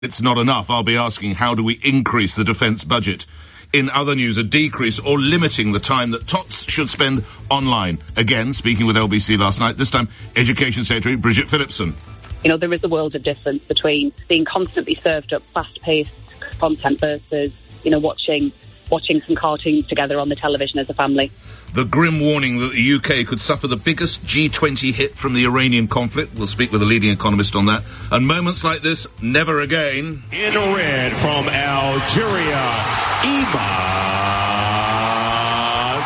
It's not enough. I'll be asking, how do we increase the defence budget? In other news, a decrease or limiting the time that tots should spend online. Again, speaking with LBC last night, this time Education Secretary Bridget Phillipson. You know, there is a world of difference between being constantly served up fast-paced content versus, you know, watching some cartoons together on the television as a family. The grim warning that the UK could suffer the biggest G20 hit from the Iranian conflict. We'll speak with a leading economist on that. And moments like this, never again. In red from Algeria, Iman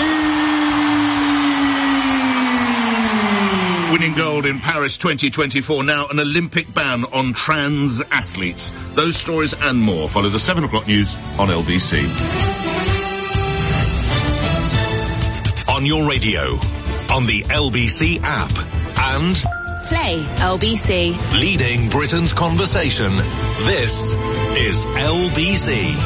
Khalid. Winning gold in Paris 2024. Now an Olympic ban on trans athletes. Those stories and more follow the 7 o'clock news on LBC. On your radio, on the LBC app, and Play LBC. Leading Britain's conversation. This is LBC.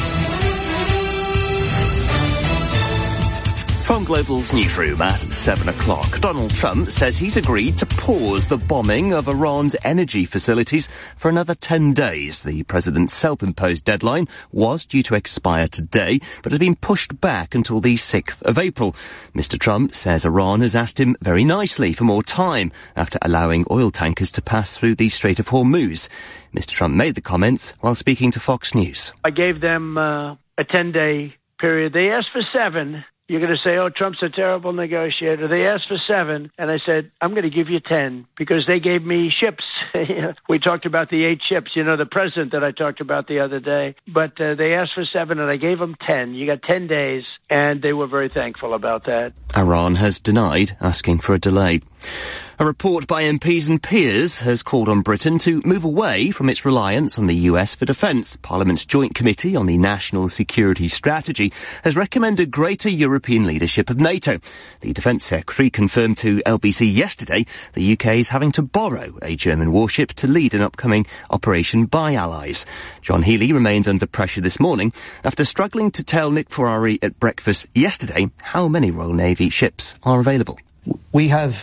From Global's newsroom at 7 o'clock, Donald Trump says he's agreed to pause the bombing of Iran's energy facilities for another 10 days. The president's self-imposed deadline was due to expire today, but has been pushed back until the 6th of April. Mr. Trump says Iran has asked him very nicely for more time after allowing oil tankers to pass through the Strait of Hormuz. Mr. Trump made the comments while speaking to Fox News. I gave them a 10-day period. They asked for 7. You're going to say, oh, Trump's a terrible negotiator. They asked for 7, and I said, I'm going to give you 10, because they gave me ships. We talked about the 8 ships, you know, the president that I talked about the other day. But they asked for 7, and I gave them 10. You got 10 days, and they were very thankful about that. Iran has denied asking for a delay. A report by MPs and peers has called on Britain to move away from its reliance on the US for defence. Parliament's Joint Committee on the National Security Strategy has recommended greater European leadership of NATO. The Defence Secretary confirmed to LBC yesterday the UK is having to borrow a German warship to lead an upcoming operation by allies. John Healey remains under pressure this morning after struggling to tell Nick Ferrari at breakfast yesterday how many Royal Navy ships are available. We have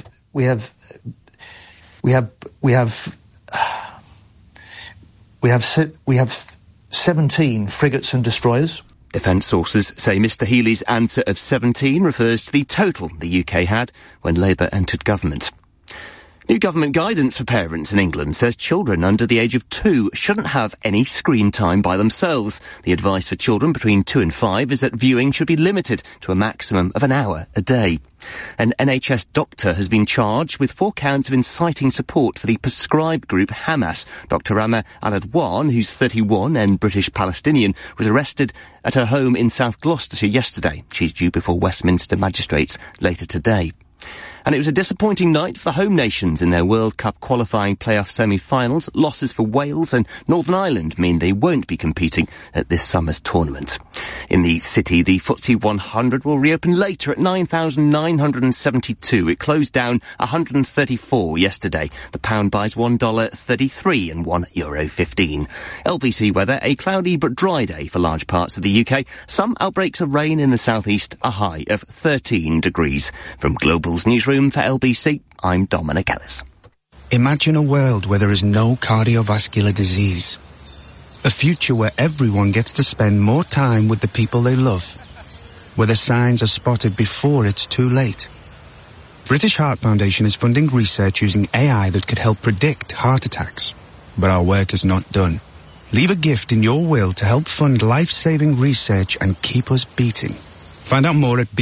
17 frigates and destroyers. Defence sources say Mr Healey's answer of 17 refers to the total the UK had when Labour entered government. New government guidance for parents in England says children under the age of 2 shouldn't have any screen time by themselves. The advice for children between 2 and 5 is that viewing should be limited to a maximum of an hour a day. An NHS doctor has been charged with 4 counts of inciting support for the prescribed group Hamas. Dr Rama Al-Adwan, who's 31 and British Palestinian, was arrested at her home in South Gloucestershire yesterday. She's due before Westminster magistrates later today. And it was a disappointing night for the home nations in their World Cup qualifying playoff semi-finals. Losses for Wales and Northern Ireland mean they won't be competing at this summer's tournament. In the city, the FTSE 100 will reopen later at 9,972. It closed down 134 yesterday. The pound buys $1.33 and €1.15. LBC weather, a cloudy but dry day for large parts of the UK. Some outbreaks of rain in the southeast, a high of 13 degrees. From Global's newsroom for LBC, I'm Dominic Ellis. Imagine a world where there is no cardiovascular disease. A future where everyone gets to spend more time with the people they love. Where the signs are spotted before it's too late. British Heart Foundation is funding research using AI that could help predict heart attacks. But our work is not done. Leave a gift in your will to help fund life-saving research and keep us beating. Find out more at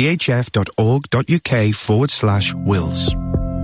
bhf.org.uk/wills.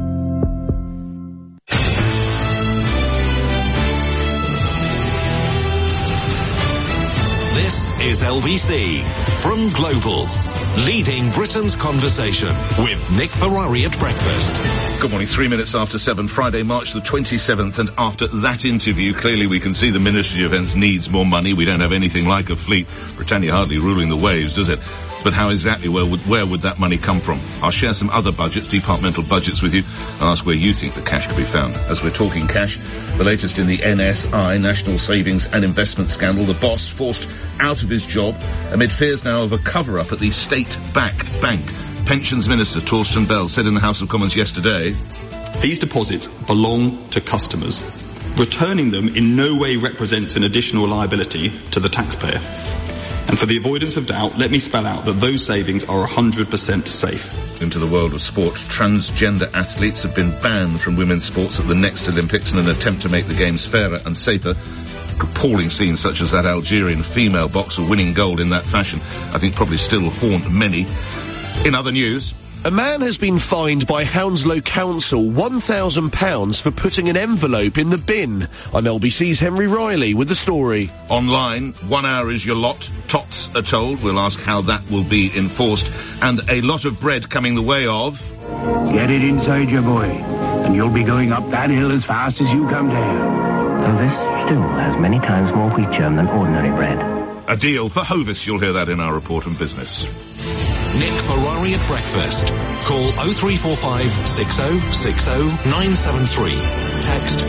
This is LBC from Global. Leading Britain's conversation with Nick Ferrari at breakfast. Good morning, 3 minutes after 7, Friday, March the 27th, and after that interview, clearly we can see the Ministry of Defence needs more money. We don't have anything like a fleet. Britannia hardly ruling the waves, does it? But how exactly, where would that money come from? I'll share some other budgets, departmental budgets with you, and ask where you think the cash could be found. As we're talking cash, the latest in the NSI, National Savings and Investment Scandal, the boss forced out of his job amid fears now of a cover-up at the state-backed bank. Pensions Minister Torsten Bell said in the House of Commons yesterday, "These deposits belong to customers. Returning them in no way represents an additional liability to the taxpayer. And for the avoidance of doubt, let me spell out that those savings are 100% safe. Into the world of sport, transgender athletes have been banned from women's sports at the next Olympics in an attempt to make the games fairer and safer. Appalling scenes such as that Algerian female boxer winning gold in that fashion, I think probably still haunt many. In other news, a man has been fined by Hounslow Council £1,000 for putting an envelope in the bin. I'm LBC's Henry Riley with the story. Online, 1 hour is your lot. Tots are told. We'll ask how that will be enforced. And a lot of bread coming the way of... Get it inside you, boy, and you'll be going up that hill as fast as you come down. So this still has many times more wheat germ than ordinary bread. A deal for Hovis. You'll hear that in our report on business. Nick Ferrari at breakfast. Call 0345 6060 973. Text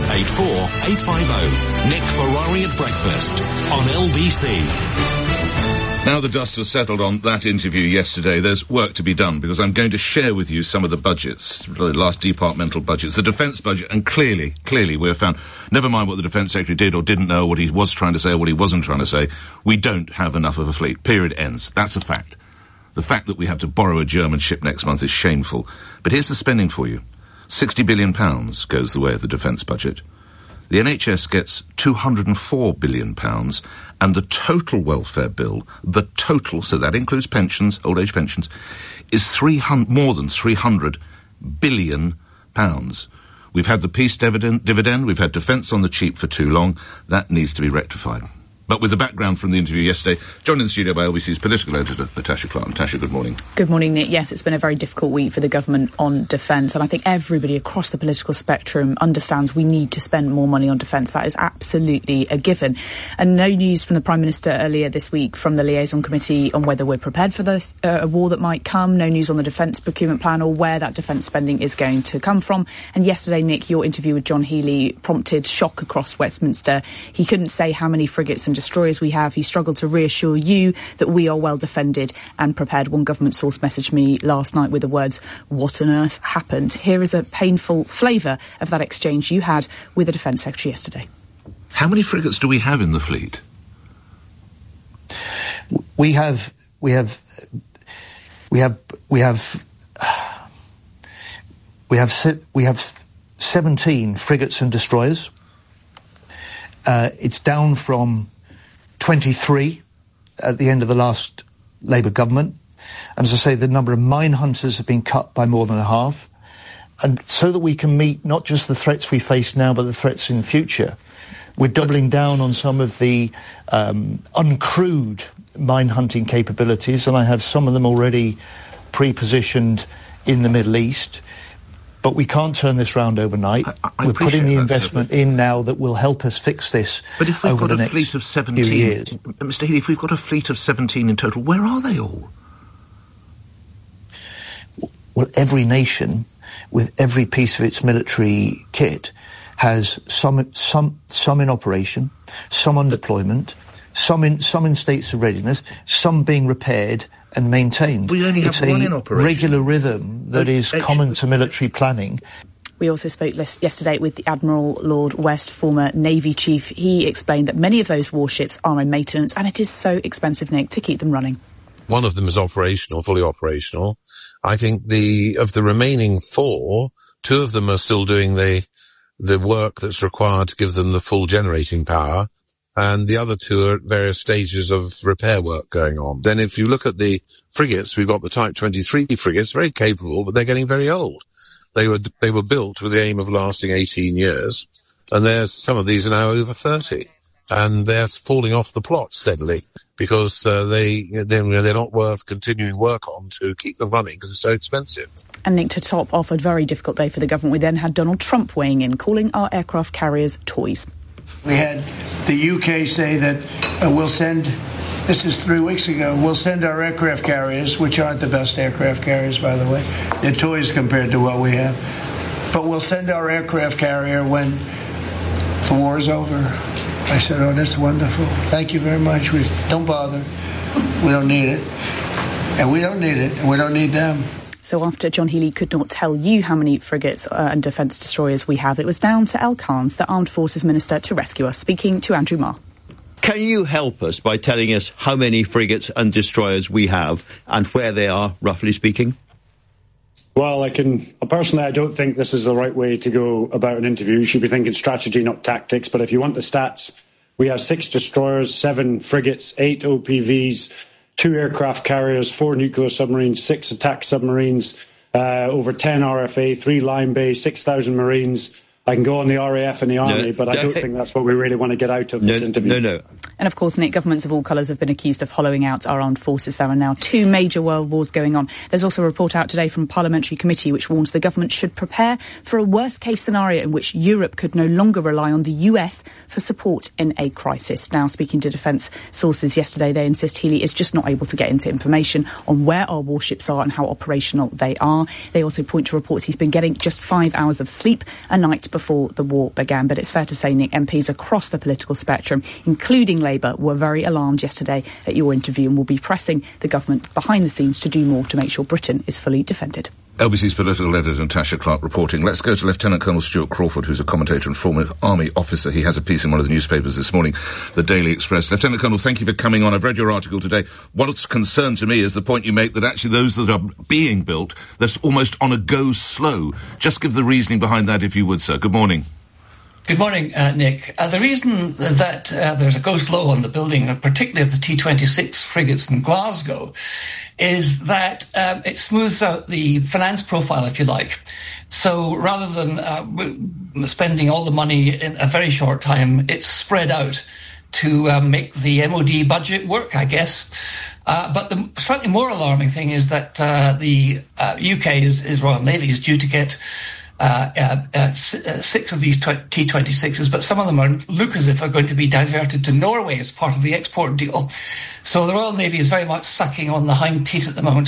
84850. Nick Ferrari at breakfast on LBC. Now the dust has settled on that interview yesterday, there's work to be done, because I'm going to share with you some of the budgets, the last departmental budgets, the defence budget, and clearly we have found, never mind what the Defence Secretary did or didn't know, what he was trying to say or what he wasn't trying to say, we don't have enough of a fleet. Period. Ends. That's a fact. The fact that we have to borrow a German ship next month is shameful. But here's the spending for you. £60 billion goes the way of the defence budget. The NHS gets £204 billion, and the total welfare bill, so that includes pensions, old age pensions, is more than £300 billion. We've had the peace dividend, we've had defence on the cheap for too long. That needs to be rectified. But with the background from the interview yesterday, joined in the studio by LBC's political editor, Natasha Clark. Natasha, good morning. Good morning, Nick. Yes, it's been a very difficult week for the government on defence, and I think everybody across the political spectrum understands we need to spend more money on defence. That is absolutely a given. And no news from the Prime Minister earlier this week from the Liaison Committee on whether we're prepared for this, a war that might come. No news on the defence procurement plan or where that defence spending is going to come from. And yesterday, Nick, your interview with John Healey prompted shock across Westminster. He couldn't say how many frigates and destroyers we have. He struggled to reassure you that we are well defended and prepared. One government source messaged me last night with the words, "What on earth happened?" Here is a painful flavour of that exchange you had with the Defence Secretary yesterday. How many frigates do we have in the fleet? We have 17 frigates and destroyers. It's down from 23 at the end of the last Labour government. And as I say, the number of mine hunters have been cut by more than a half. And so that we can meet not just the threats we face now, but the threats in the future, we're doubling down on some of the uncrewed mine hunting capabilities, and I have some of them already pre-positioned in the Middle East. But we can't turn this round overnight. We're putting the investment in now that will help us fix this over the next few years. Mr. Healey, if we've got a fleet of 17 in total, where are they all? Well, every nation, with every piece of its military kit, has some in operation, some on deployment, some in states of readiness, some being repaired and maintained. We only have one in operation. It's a regular rhythm that is common to military planning. We also spoke yesterday with the Admiral Lord West, former Navy Chief. He explained that many of those warships are in maintenance, and it is so expensive, Nick, to keep them running. One of them is operational, fully operational. I think of the remaining 4, 2 of them are still doing the work that's required to give them the full generating power, and the other 2 are at various stages of repair work going on. Then if you look at the frigates, we've got the Type 23 frigates, very capable, but they're getting very old. They were built with the aim of lasting 18 years, and some of these are now over 30. And they're falling off the plot steadily because they're not worth continuing work on to keep them running because it's so expensive. And Nick, to top off a very difficult day for the government, we then had Donald Trump weighing in, calling our aircraft carriers toys. We had the UK say that we'll send, this is 3 weeks ago, we'll send our aircraft carriers, which aren't the best aircraft carriers, by the way. They're toys compared to what we have. But we'll send our aircraft carrier when the war is over. I said, oh, that's wonderful. Thank you very much. Don't bother. We don't need it. And we don't need it. And we don't need them. So after John Healey could not tell you how many frigates and defence destroyers we have, it was down to El Khans, the Armed Forces Minister, to rescue us. Speaking to Andrew Marr. Can you help us by telling us how many frigates and destroyers we have and where they are, roughly speaking? Well, personally, I don't think this is the right way to go about an interview. You should be thinking strategy, not tactics. But if you want the stats, we have 6 destroyers, 7 frigates, 8 OPVs, 2 aircraft carriers, 4 nuclear submarines, 6 attack submarines, over 10 RFA, 3 line bays, 6,000 Marines. I can go on the RAF and the Army, but I don't think that's what we really want to get out of this interview. No. And of course, Nick, governments of all colours have been accused of hollowing out our armed forces. There are now 2 major world wars going on. There's also a report out today from a parliamentary committee which warns the government should prepare for a worst-case scenario in which Europe could no longer rely on the US for support in a crisis. Now, speaking to defence sources yesterday, they insist Healey is just not able to get into information on where our warships are and how operational they are. They also point to reports he's been getting just 5 hours of sleep a night before the war began. But it's fair to say, Nick, MPs across the political spectrum, including Labour, were very alarmed yesterday at your interview and will be pressing the government behind the scenes to do more to make sure Britain is fully defended. LBC's political editor Natasha Clark reporting. Let's go to Lieutenant Colonel Stuart Crawford, who's a commentator and former Army officer. He has a piece in one of the newspapers this morning, the Daily Express. Lieutenant Colonel, thank you for coming on. I've read your article today. What's concerned to me is the point you make that actually those that are being built, they're almost on a go slow. Just give the reasoning behind that, if you would, sir. Good morning. Good morning, Nick. The reason that there's a go slow on the building, particularly of the T-26 frigates in Glasgow, is that it smooths out the finance profile, if you like. So rather than spending all the money in a very short time, it's spread out to make the MOD budget work, I guess. But the slightly more alarming thing is that the UK's Royal Navy is due to get 6 of these T-26s, but some of them look as if they're going to be diverted to Norway as part of the export deal. So the Royal Navy is very much sucking on the hind teeth at the moment.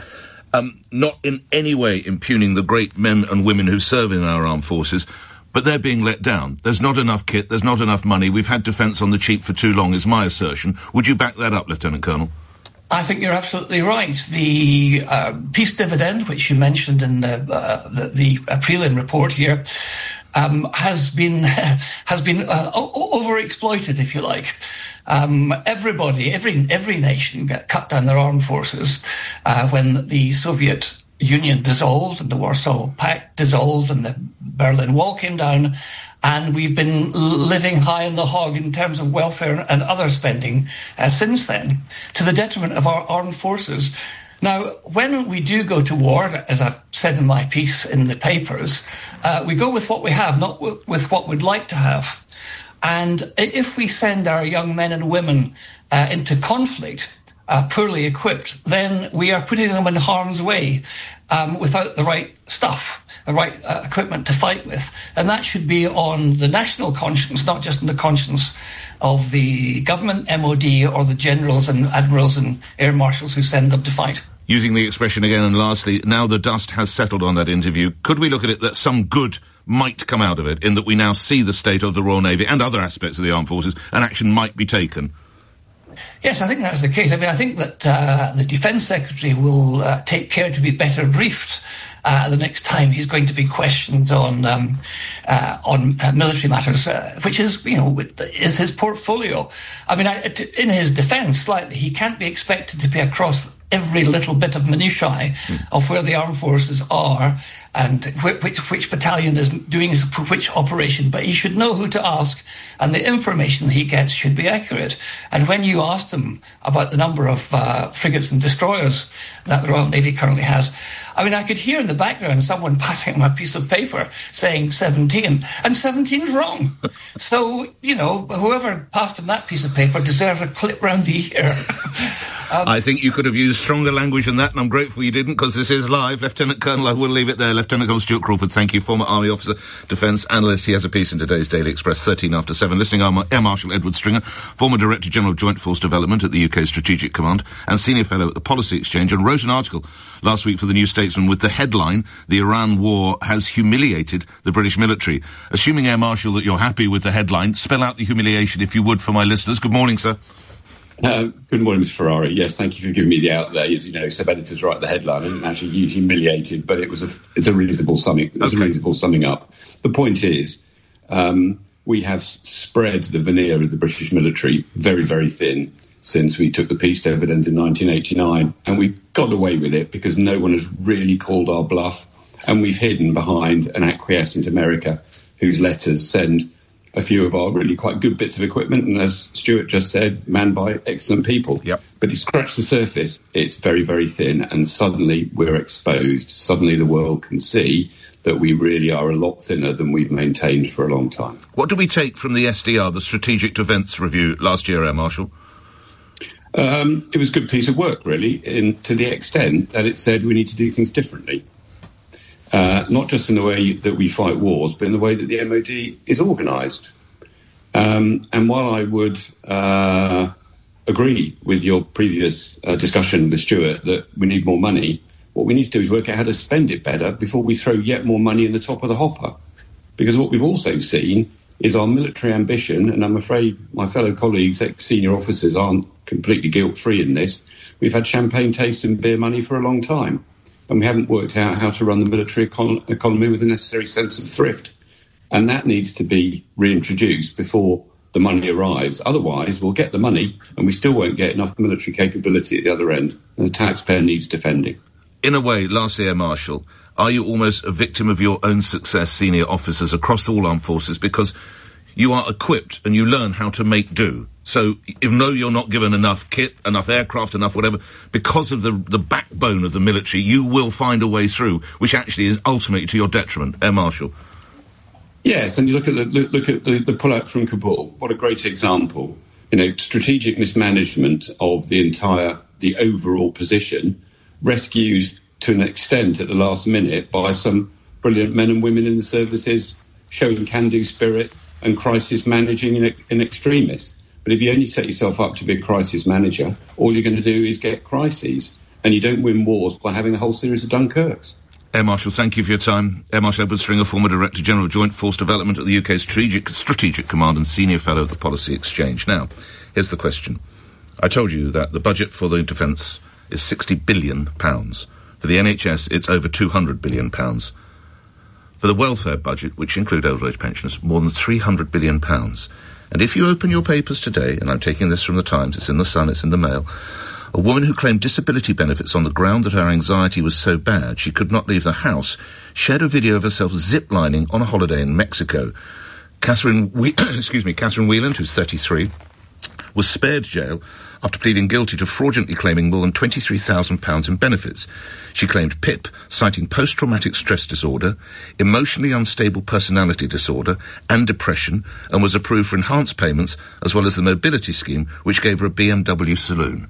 Not in any way impugning the great men and women who serve in our armed forces, but they're being let down. There's not enough kit, there's not enough money. We've had defence on the cheap for too long, is my assertion. Would you back that up, Lieutenant Colonel? I think you're absolutely right. The peace dividend, which you mentioned in the prelim report here, has been overexploited, if you like. Everybody, every nation cut down their armed forces when the Soviet Union dissolved and the Warsaw Pact dissolved and the Berlin Wall came down. And we've been living high in the hog in terms of welfare and other spending since then, to the detriment of our armed forces. Now, when we do go to war, as I've said in my piece in the papers, we go with what we have, not with what we'd like to have. And if we send our young men and women into conflict poorly equipped, then we are putting them in harm's way without the right stuff. The right equipment to fight with. And that should be on the national conscience, not just in the conscience of the government, MOD, or the generals and admirals and air marshals who send them to fight. Using the expression again, and lastly, now the dust has settled on that interview, could we look at it that some good might come out of it, in that we now see the state of the Royal Navy and other aspects of the armed forces, and action might be taken? Yes, I think that's the case. I mean, I think that the Defence Secretary will take care to be better briefed the next time he's going to be questioned on military matters, which is, is his portfolio. I mean, in his defence, slightly, he can't be expected to be across every little bit of minutiae of where the armed forces are and which battalion is doing which operation, but he should know who to ask, and the information he gets should be accurate. And when you asked him about the number of frigates and destroyers that the Royal Navy currently has, I mean, I could hear in the background someone passing him a piece of paper saying 17, and 17's wrong. So, whoever passed him that piece of paper deserves a clip round the ear. I think you could have used stronger language than that, and I'm grateful you didn't, because this is live. Lieutenant Colonel, I will leave it there. Lieutenant Colonel Stuart Crawford, thank you. Former Army officer, defence analyst. He has a piece in today's Daily Express, 13 after 7. Listening Air Marshal Edward Stringer, former Director General of Joint Force Development at the UK Strategic Command and Senior Fellow at the Policy Exchange, and wrote an article last week for the New Statesman with the headline, "The Iran War Has Humiliated the British Military." Assuming, Air Marshal, that you're happy with the headline, spell out the humiliation, if you would, for my listeners. Good morning, sir. Good morning, Mr. Ferrari. Yes, thank you for giving me the out there. As you know, sub-editors write the headline. I didn't actually use humiliated, but it's a reasonable summing. It's a reasonable summing up. The point is, we have spread the veneer of the British military very, very thin since we took the peace dividend in 1989, and we've got away with it because no one has really called our bluff, and we've hidden behind an acquiescent America whose letters send a few of our really quite good bits of equipment, and as Stuart just said, manned by excellent people. Yep. But you scratch the surface, it's very, very thin, and suddenly we're exposed. Suddenly the world can see that we really are a lot thinner than we've maintained for a long time. What do we take from the SDR, the Strategic Defence Review, last year, Air Marshal? It was a good piece of work, really, to the extent that it said we need to do things differently. Not just in the way that we fight wars, but in the way that the MOD is organised. And while I would agree with your previous discussion with Stuart that we need more money, what we need to do is work out how to spend it better before we throw yet more money in the top of the hopper. Because what we've also seen is our military ambition, and I'm afraid my fellow colleagues, ex-senior officers, aren't completely guilt-free in this. We've had champagne taste and beer money for a long time. And we haven't worked out how to run the military economy with a necessary sense of thrift. And that needs to be reintroduced before the money arrives. Otherwise, we'll get the money and we still won't get enough military capability at the other end. And the taxpayer needs defending. In a way, lastly, Air Marshal, are you almost a victim of your own success, senior officers, across all armed forces? Because you are equipped and you learn how to make do. So, even though you're not given enough kit, enough aircraft, enough whatever, because of the backbone of the military, you will find a way through, which actually is ultimately to your detriment. Air Marshal. Yes, and you look at the pull-out from Kabul. What a great example. You know, strategic mismanagement of the overall position, rescued to an extent at the last minute by some brilliant men and women in the services showing can-do spirit and crisis managing in extremis. But if you only set yourself up to be a crisis manager, all you're going to do is get crises. And you don't win wars by having a whole series of Dunkirks. Air Marshal, thank you for your time. Air Marshal Edward Stringer, former Director General of Joint Force Development at the UK's Strategic Command and Senior Fellow of the Policy Exchange. Now, here's the question. I told you that the budget for the defence is £60 billion. For the NHS, it's over £200 billion. For the welfare budget, which include old age pensioners, more than £300 billion. And if you open your papers today, and I'm taking this from the Times, it's in the Sun, it's in the Mail, a woman who claimed disability benefits on the ground that her anxiety was so bad she could not leave the house shared a video of herself ziplining on a holiday in Mexico. Catherine Whelan, who's 33, was spared jail after pleading guilty to fraudulently claiming more than £23,000 in benefits. She claimed PIP, citing post-traumatic stress disorder, emotionally unstable personality disorder, and depression, and was approved for enhanced payments, as well as the mobility scheme, which gave her a BMW saloon.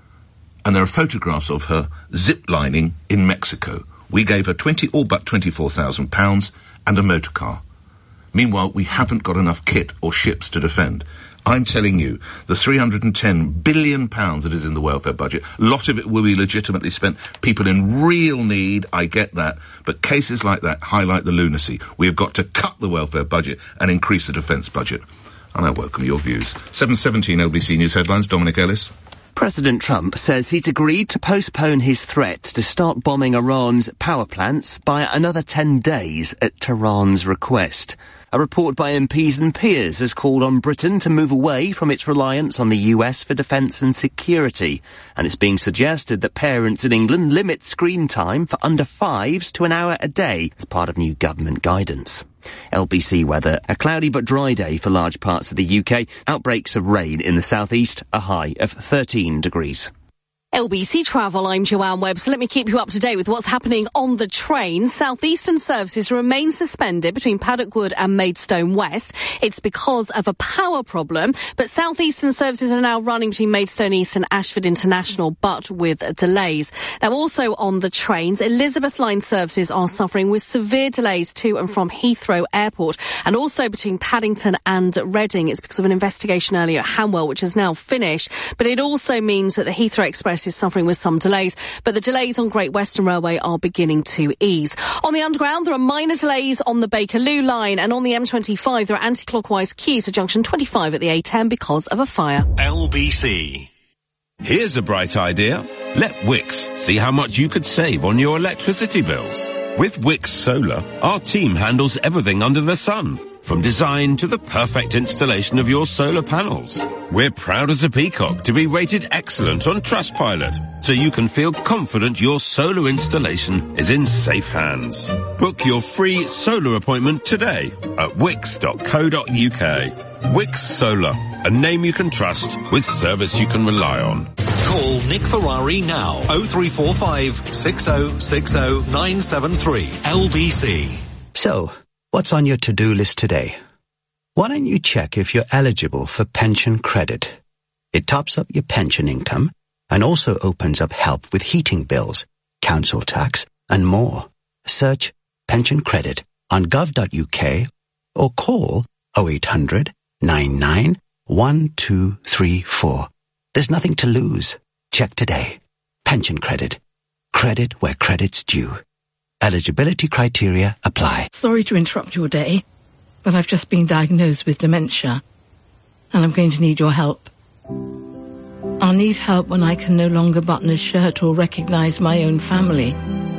And there are photographs of her ziplining in Mexico. We gave her all but £24,000 and a motor car. Meanwhile, we haven't got enough kit or ships to defend. I'm telling you, the £310 billion that is in the welfare budget, a lot of it will be legitimately spent. People in real need, I get that. But cases like that highlight the lunacy. We have got to cut the welfare budget and increase the defence budget. And I welcome your views. 7:17 LBC News headlines, Dominic Ellis. President Trump says he's agreed to postpone his threat to start bombing Iran's power plants by another 10 days at Tehran's request. A report by MPs and peers has called on Britain to move away from its reliance on the US for defence and security, and it's being suggested that parents in England limit screen time for under fives to an hour a day as part of new government guidance. LBC weather, a cloudy but dry day for large parts of the UK, outbreaks of rain in the southeast, a high of 13 degrees. LBC Travel, I'm Joanne Webb. So let me keep you up to date with what's happening on the train. Southeastern services remain suspended between Paddock Wood and Maidstone West. It's because of a power problem, but Southeastern services are now running between Maidstone East and Ashford International, but with delays. Now also on the trains, Elizabeth Line services are suffering with severe delays to and from Heathrow Airport, and also between Paddington and Reading. It's because of an investigation earlier at Hanwell, which is now finished, but it also means that the Heathrow Express is suffering with some delays, but the delays on Great Western Railway are beginning to ease. On the Underground, there are minor delays on the Bakerloo line, and on the M25, there are anti-clockwise queues at junction 25 at the A10 because of a fire. LBC. Here's a bright idea. Let Wix see how much you could save on your electricity bills. With Wix Solar, our team handles everything under the sun, from design to the perfect installation of your solar panels. We're proud as a peacock to be rated excellent on Trustpilot, so you can feel confident your solar installation is in safe hands. Book your free solar appointment today at wix.co.uk. Wix Solar, a name you can trust with service you can rely on. Call Nick Ferrari now. 0345 6060 973 LBC. So, what's on your to-do list today? Why don't you check if you're eligible for pension credit? It tops up your pension income and also opens up help with heating bills, council tax and more. Search pension credit on gov.uk or call 0800 99 1234. There's nothing to lose. Check today. Pension credit. Credit where credit's due. Eligibility criteria apply. Sorry to interrupt your day, but I've just been diagnosed with dementia, and I'm going to need your help. I'll need help when I can no longer button a shirt or recognize my own family.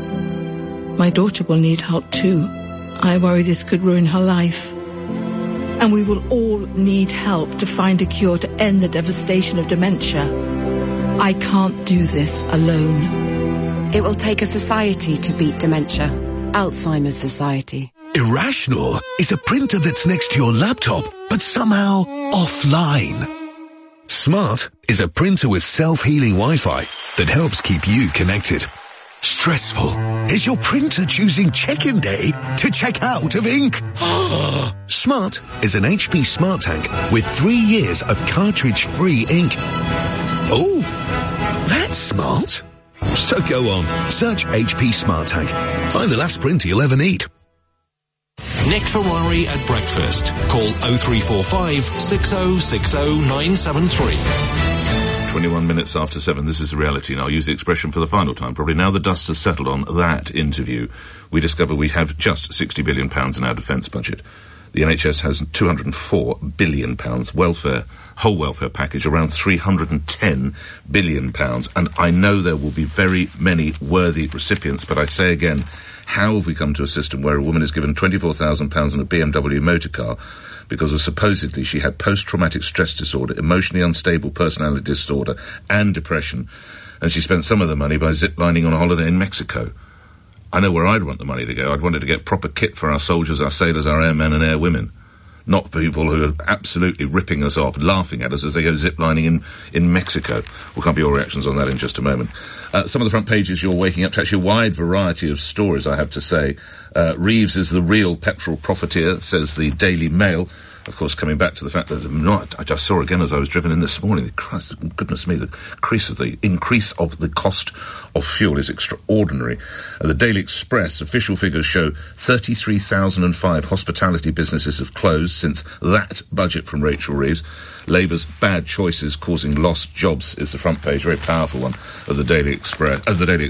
My daughter will need help too. I worry this could ruin her life. And we will all need help to find a cure to end the devastation of dementia. I can't do this alone. It will take a society to beat dementia. Alzheimer's Society. Irrational is a printer that's next to your laptop, but somehow offline. Smart is a printer with self-healing Wi-Fi that helps keep you connected. Stressful is your printer choosing check-in day to check out of ink. Smart is an HP Smart Tank with 3 years of cartridge-free ink. Oh, that's smart. So go on, search HP Smart Tank. Find the last printer you'll ever need. Nick Ferrari at breakfast. Call 0345 6060 973. 21 minutes after 7, this is the reality, and I'll use the expression for the final time probably. Now the dust has settled on that interview, we discover we have just £60 billion in our defence budget. The NHS has £204 billion, welfare, whole welfare package, around £310 billion, and I know there will be very many worthy recipients, but I say again, how have we come to a system where a woman is given £24,000 on a BMW motor car because of supposedly she had post-traumatic stress disorder, emotionally unstable personality disorder, and depression, and she spent some of the money by zip-lining on a holiday in Mexico? I know where I'd want the money to go. I'd want it to get proper kit for our soldiers, our sailors, our airmen and airwomen, not people who are absolutely ripping us off, laughing at us as they go zip-lining in Mexico. We'll come to your reactions on that in just a moment. Some of the front pages you're waking up to, actually a wide variety of stories, I have to say. Reeves is the real petrol profiteer, says the Daily Mail. Of course, coming back to the fact that I just saw again as I was driven in this morning, Christ, goodness me, the increase of the cost of fuel is extraordinary. The Daily Express, official figures show 33,005 hospitality businesses have closed since that budget from Rachel Reeves. Labour's bad choices causing lost jobs is the front page, very powerful one of the Daily Express.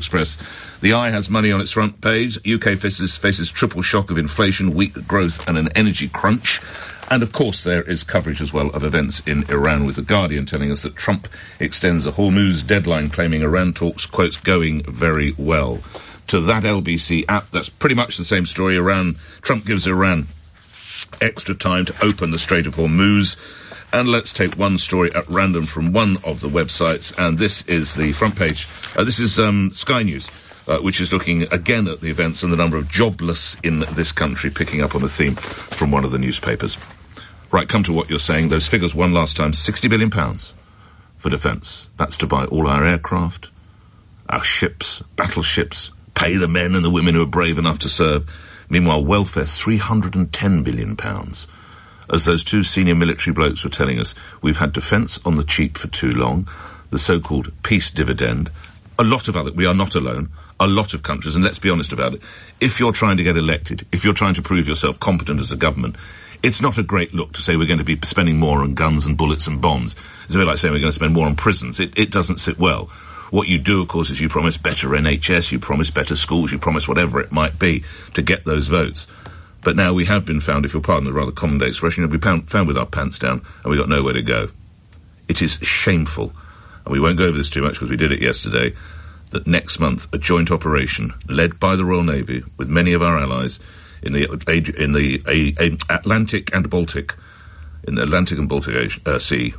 The Eye has money on its front page. UK faces triple shock of inflation, weak growth and an energy crunch. And, of course, there is coverage as well of events in Iran, with The Guardian telling us that Trump extends the Hormuz deadline, claiming Iran talks, quote, going very well. To that LBC app, that's pretty much the same story. Trump gives Iran extra time to open the Strait of Hormuz. And let's take one story at random from one of the websites, and this is the front page. This is Sky News, which is looking again at the events and the number of jobless in this country, picking up on a theme from one of the newspapers. Right, come to what you're saying. Those figures, one last time, £60 billion for defence. That's to buy all our aircraft, our ships, battleships, pay the men and the women who are brave enough to serve. Meanwhile, welfare, £310 billion. As those two senior military blokes were telling us, we've had defence on the cheap for too long, the so-called peace dividend. A lot of other, we are not alone, a lot of countries, and let's be honest about it, if you're trying to get elected, if you're trying to prove yourself competent as a government, it's not a great look to say we're going to be spending more on guns and bullets and bombs. It's a bit like saying we're going to spend more on prisons. It doesn't sit well. What you do, of course, is you promise better NHS, you promise better schools, you promise whatever it might be to get those votes. But now we have been found, if you'll pardon the rather common day expression, we've been found with our pants down and we've got nowhere to go. It is shameful. and we won't go over this too much because we did it yesterday, that next month a joint operation led by the Royal Navy with many of our allies in the Atlantic and Baltic, in the Atlantic and Baltic Sea,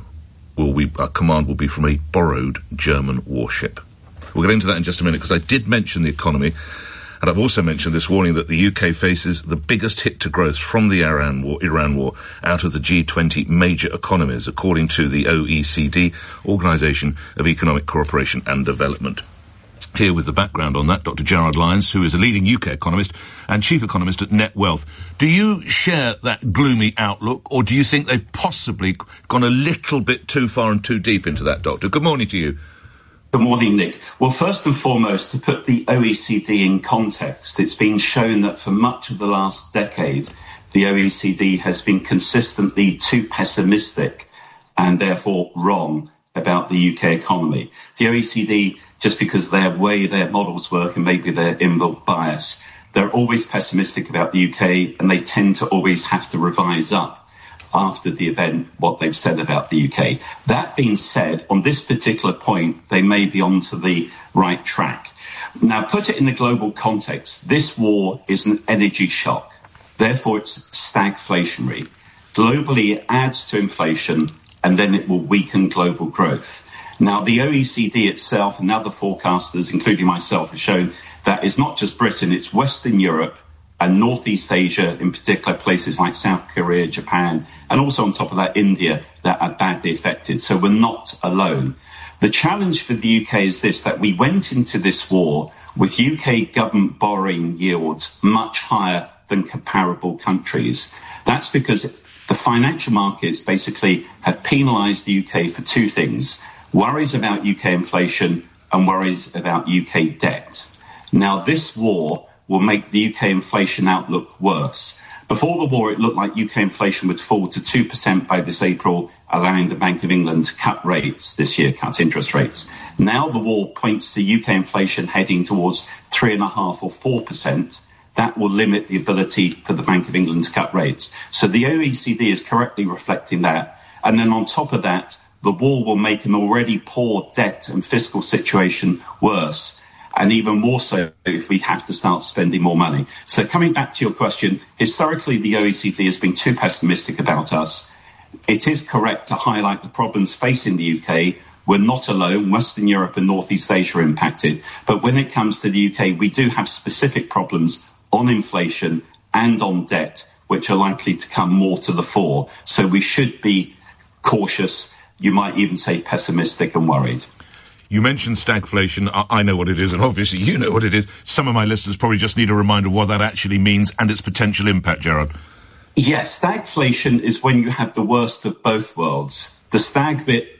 command will be from a borrowed German warship. We'll get into that in just a minute because I did mention the economy, and I've also mentioned this warning that the UK faces the biggest hit to growth from the Iran war out of the G20 major economies, according to the OECD, Organisation of Economic Cooperation and Development. Here with the background on that, Dr. Gerard Lyons, who is a leading UK economist and chief economist at Net Wealth. Do you share that gloomy outlook, or do you think they've possibly gone a little bit too far and too deep into that, Doctor? Good morning to you. Good morning, Nick. Well, first and foremost, to put the OECD in context, it's been shown that for much of the last decade, the OECD has been consistently too pessimistic and therefore wrong about the UK economy. The OECD, just because of their way their models work and maybe their inbuilt bias, they're always pessimistic about the UK, and they tend to always have to revise up after the event what they've said about the UK. That being said, on this particular point, they may be onto the right track. Now, put it in the global context. This war is an energy shock. Therefore, it's stagflationary. Globally, it adds to inflation, and then it will weaken global growth. Now, the OECD itself and other forecasters, including myself, have shown that it's not just Britain, it's Western Europe and Northeast Asia, in particular places like South Korea, Japan, and also on top of that, India, that are badly affected. So we're not alone. The challenge for the UK is this, that we went into this war with UK government borrowing yields much higher than comparable countries. That's because the financial markets basically have penalised the UK for two things: worries about UK inflation and worries about UK debt. Now, this war will make the UK inflation outlook worse. Before the war, it looked like UK inflation would fall to 2% by this April, allowing the Bank of England to cut rates this year, cut interest rates. Now the war points to UK inflation heading towards 3.5% or 4%. That will limit the ability for the Bank of England to cut rates. So the OECD is correctly reflecting that. And then on top of that, the war will make an already poor debt and fiscal situation worse, and even more so if we have to start spending more money. So coming back to your question, historically the OECD has been too pessimistic about us. It is correct to highlight the problems facing the UK. We're not alone. Western Europe and Northeast Asia are impacted. But when it comes to the UK, we do have specific problems on inflation and on debt, which are likely to come more to the fore. So we should be cautious, you might even say pessimistic and worried. You mentioned stagflation. I know what it is, and obviously you know what it is. Some of my listeners probably just need a reminder of what that actually means and its potential impact, Gerard. Yes, stagflation is when you have the worst of both worlds. The stag bit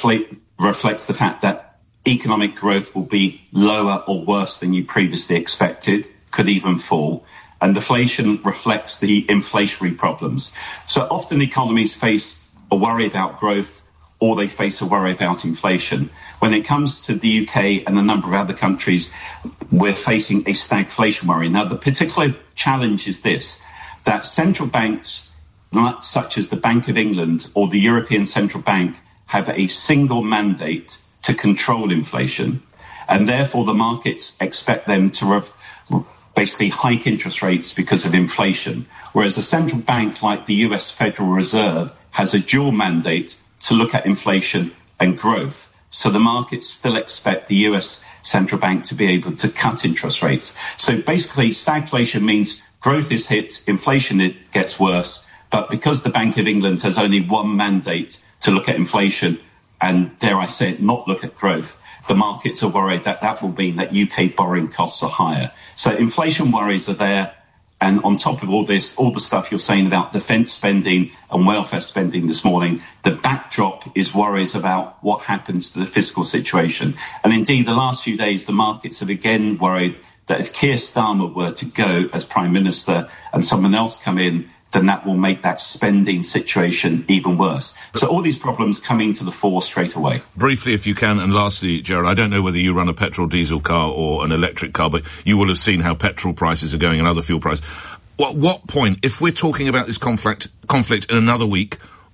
reflects the fact that economic growth will be lower or worse than you previously expected, could even fall. And deflation reflects the inflationary problems. So often economies face a worry about growth, or they face a worry about inflation. When it comes to the UK and a number of other countries, we're facing a stagflation worry. Now, the particular challenge is this, that central banks, such as the Bank of England or the European Central Bank, have a single mandate to control inflation, and therefore the markets expect them to basically hike interest rates because of inflation, whereas a central bank like the US Federal Reserve has a dual mandate to look at inflation and growth. So the markets still expect the US Central Bank to be able to cut interest rates. So basically, stagflation means growth is hit, inflation it gets worse, but because the Bank of England has only one mandate to look at inflation and, dare I say it, not look at growth, the markets are worried that that will mean that UK borrowing costs are higher. So inflation worries are there. And on top of all this, all the stuff you're saying about defence spending and welfare spending this morning, the backdrop is worries about what happens to the fiscal situation. And indeed, the last few days, the markets have again worried that if Keir Starmer were to go as Prime Minister and someone else come in, then that will make that spending situation even worse. So all these problems coming to the fore straight away. Briefly, if you can, and lastly, Gerard, I don't know whether you run a petrol diesel car or an electric car, but you will have seen how petrol prices are going and other fuel prices. What point, if we're talking about this conflict in another week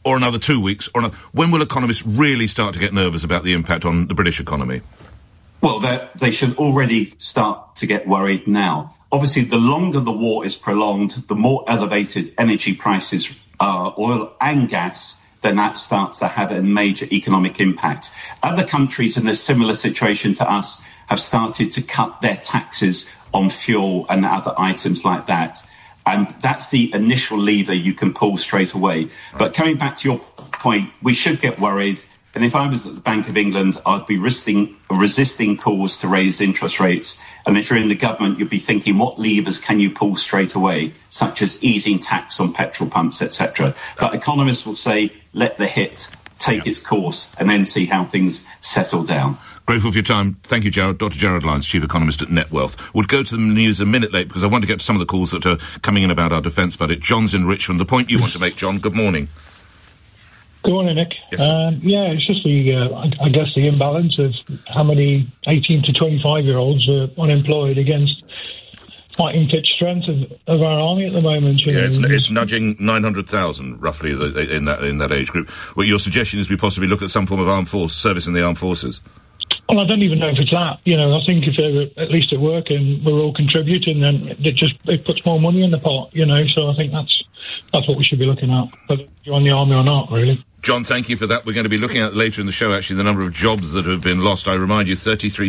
or another 2 weeks, or when will economists really start to get nervous about the impact on the British economy? Well, they should already start to get worried now. Obviously, the longer the war is prolonged, the more elevated energy prices are, oil and gas, then that starts to have a major economic impact. Other countries in a similar situation to us have started to cut their taxes on fuel and other items like that. And that's the initial lever you can pull straight away. But coming back to your point, we should get worried. And if I was at the Bank of England, I'd be resisting calls to raise interest rates. And if you're in the government, you'd be thinking, what levers can you pull straight away, such as easing tax on petrol pumps, etc. But economists will say, let the hit take its course and then see how things settle down. Grateful for your time. Thank you, Gerard. Dr. Gerard Lyons, Chief Economist at NetWealth. We'll go to the news a minute late because I want to get to some of the calls that are coming in about our defence budget. John's in Richmond. The point you want to make, John, good morning. Good morning, Nick. Yes, it's just I guess the imbalance of how many 18 to 25-year-olds are unemployed against fighting pitch strength of our army at the moment. It's nudging 900,000 roughly in that age group. Well, your suggestion is we possibly look at some form of service in the armed forces. Well, I don't even know if it's that. I think if they're at least at work and we're all contributing, then it puts more money in the pot. So I think that's what we should be looking at, whether you're on the army or not, really. John, thank you for that. We're going to be looking at later in the show, actually, the number of jobs that have been lost. I remind you,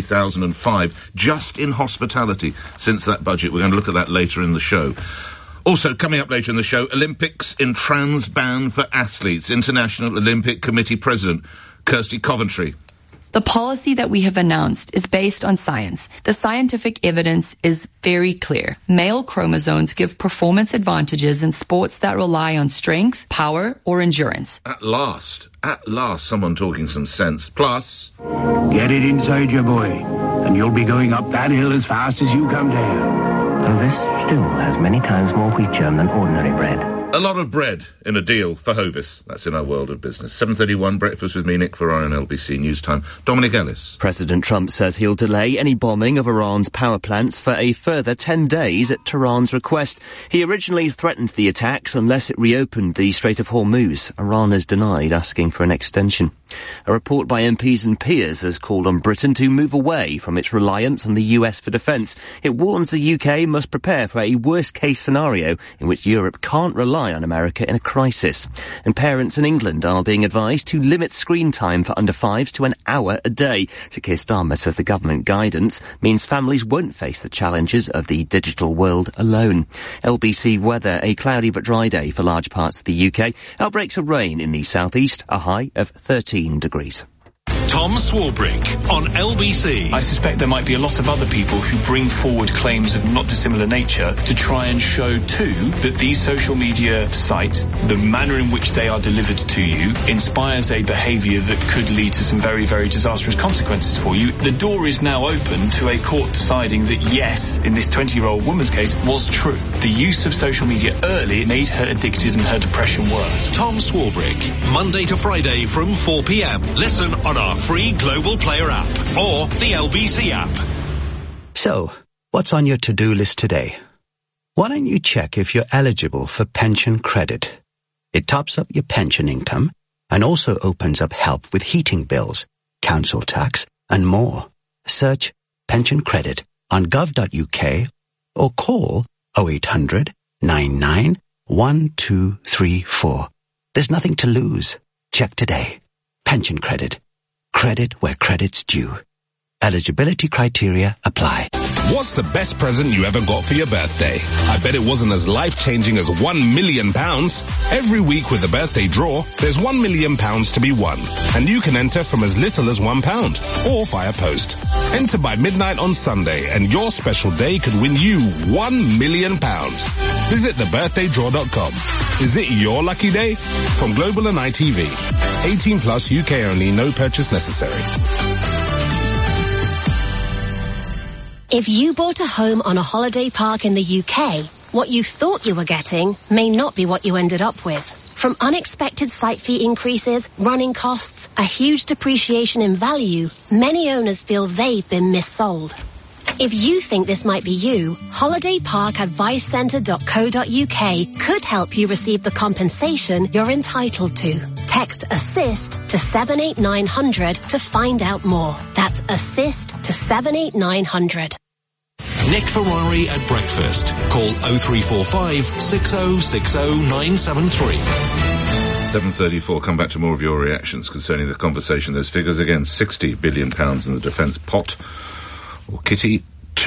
33,005 just in hospitality since that budget. We're going to look at that later in the show. Also, coming up later in the show, Olympics in trans ban for athletes. International Olympic Committee President Kirsty Coventry. The policy that we have announced is based on science. The scientific evidence is very clear. Male chromosomes give performance advantages in sports that rely on strength, power, or endurance. At last, someone talking some sense. Plus, get it inside you, boy, and you'll be going up that hill as fast as you come down. And this still has many times more wheat germ than ordinary bread. A lot of bread in a deal for Hovis. That's in our world of business. 7:31, breakfast with me, Nick Ferrari, on LBC News Time. Dominic Ellis. President Trump says he'll delay any bombing of Iran's power plants for a further 10 days at Tehran's request. He originally threatened the attacks unless it reopened the Strait of Hormuz. Iran has denied asking for an extension. A report by MPs and peers has called on Britain to move away from its reliance on the US for defence. It warns the UK must prepare for a worst-case scenario in which Europe can't rely on America in a crisis. And parents in England are being advised to limit screen time for under fives to an hour a day. Sir Keir Starmer says the government guidance means families won't face the challenges of the digital world alone. LBC weather, a cloudy but dry day for large parts of the UK. Outbreaks of rain in the southeast, a high of 13 degrees. Tom Swarbrick on LBC. I suspect there might be a lot of other people who bring forward claims of not dissimilar nature to try and show too that these social media sites, the manner in which they are delivered to you, inspires a behaviour that could lead to some very, very disastrous consequences for you. The door is now open to a court deciding that yes, in this 20-year-old woman's case, was true. The use of social media early made her addicted and her depression worse. Tom Swarbrick, Monday to Friday from 4 p.m. Listen on our free Global Player app or the LBC app. So, what's on your to-do list today? Why don't you check if you're eligible for pension credit? It tops up your pension income and also opens up help with heating bills, council tax and more. Search pension credit on gov.uk or call 0800 99 1234. There's nothing to lose. Check today. Pension credit. Credit where credit's due. Eligibility criteria apply. What's the best present you ever got for your birthday? I bet it wasn't as life-changing as £1 million. Every week with the birthday draw, there's £1 million to be won. And you can enter from as little as £1 or via post. Enter by midnight on Sunday and your special day could win you £1 million. Visit thebirthdaydraw.com. Is it your lucky day? From Global and ITV. 18 plus, UK only, no purchase necessary. If you bought a home on a holiday park in the UK, what you thought you were getting may not be what you ended up with. From unexpected site fee increases, running costs, a huge depreciation in value, many owners feel they've been missold. If you think this might be you, holidayparkadvicecentre.co.uk could help you receive the compensation you're entitled to. Text ASSIST to 78900 to find out more. That's ASSIST to 78900. Nick Ferrari at breakfast. Call 0345 6060 973. 7:34. Come back to more of your reactions concerning the conversation. Those figures again: £60 billion in the defence pot. Or Kitty,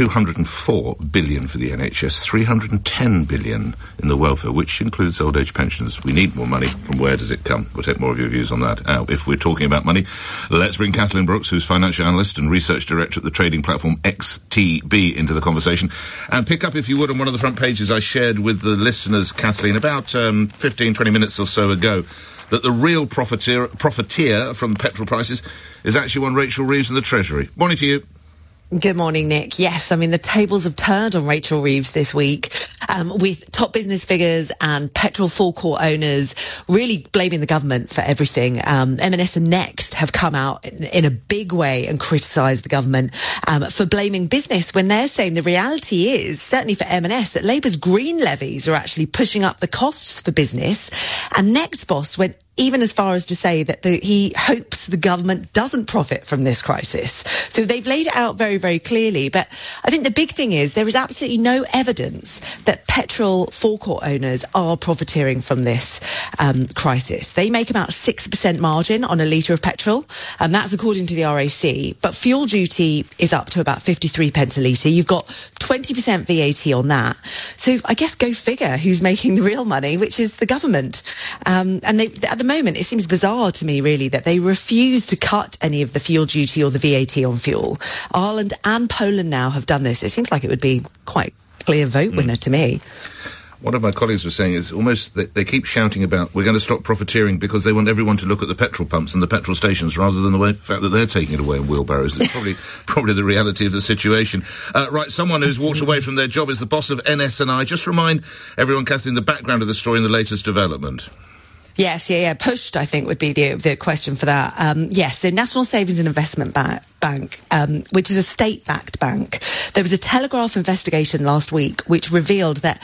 204 billion for the NHS, 310 billion in the welfare, which includes old age pensioners. We need more money. From where does it come? We'll take more of your views on that. If we're talking about money, let's bring Kathleen Brooks, who's financial analyst and research director at the trading platform XTB, into the conversation. And pick up, if you would, on one of the front pages I shared with the listeners, Kathleen, about 15, 20 minutes or so ago, that the real profiteer from petrol prices is actually one Rachel Reeves in the Treasury. Morning to you. Good morning, Nick. Yes, I mean, the tables have turned on Rachel Reeves this week, with top business figures and petrol forecourt owners really blaming the government for everything. M&S and Next have come out in a big way and criticised the government for blaming business, when they're saying the reality is, certainly for M&S, that Labour's green levies are actually pushing up the costs for business. And Next boss went even as far as to say that he hopes the government doesn't profit from this crisis. So they've laid it out very, very clearly. But I think the big thing is there is absolutely no evidence that petrol forecourt owners are profiteering from this crisis. They make about 6% margin on a litre of petrol, and that's according to the RAC. But fuel duty is up to about 53 pence a litre. You've got 20% VAT on that. So I guess go figure who's making the real money, which is the government. And at the moment, it seems bizarre to me, really, that they refuse to cut any of the fuel duty or the VAT on fuel. Ireland and Poland now have done this. It seems like it would be quite a clear vote winner to me. One of my colleagues was saying is almost they keep shouting about we're going to stop profiteering because they want everyone to look at the petrol pumps and the petrol stations rather than the fact that they're taking it away in wheelbarrows. It's probably the reality of the situation. Right, someone who's walked away from their job is the boss of NS&I. Just remind everyone, Kathleen, the background of the story and the latest development. Yes, pushed, I think, would be the question for that. Yes, so National Savings and Investment Bank, which is a state-backed bank. There was a Telegraph investigation last week which revealed that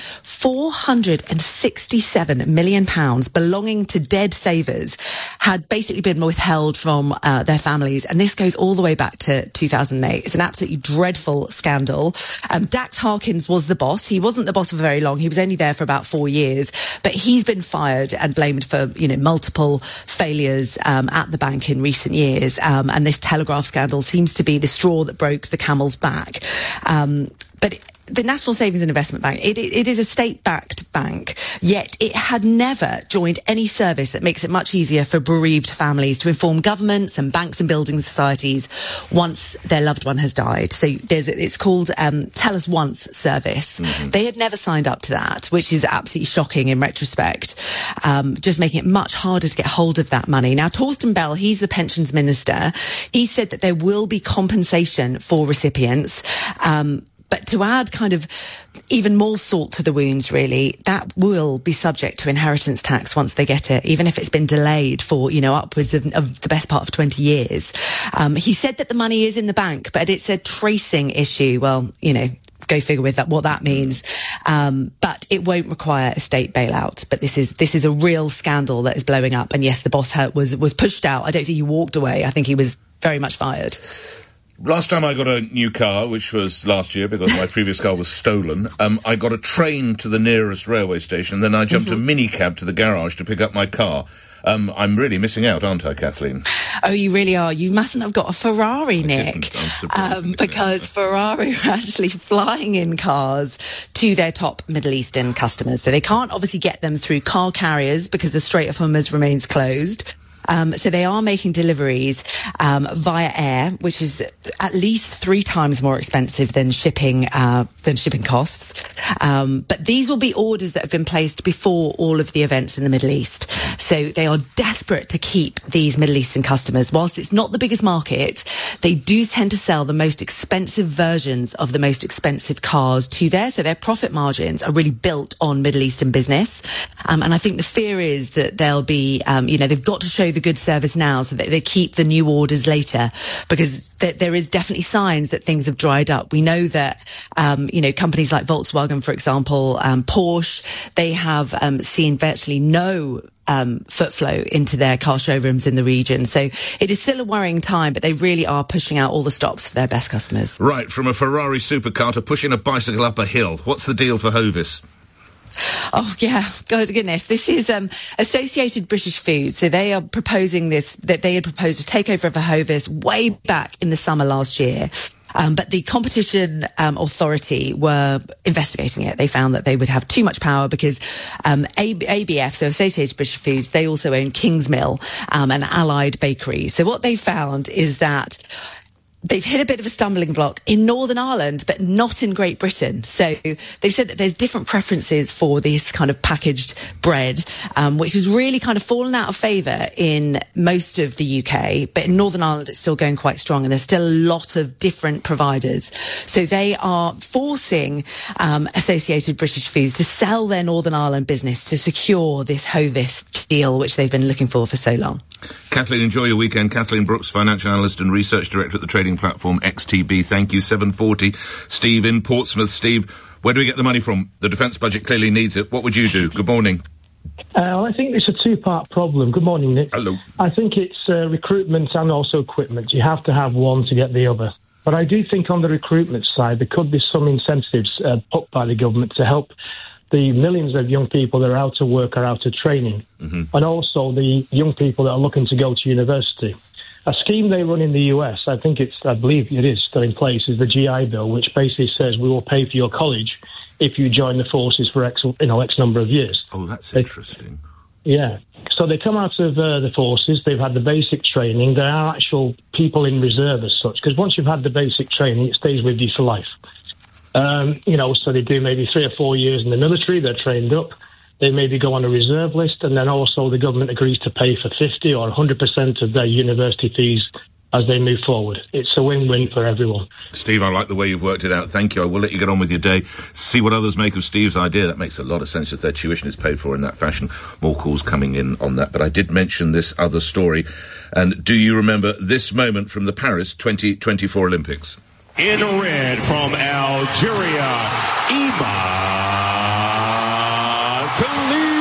£467 million belonging to dead savers had basically been withheld from their families, and this goes all the way back to 2008. It's an absolutely dreadful scandal. Dax Harkins was the boss. He wasn't the boss for very long. He was only there for about 4 years, but he's been fired and blamed for multiple failures at the bank in recent years, and this Telegraph scandal seems to be the straw that broke the camel's back. But the National Savings and Investment Bank, it is a state-backed bank, yet it had never joined any service that makes it much easier for bereaved families to inform governments and banks and building societies once their loved one has died. So it's called Tell Us Once service. Mm-hmm. They had never signed up to that, which is absolutely shocking in retrospect, just making it much harder to get hold of that money. Now, Torsten Bell, he's the pensions minister. He said that there will be compensation for recipients, but to add kind of even more salt to the wounds, really, that will be subject to inheritance tax once they get it, even if it's been delayed for, upwards of the best part of 20 years. He said that the money is in the bank, but it's a tracing issue. Well, go figure with that, what that means. But it won't require a state bailout. But this is a real scandal that is blowing up. And yes, the boss was pushed out. I don't think he walked away. I think he was very much fired. Last time I got a new car, which was last year because my previous car was stolen, I got a train to the nearest railway station, then I jumped a minicab to the garage to pick up my car. I'm really missing out, aren't I, Kathleen? Oh, you really are. You mustn't have got a Ferrari, Nick, because Ferrari are actually flying in cars to their top Middle Eastern customers. So they can't obviously get them through car carriers because the Strait of Hormuz remains closed. So they are making deliveries via air, which is at least 3 times more expensive than shipping costs. But these will be orders that have been placed before all of the events in the Middle East. So they are desperate to keep these Middle Eastern customers. Whilst it's not the biggest market, they do tend to sell the most expensive versions of the most expensive cars to there. So their profit margins are really built on Middle Eastern business. And I think the fear is that they'll be, they've got to show the good service now so that they keep the new orders later, because there is definitely signs that things have dried up. We know that, companies like Volkswagen, for example, Porsche, they have seen virtually no foot flow into their car showrooms in the region. So it is still a worrying time, but they really are pushing out all the stops for their best customers. Right, from a Ferrari supercar to pushing a bicycle up a hill. What's the deal for Hovis? Oh, yeah. Goodness. This is Associated British Foods. So they are proposing this, that they had proposed a takeover of Hovis way back in the summer last year. But the competition authority were investigating it. They found that they would have too much power because ABF, so Associated British Foods, they also own Kingsmill and Allied Bakeries. So what they found is that they've hit a bit of a stumbling block in Northern Ireland, but not in Great Britain. So they've said that there's different preferences for this kind of packaged bread, which has really kind of fallen out of favour in most of the UK. But in Northern Ireland, it's still going quite strong, and there's still a lot of different providers. So they are forcing Associated British Foods to sell their Northern Ireland business to secure this Hovis deal, which they've been looking for so long. Kathleen, enjoy your weekend. Kathleen Brooks, financial analyst and research director at the trading platform XTB. Thank you. 7:40. Steve in Portsmouth. Steve, where do we get the money from? The defence budget clearly needs it. What would you do? Good morning. I think it's a two-part problem. Good morning, Nick. Hello. I think it's recruitment and also equipment. You have to have one to get the other. But I do think on the recruitment side, there could be some incentives put by the government to help the millions of young people that are out of work or out of training, and also the young people that are looking to go to university. A scheme they run in the US, I believe it is still in place, is the GI Bill, which basically says we will pay for your college if you join the forces for X number of years. Oh, that's interesting. Yeah. So they come out of the forces, they've had the basic training, there are actual people in reserve as such, because once you've had the basic training, it stays with you for life. So they do maybe 3 or 4 years in the military, they're trained up, they maybe go on a reserve list, and then also the government agrees to pay for 50 or 100% of their university fees as they move forward. It's a win-win for everyone. Steve, I like the way you've worked it out. Thank you. I will let you get on with your day. See what others make of Steve's idea. That makes a lot of sense if their tuition is paid for in that fashion. More calls coming in on that. But I did mention this other story. And do you remember this moment from the Paris 2024 Olympics? In red from Algeria, Iman Khalid.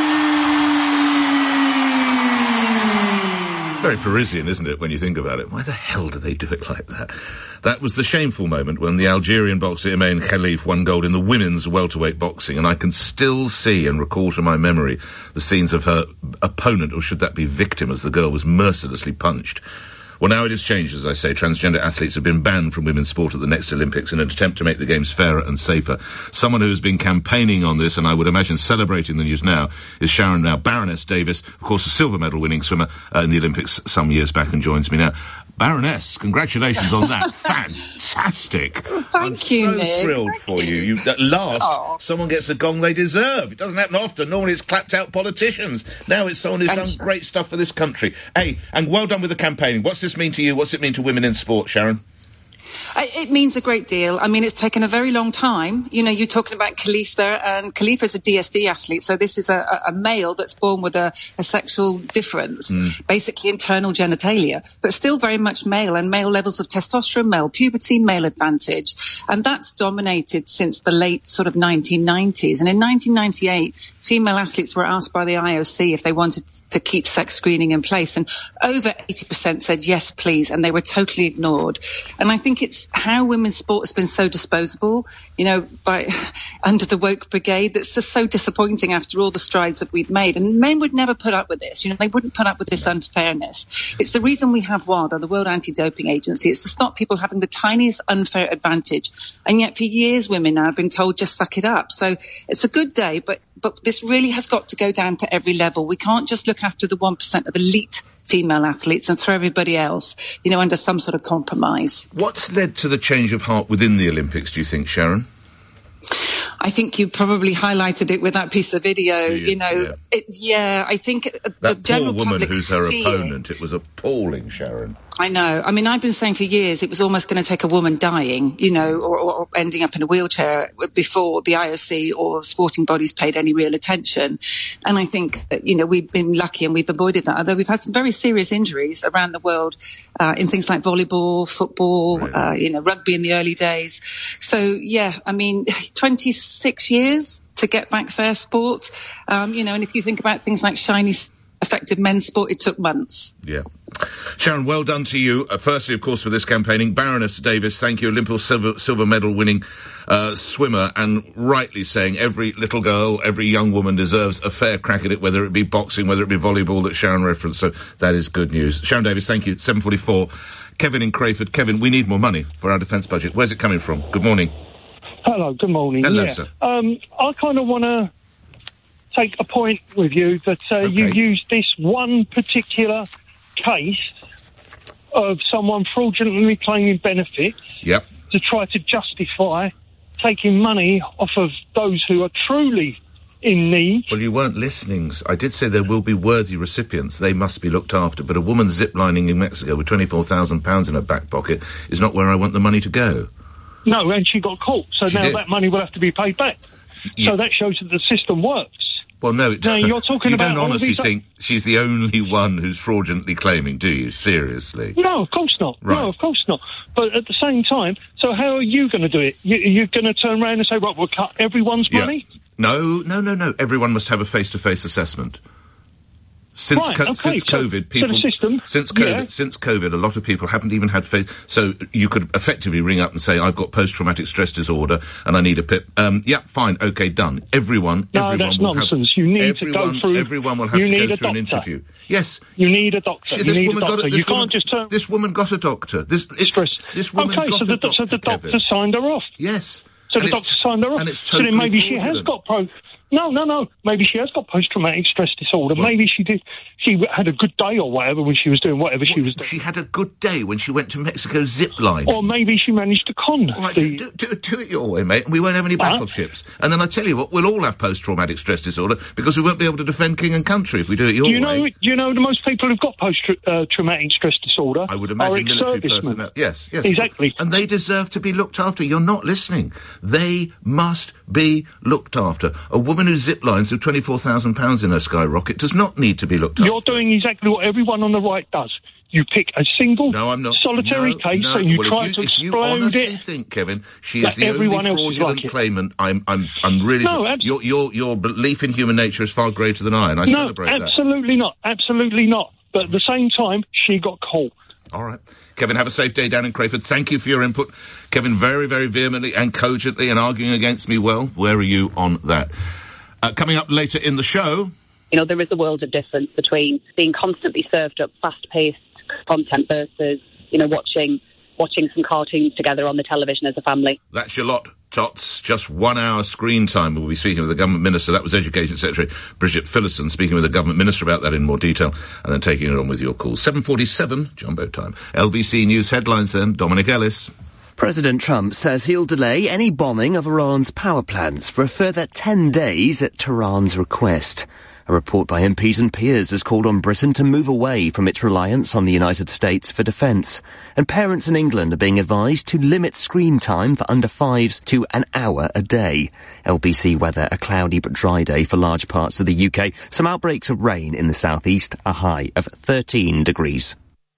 It's very Parisian, isn't it, when you think about it? Why the hell do they do it like that? That was the shameful moment when the Algerian boxer Iman Khalid won gold in the women's welterweight boxing, and I can still see and recall to my memory the scenes of her opponent, or should that be victim, as the girl was mercilessly punched. Well, now it has changed, as I say. Transgender athletes have been banned from women's sport at the next Olympics in an attempt to make the Games fairer and safer. Someone who has been campaigning on this, and I would imagine celebrating the news now, is Sharon now Baroness Davis, of course a silver medal winning swimmer in the Olympics some years back, and joins me now. Baroness, congratulations on that. Fantastic. Thank you, I'm so Nick. thrilled for you. At last, someone gets a gong they deserve. It doesn't happen often. Normally it's clapped out politicians. Now it's someone who's done great stuff for this country. Hey, and well done with the campaigning. What's this mean to you? What's it mean to women in sport, Sharon? It means a great deal. I mean, it's taken a very long time. You know, you're talking about Khalif there, and Khalif is a DSD athlete, so this is a male that's born with a sexual difference, basically internal genitalia, but still very much male, and male levels of testosterone, male puberty, male advantage. And that's dominated since the late sort of 1990s. And in 1998, female athletes were asked by the IOC if they wanted to keep sex screening in place, and over 80% said yes, please, and they were totally ignored. And I think it's how women's sport has been so disposable, you know, under the woke brigade, that's just so disappointing after all the strides that we've made. And men would never put up with this, you know, they wouldn't put up with this unfairness. It's the reason we have WADA, the World Anti-Doping Agency. It's to stop people having the tiniest unfair advantage. And yet for years women now have been told just suck it up. So it's a good day, but this really has got to go down to every level. We can't just look after the 1% of elite female athletes and throw everybody else, you know, under some sort of compromise. What's led to the change of heart within the Olympics, do you think, Sharon? I think you probably highlighted it with that piece of video. I think that the general poor woman public who's her see opponent. It was appalling, Sharon. I know. I mean, I've been saying for years it was almost going to take a woman dying, or ending up in a wheelchair before the IOC or sporting bodies paid any real attention. And I think that, we've been lucky and we've avoided that, although we've had some very serious injuries around the world in things like volleyball, football, rugby in the early days. So, 26 years to get back fair sport. And if you think about things like shiny, effective men's sport, it took months. Yeah. Sharon, well done to you. Firstly, of course, for this campaigning. Baroness Davis, thank you. Olympic silver medal winning swimmer, and rightly saying every little girl, every young woman deserves a fair crack at it, whether it be boxing, whether it be volleyball that Sharon referenced. So that is good news. Sharon Davis, thank you. 7:44. Kevin in Crayford. Kevin, we need more money for our defence budget. Where's it coming from? Good morning. Hello, good morning. Hello, sir. I kind of want to take a point with you that you used this one particular case of someone fraudulently claiming benefits to try to justify taking money off of those who are truly in need. Well, you weren't listening. I did say there will be worthy recipients. They must be looked after. But a woman ziplining in Mexico with £24,000 in her back pocket is not where I want the money to go. No, and she got caught. So now that money will have to be paid back. So that shows that the system works. Well, no, you're talking about you don't honestly think she's the only one who's fraudulently claiming, do you? Seriously? No, of course not. Right. No, of course not. But at the same time, so how are you going to do it? You're going to turn around and say, right, we'll cut everyone's money? No. Everyone must have a face-to-face assessment. Since COVID, a lot of people haven't even had so you could effectively ring up and say, I've got post-traumatic stress disorder and I need a PIP. Fine, okay, done. Everyone that's will nonsense. You need to go through. Everyone will have to go through an interview. Yes. You need a doctor. You can't just turn. This woman got a doctor. This woman got a doctor. So the doctor signed her off. Yes. So the doctor signed her off. And it's totally so then maybe she fraudulent. has got No. Maybe she has got post-traumatic stress disorder. Well, maybe she did. She had a good day or whatever when she was doing whatever she was doing. She had a good day when she went to Mexico zipline. Or maybe she managed to con. Right, do it your way, mate, and we won't have any battleships. And then I tell you what, we'll all have post-traumatic stress disorder because we won't be able to defend king and country if we do it your way. Do you know the most people who've got post-traumatic stress disorder? I would imagine military personnel. Yes, exactly. And they deserve to be looked after. You're not listening. They must be looked after. A woman who ziplines with £24,000 in her skyrocket does not need to be looked after. You're doing exactly what everyone on the right does. You pick a single solitary case and you try to explode it. If you honestly think, Kevin, she is the only fraudulent claimant, I'm really... No, your belief in human nature is far greater than I, and I celebrate that. Absolutely not. Absolutely not. But at the same time, she got caught. All right. Kevin, have a safe day down in Crayford. Thank you for your input. Kevin, very, very vehemently and cogently and arguing against me well. Where are you on that? Coming up later in the show... there is a world of difference between being constantly served up fast-paced content versus, watching some cartoons together on the television as a family. That's your lot, Tots. Just 1 hour screen time. We'll be speaking with the Government Minister. That was Education Secretary Bridget Phillipson speaking with the Government Minister about that in more detail, and then taking it on with your calls. 7:47, Jumbo time. LBC News headlines then, Dominic Ellis. President Trump says he'll delay any bombing of Iran's power plants for a further 10 days at Tehran's request. A report by MPs and peers has called on Britain to move away from its reliance on the United States for defence. And parents in England are being advised to limit screen time for under fives to an hour a day. LBC weather, a cloudy but dry day for large parts of the UK. Some outbreaks of rain in the southeast, a high of 13 degrees.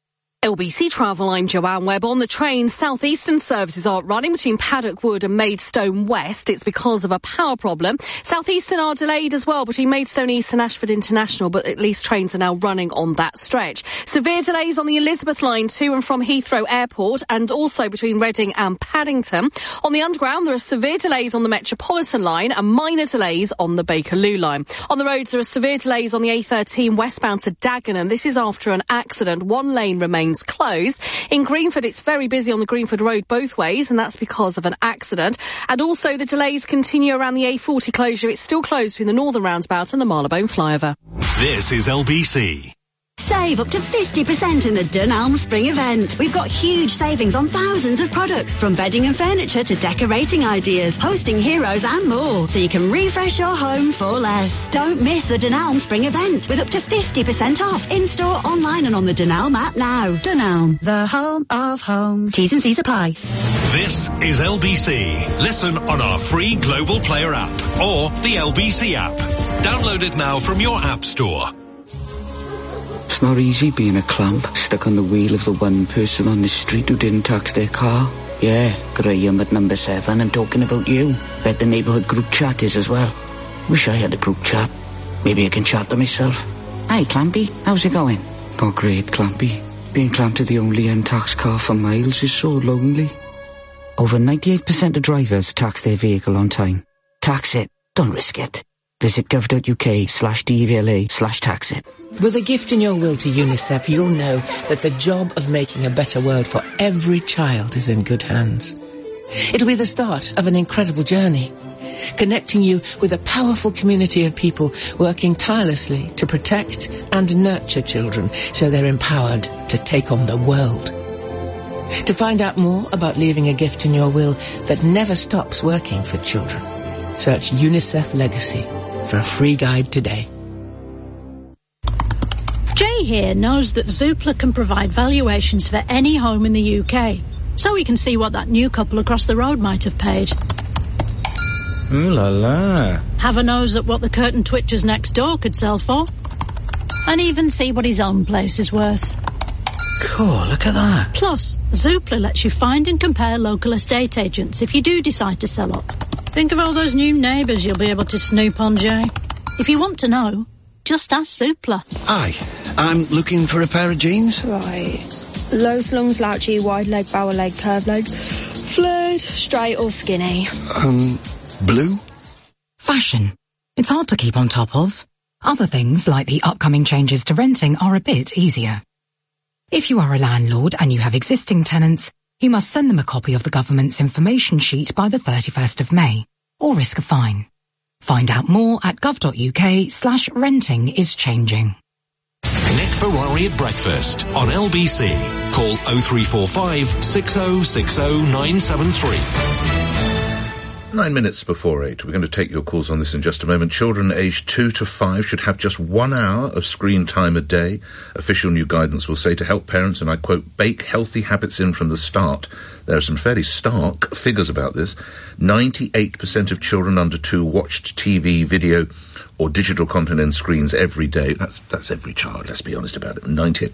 LBC Travel, I'm Joanne Webb. On the train, southeastern services are running between Paddock Wood and Maidstone West. It's because of a power problem. Southeastern are delayed as well between Maidstone East and Ashford International, but at least trains are now running on that stretch. Severe delays on the Elizabeth line to and from Heathrow Airport and also between Reading and Paddington. On the Underground, there are severe delays on the Metropolitan line and minor delays on the Bakerloo line. On the roads, there are severe delays on the A13 westbound to Dagenham. This is after an accident. One lane remains closed. In Greenford, it's very busy on the Greenford Road both ways, and that's because of an accident. And also the delays continue around the A40 closure. It's still closed between the Northern Roundabout and the Marylebone flyover. This is LBC. Save up to 50% in the Dunelm Spring event. We've got huge savings on thousands of products, from bedding and furniture to decorating ideas, hosting heroes and more, so you can refresh your home for less. Don't miss the Dunelm Spring event with up to 50% off in-store, online and on the Dunelm app now. Dunelm, the home of homes. T's and C's apply. This is LBC. Listen on our free Global Player app or the LBC app. Download it now from your app store. It's not easy being a clamp, stuck on the wheel of the one person on the street who didn't tax their car. Yeah, Graham at number 7, I'm talking about you. Bet the neighbourhood group chat is as well. Wish I had a group chat. Maybe I can chat to myself. Hi, Clampy. How's it going? Not great, Clampy. Being clamped to the only untaxed car for miles is so lonely. Over 98% of drivers tax their vehicle on time. Tax it. Don't risk it. Visit gov.uk/DVLA/tax it. With a gift in your will to UNICEF, you'll know that the job of making a better world for every child is in good hands. It'll be the start of an incredible journey, connecting you with a powerful community of people working tirelessly to protect and nurture children so they're empowered to take on the world. To find out more about leaving a gift in your will that never stops working for children, search UNICEF Legacy for a free guide today. Jay here knows that Zoopla can provide valuations for any home in the UK, so we can see what that new couple across the road might have paid. Ooh la la. Have a nose at what the curtain twitchers next door could sell for. And even see what his own place is worth. Cool, look at that. Plus, Zoopla lets you find and compare local estate agents if you do decide to sell up. Think of all those new neighbours you'll be able to snoop on, Jay. If you want to know, just ask Zoopla. Aye, I'm looking for a pair of jeans. Right. Low slung, slouchy, wide leg, bower leg, curved leg, flared, straight or skinny. Blue? Fashion. It's hard to keep on top of. Other things, like the upcoming changes to renting, are a bit easier. If you are a landlord and you have existing tenants, you must send them a copy of the government's information sheet by the 31st of May, or risk a fine. Find out more at gov.uk/renting is changing. Nick Ferrari at breakfast on LBC. Call 0345 6060 973. 9 minutes before 8. We're going to take your calls on this in just a moment. Children aged 2 to 5 should have just 1 hour of screen time a day. Official new guidance will say to help parents, and I quote, bake healthy habits in from the start. There are some fairly stark figures about this. 98% of children under 2 watched TV, video or digital content and screens every day. That's every child, let's be honest about it.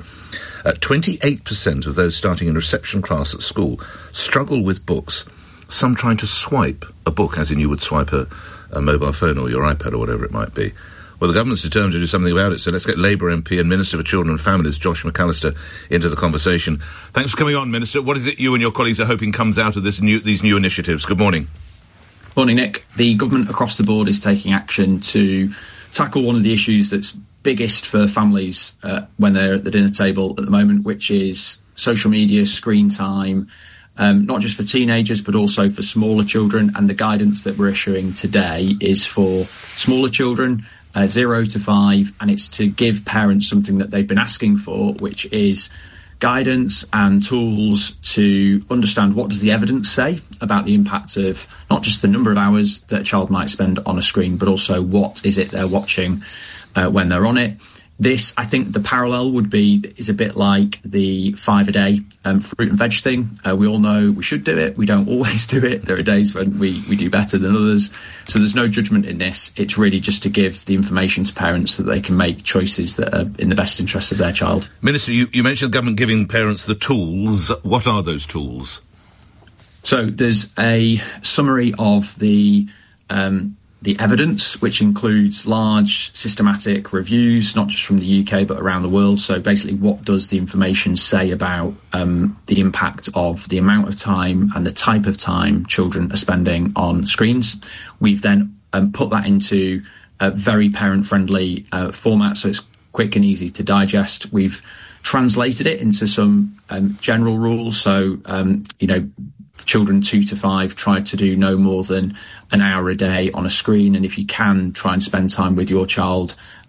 28% of those starting in reception class at school struggle with books. Some trying to swipe a book, as in you would swipe a mobile phone or your iPad or whatever it might be. Well, the government's determined to do something about it, so let's get Labour MP and Minister for Children and Families, Josh McAllister, into the conversation. Thanks for coming on, Minister. What is it you and your colleagues are hoping comes out of these new initiatives? Good morning. Morning, Nick. The government across the board is taking action to tackle one of the issues that's biggest for families when they're at the dinner table at the moment, which is social media, screen time, not just for teenagers, but also for smaller children. And the guidance that we're issuing today is for smaller children, 0 to 5, and it's to give parents something that they've been asking for, which is guidance and tools to understand what does the evidence say about the impact of not just the number of hours that a child might spend on a screen, but also what is it they're watching when they're on it. This, I think the parallel is a bit like the 5 a day fruit and veg thing. We all know we should do it. We don't always do it. There are days when we do better than others. So there's no judgment in this. It's really just to give the information to parents so that they can make choices that are in the best interest of their child. Minister, you mentioned the government giving parents the tools. What are those tools? So there's a summary of the evidence, which includes large systematic reviews, not just from the UK, but around the world. So basically, what does the information say about the impact of the amount of time and the type of time children are spending on screens? We've then put that into a very parent-friendly format, so it's quick and easy to digest. We've translated it into some general rules. So, children 2 to 5 try to do no more than an hour a day on a screen, and if you can, try and spend time with your child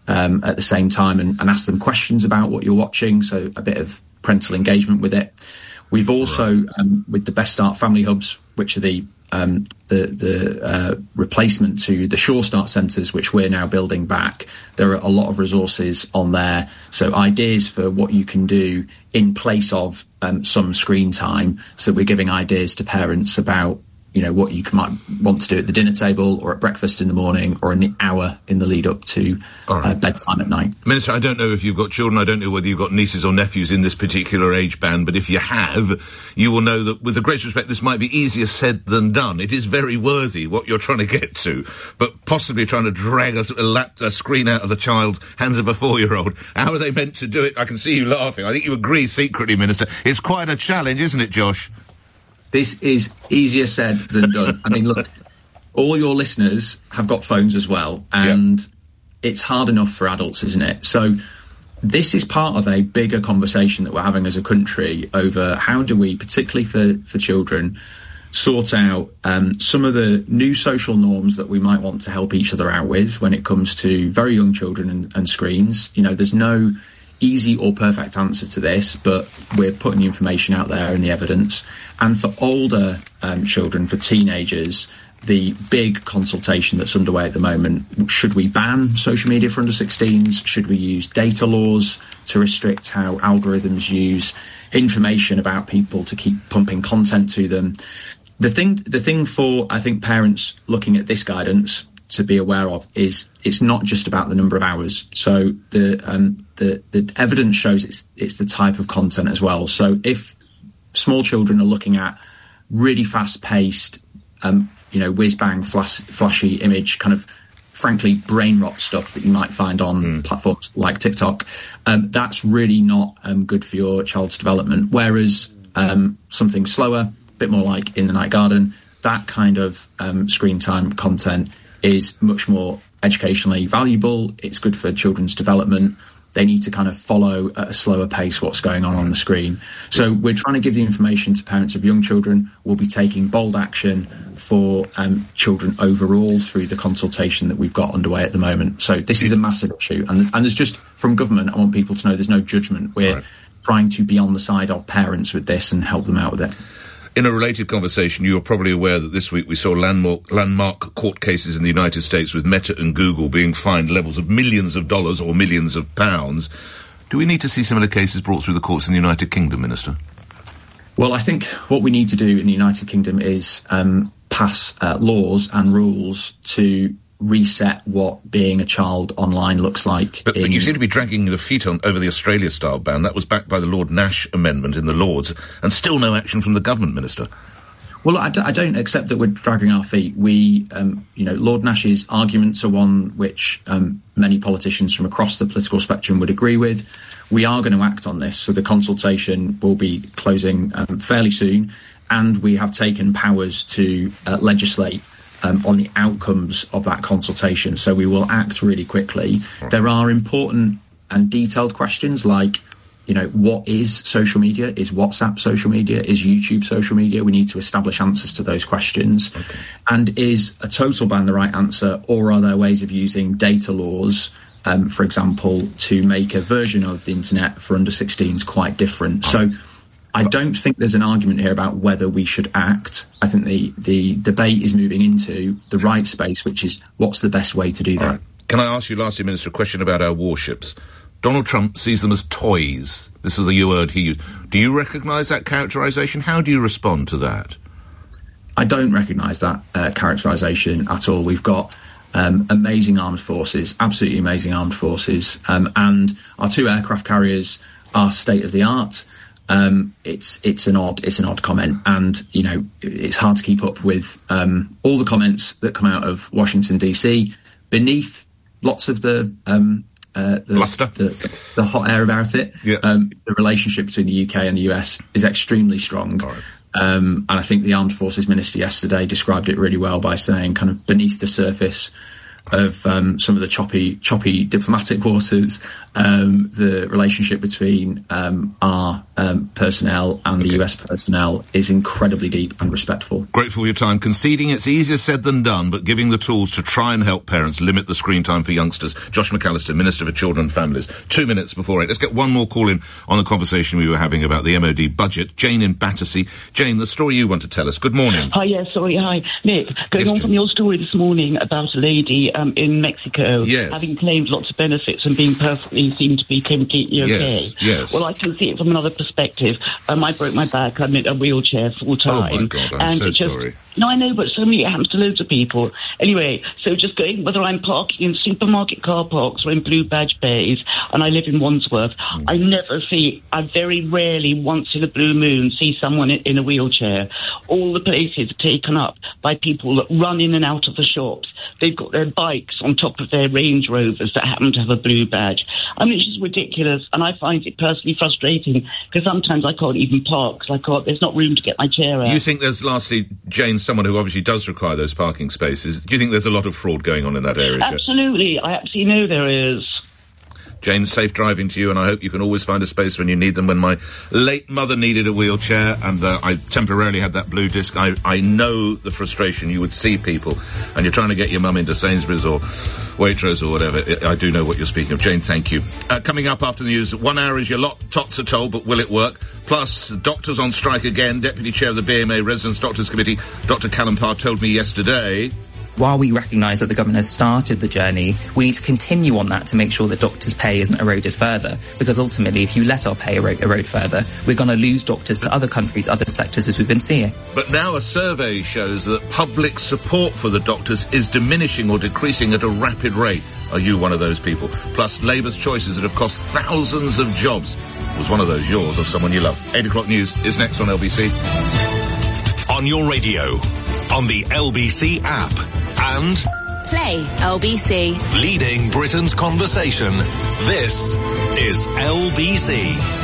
at the same time and ask them questions about what you're watching, so a bit of parental engagement with it. We've also, with the Best Start Family Hubs, which are the replacement to the Sure Start centres, which we're now building back, there are a lot of resources on there. So ideas for what you can do in place of some screen time. So we're giving ideas to parents about, you know, what you might want to do at the dinner table or at breakfast in the morning or in the hour in the lead up to bedtime at night. Minister, I don't know if you've got children. I don't know whether you've got nieces or nephews in this particular age band, but if you have, you will know that, with the greatest respect, this might be easier said than done. It is very worthy what you're trying to get to, but possibly trying to drag a screen out of the child's hands of a 4-year-old. How are they meant to do it? I can see you laughing. I think you agree secretly, Minister. It's quite a challenge, isn't it, Josh? This is easier said than done. I mean, look, all your listeners have got phones as well, and it's hard enough for adults, isn't it? So this is part of a bigger conversation that we're having as a country over how do we, particularly for children, sort out some of the new social norms that we might want to help each other out with when it comes to very young children and screens. You know, there's no easy or perfect answer to this, but we're putting the information out there and the evidence. And for older children, for teenagers, the big consultation that's underway at the moment, should we ban social media for under 16s? Should we use data laws to restrict how algorithms use information about people to keep pumping content to them? The thing for, I think, parents looking at this guidance to be aware of is it's not just about the number of hours. So the evidence shows it's the type of content as well. So if small children are looking at really fast-paced, whiz-bang, flashy image, kind of, frankly, brain rot stuff that you might find on platforms like TikTok, that's really not good for your child's development. Whereas something slower, a bit more like In the Night Garden, that kind of screen time content is much more educationally valuable. It's good for children's development. They need to kind of follow at a slower pace what's going on the screen. So we're trying to give the information to parents of young children. We'll be taking bold action for children overall through the consultation that we've got underway at the moment. So this is a massive issue. And there's just, from government, I want people to know there's no judgment. We're trying to be on the side of parents with this and help them out with it. In a related conversation, you're probably aware that this week we saw landmark court cases in the United States with Meta and Google being fined levels of millions of dollars or millions of pounds. Do we need to see similar cases brought through the courts in the United Kingdom, Minister? Well, I think what we need to do in the United Kingdom is pass laws and rules to reset what being a child online looks like. But you seem to be dragging the feet over the Australia-style ban. That was backed by the Lord Nash amendment in the Lords, and still no action from the government, Minister. Well, I don't accept that we're dragging our feet. We, Lord Nash's arguments are one which many politicians from across the political spectrum would agree with. We are going to act on this, so the consultation will be closing fairly soon, and we have taken powers to legislate on the outcomes of that consultation. So we will act really quickly. There are important and detailed questions like, what is social media? Is WhatsApp social media? Is YouTube social media? We need to establish answers to those questions. Okay. And is a total ban the right answer, or are there ways of using data laws, for example, to make a version of the internet for under 16s quite different? So I don't think there's an argument here about whether we should act. I think the debate is moving into the right space, which is what's the best way to do that. Right. Can I ask you, lastly, Minister, a question about our warships? Donald Trump sees them as toys. This was a word he used. Do you recognise that characterisation? How do you respond to that? I don't recognise that characterisation at all. We've got amazing armed forces, absolutely amazing armed forces, and our 2 aircraft carriers are state of the art. It's an odd comment, and it's hard to keep up with all the comments that come out of Washington DC beneath lots of the hot air about it. Yeah. The relationship between the UK and the US is extremely strong. Right. And I think the Armed Forces Minister yesterday described it really well by saying, kind of beneath the surface, of some of the choppy diplomatic waters. The relationship between our personnel and the US personnel is incredibly deep and respectful. Grateful for your time. Conceding it's easier said than done, but giving the tools to try and help parents limit the screen time for youngsters. Josh McAllister, Minister for Children and Families. 2 minutes before 8. Let's get one more call in on the conversation we were having about the MOD budget. Jane in Battersea. Jane, the story you want to tell us. Good morning. Hi, Hi, Nick. Going on from your story this morning about a lady in Mexico having claimed lots of benefits and being seemed to be completely okay. Yes. Well, I can see it from another perspective. I broke my back. I'm in a wheelchair full time. Oh my God, I'm so sorry. No, I know, but so many, it happens to loads of people. Anyway, so just going, whether I'm parking in supermarket car parks or in blue badge bays, and I live in Wandsworth, I very rarely, once in a blue moon, see someone in a wheelchair. All the places are taken up by people that run in and out of the shops. They've got their bikes on top of their Range Rovers that happen to have a blue badge. I mean, it's just ridiculous, and I find it personally frustrating, because sometimes I can't even park, because there's not room to get my chair out. You think there's, lastly, Jane, someone who obviously does require those parking spaces, do you think there's a lot of fraud going on in that area? Absolutely. I absolutely know there is. Jane, safe driving to you, and I hope you can always find a space when you need them. When my late mother needed a wheelchair, and I temporarily had that blue disc, I know the frustration. You would see people, and you're trying to get your mum into Sainsbury's or Waitrose or whatever. I do know what you're speaking of. Jane, thank you. Coming up after the news, 1 hour is your lot, tots are told, but will it work? Plus, doctors on strike again. Deputy Chair of the BMA Residents Doctors Committee, Dr. Callum Parr, told me yesterday... While we recognise that the government has started the journey, we need to continue on that to make sure that doctors' pay isn't eroded further. Because ultimately, if you let our pay erode further, we're going to lose doctors to other countries, other sectors, as we've been seeing. But now a survey shows that public support for the doctors is diminishing or decreasing at a rapid rate. Are you one of those people? Plus, Labour's choices that have cost thousands of jobs. Was one of those yours or someone you love? 8 o'clock news is next on LBC. On your radio, on the LBC app, and Play LBC. Leading Britain's conversation. This is LBC.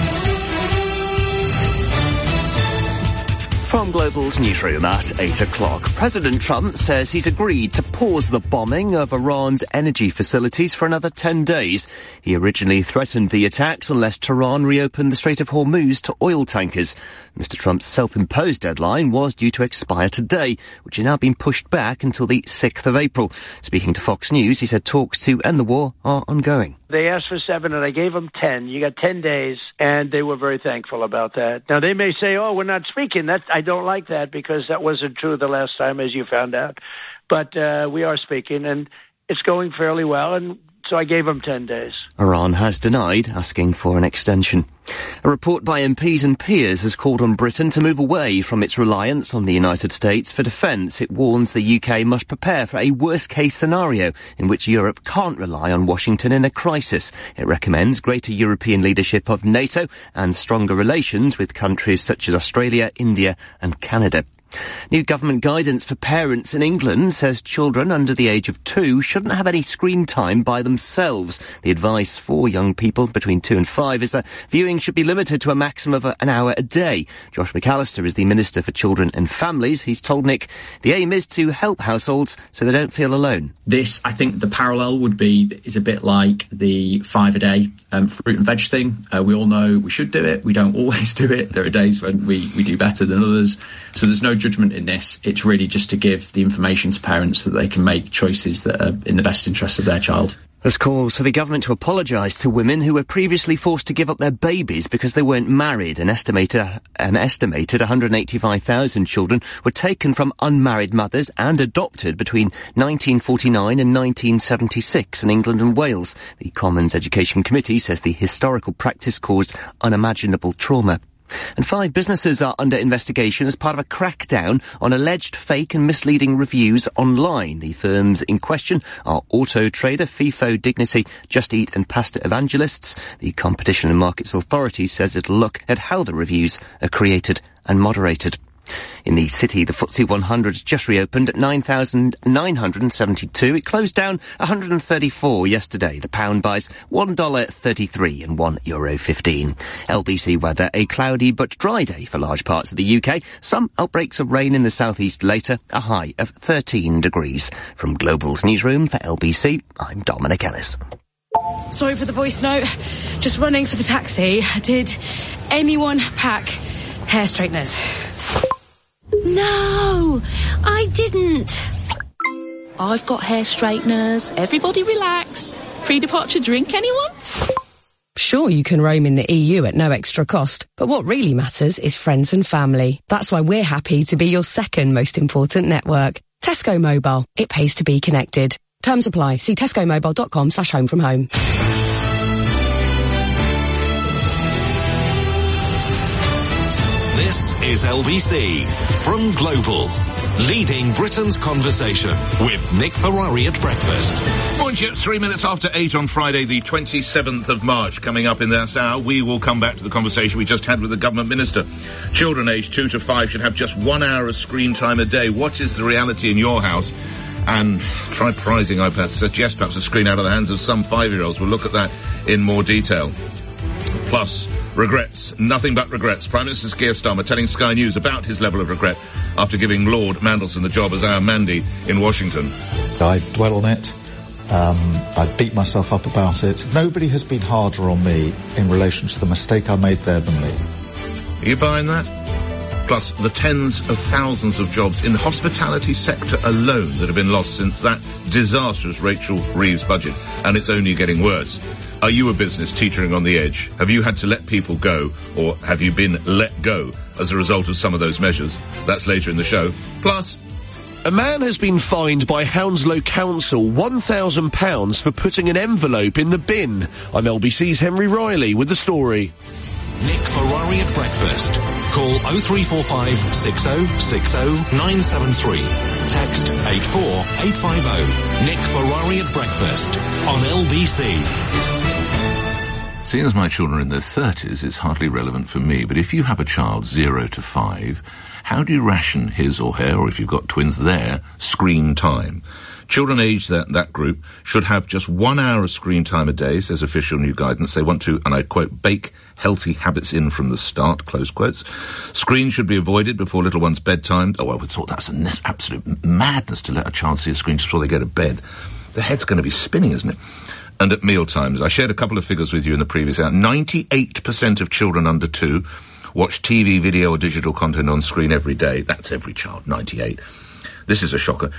From Global's newsroom at 8 o'clock, President Trump says he's agreed to pause the bombing of Iran's energy facilities for another 10 days. He originally threatened the attacks unless Tehran reopened the Strait of Hormuz to oil tankers. Mr. Trump's self-imposed deadline was due to expire today, which has now been pushed back until the 6th of April. Speaking to Fox News, he said talks to end the war are ongoing. They asked for 7 and I gave them 10. You got 10 days, and they were very thankful about that. Now, they may say, oh, we're not speaking. I don't like that because that wasn't true the last time, as you found out. But we are speaking, and it's going fairly well, and so I gave them 10 days. Iran has denied asking for an extension. A report by MPs and peers has called on Britain to move away from its reliance on the United States for defence. It warns the UK must prepare for a worst-case scenario in which Europe can't rely on Washington in a crisis. It recommends greater European leadership of NATO and stronger relations with countries such as Australia, India and Canada. New government guidance for parents in England says children under the age of 2 shouldn't have any screen time by themselves. The advice for young people between 2 and 5 is that viewing should be limited to a maximum of an hour a day. Josh McAllister is the Minister for Children and Families. He's told Nick the aim is to help households so they don't feel alone. This, I think the parallel is a bit like the 5 a day fruit and veg thing. We all know we should do it. We don't always do it. There are days when we do better than others. So there's no judgment in this. It's really just to give the information to parents so that they can make choices that are in the best interest of their child. There's calls for the government to apologise to women who were previously forced to give up their babies because they weren't married. An estimated 185,000 children were taken from unmarried mothers and adopted between 1949 and 1976 in England and Wales. The Commons Education Committee says the historical practice caused unimaginable trauma. And 5 businesses are under investigation as part of a crackdown on alleged fake and misleading reviews online. The firms in question are Auto Trader, FIFO, Dignity, Just Eat and Pasta Evangelists. The Competition and Markets Authority says it'll look at how the reviews are created and moderated. In the city, the FTSE 100 just reopened at 9,972. It closed down 134 yesterday. The pound buys $1.33 and €1.15. LBC weather, a cloudy but dry day for large parts of the UK. Some outbreaks of rain in the southeast later, a high of 13 degrees. From Global's newsroom for LBC, I'm Dominic Ellis. Sorry for the voice note. Just running for the taxi. Did anyone pack hair straighteners? No, I didn't. I've got hair straighteners. Everybody relax. Pre-departure drink, anyone? Sure, you can roam in the EU at no extra cost, but what really matters is friends and family. That's why we're happy to be your second most important network. Tesco Mobile. It pays to be connected. Terms apply. See tescomobile.com/home from home. This is LBC from Global, leading Britain's conversation with Nick Ferrari at breakfast. Morning, 3 minutes after 8 on Friday, the 27th of March. Coming up in this hour, we will come back to the conversation we just had with the government minister. Children aged 2 to 5 should have just 1 hour of screen time a day. What is the reality in your house? And try prizing iPads. Suggest perhaps a screen out of the hands of some 5-year-olds. We'll look at that in more detail. Plus, regrets. Nothing but regrets. Prime Minister Keir Starmer telling Sky News about his level of regret after giving Lord Mandelson the job as our Mandy in Washington. I dwell on it. I beat myself up about it. Nobody has been harder on me in relation to the mistake I made there than me. Are you buying that? Plus the tens of thousands of jobs in the hospitality sector alone that have been lost since that disastrous Rachel Reeves budget, and it's only getting worse. Are you a business teetering on the edge? Have you had to let people go, or have you been let go as a result of some of those measures? That's later in the show. Plus, a man has been fined by Hounslow Council £1,000 for putting an envelope in the bin. I'm LBC's Henry Riley with the story. Nick Ferrari at breakfast. Call 0345 6060 973. Text 84850. Nick Ferrari at breakfast on LBC. Seeing as my children are in their 30s, it's hardly relevant for me, but if you have a child 0 to 5, how do you ration his or her, or if you've got twins, their screen time? Children aged that group should have just 1 hour of screen time a day, says official new guidance. They want to, and I quote, bake healthy habits in from the start, close quotes. Screens should be avoided before little one's bedtime. Oh, I would have thought that's an absolute madness to let a child see a screen just before they go to bed. The head's going to be spinning, isn't it? And at meal times, I shared a couple of figures with you in the previous hour. 98% of children under 2 watch TV, video or digital content on screen every day. That's every child, 98. This is a shocker.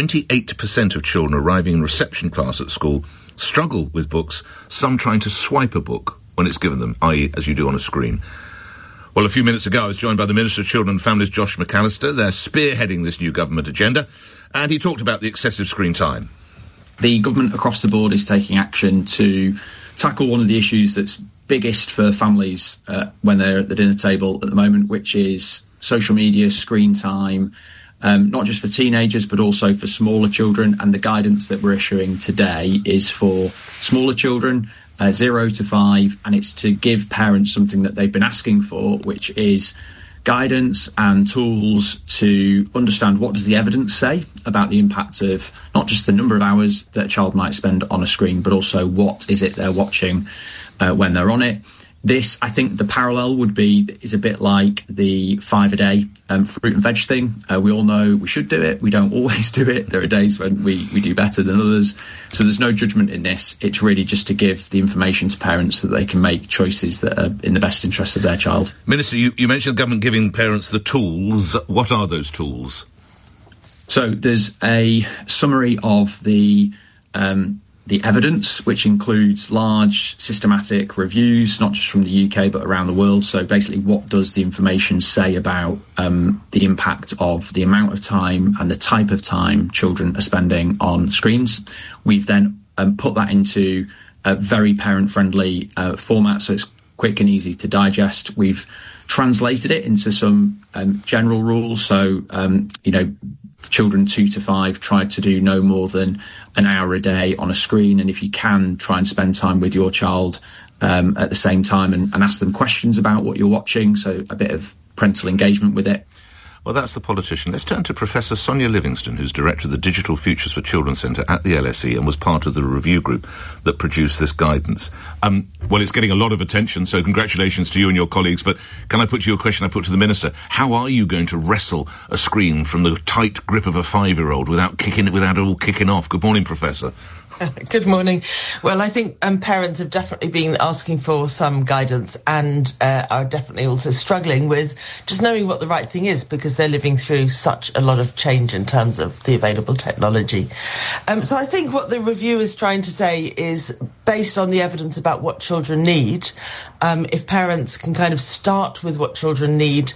28% of children arriving in reception class at school struggle with books, some trying to swipe a book when it's given them, i.e. as you do on a screen. Well, a few minutes ago I was joined by the Minister of Children and Families, Josh McAllister. They're spearheading this new government agenda, and he talked about the excessive screen time. The government across the board is taking action to tackle one of the issues that's biggest for families when they're at the dinner table at the moment, which is social media, screen time, not just for teenagers, but also for smaller children. And the guidance that we're issuing today is for smaller children, 0 to 5, and it's to give parents something that they've been asking for, which is guidance and tools to understand what does the evidence say about the impact of not just the number of hours that a child might spend on a screen, but also what is it they're watching when they're on it. This, I think the parallel is a bit like the 5 a day fruit and veg thing. We all know we should do it. We don't always do it. There are days when we do better than others. So there's no judgment in this. It's really just to give the information to parents so that they can make choices that are in the best interest of their child. Minister, you mentioned the government giving parents the tools. What are those tools? So there's a summary of the evidence, which includes large systematic reviews, not just from the UK, but around the world. So basically, what does the information say about the impact of the amount of time and the type of time children are spending on screens? We've then put that into a very parent-friendly format, so it's quick and easy to digest. We've translated it into some general rules. So, children 2 to 5 try to do no more than an hour a day on a screen, and if you can, try and spend time with your child at the same time and ask them questions about what you're watching, so a bit of parental engagement with it. Well, that's the politician. Let's turn to Professor Sonia Livingston, who's director of the Digital Futures for Children Centre at the LSE and was part of the review group that produced this guidance. Well, it's getting a lot of attention, so congratulations to you and your colleagues, but can I put to you a question I put to the Minister? How are you going to wrestle a screen from the tight grip of a 5-year-old without it all kicking off? Good morning, Professor. Good morning. Well, I think parents have definitely been asking for some guidance and are definitely also struggling with just knowing what the right thing is, because they're living through such a lot of change in terms of the available technology. So I think what the review is trying to say is, based on the evidence about what children need, if parents can kind of start with what children need,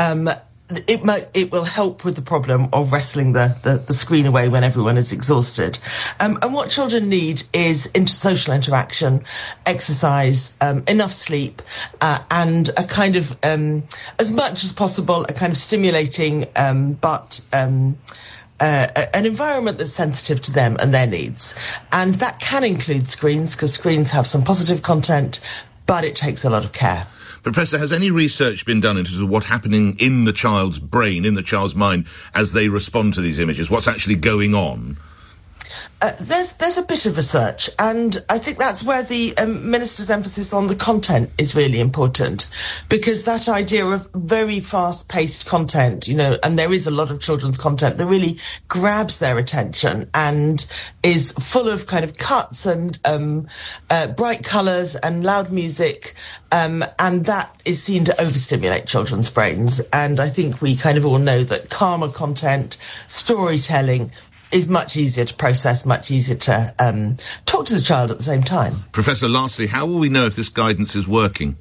it will help with the problem of wrestling the screen away when everyone is exhausted. And what children need is social interaction, exercise, enough sleep, and a kind of, as much as possible, a kind of stimulating but an environment that's sensitive to them and their needs. And that can include screens, because screens have some positive content, but it takes a lot of care. Professor, has any research been done into what's happening in the child's brain, in the child's mind, as they respond to these images? What's actually going on? There's a bit of research, and I think that's where the Minister's emphasis on the content is really important, because that idea of very fast-paced content, and there is a lot of children's content that really grabs their attention and is full of kind of cuts and bright colours and loud music, and that is seen to overstimulate children's brains. And I think we kind of all know that calmer content, storytelling, is much easier to process, much easier to talk to the child at the same time. Professor, lastly, how will we know if this guidance is working?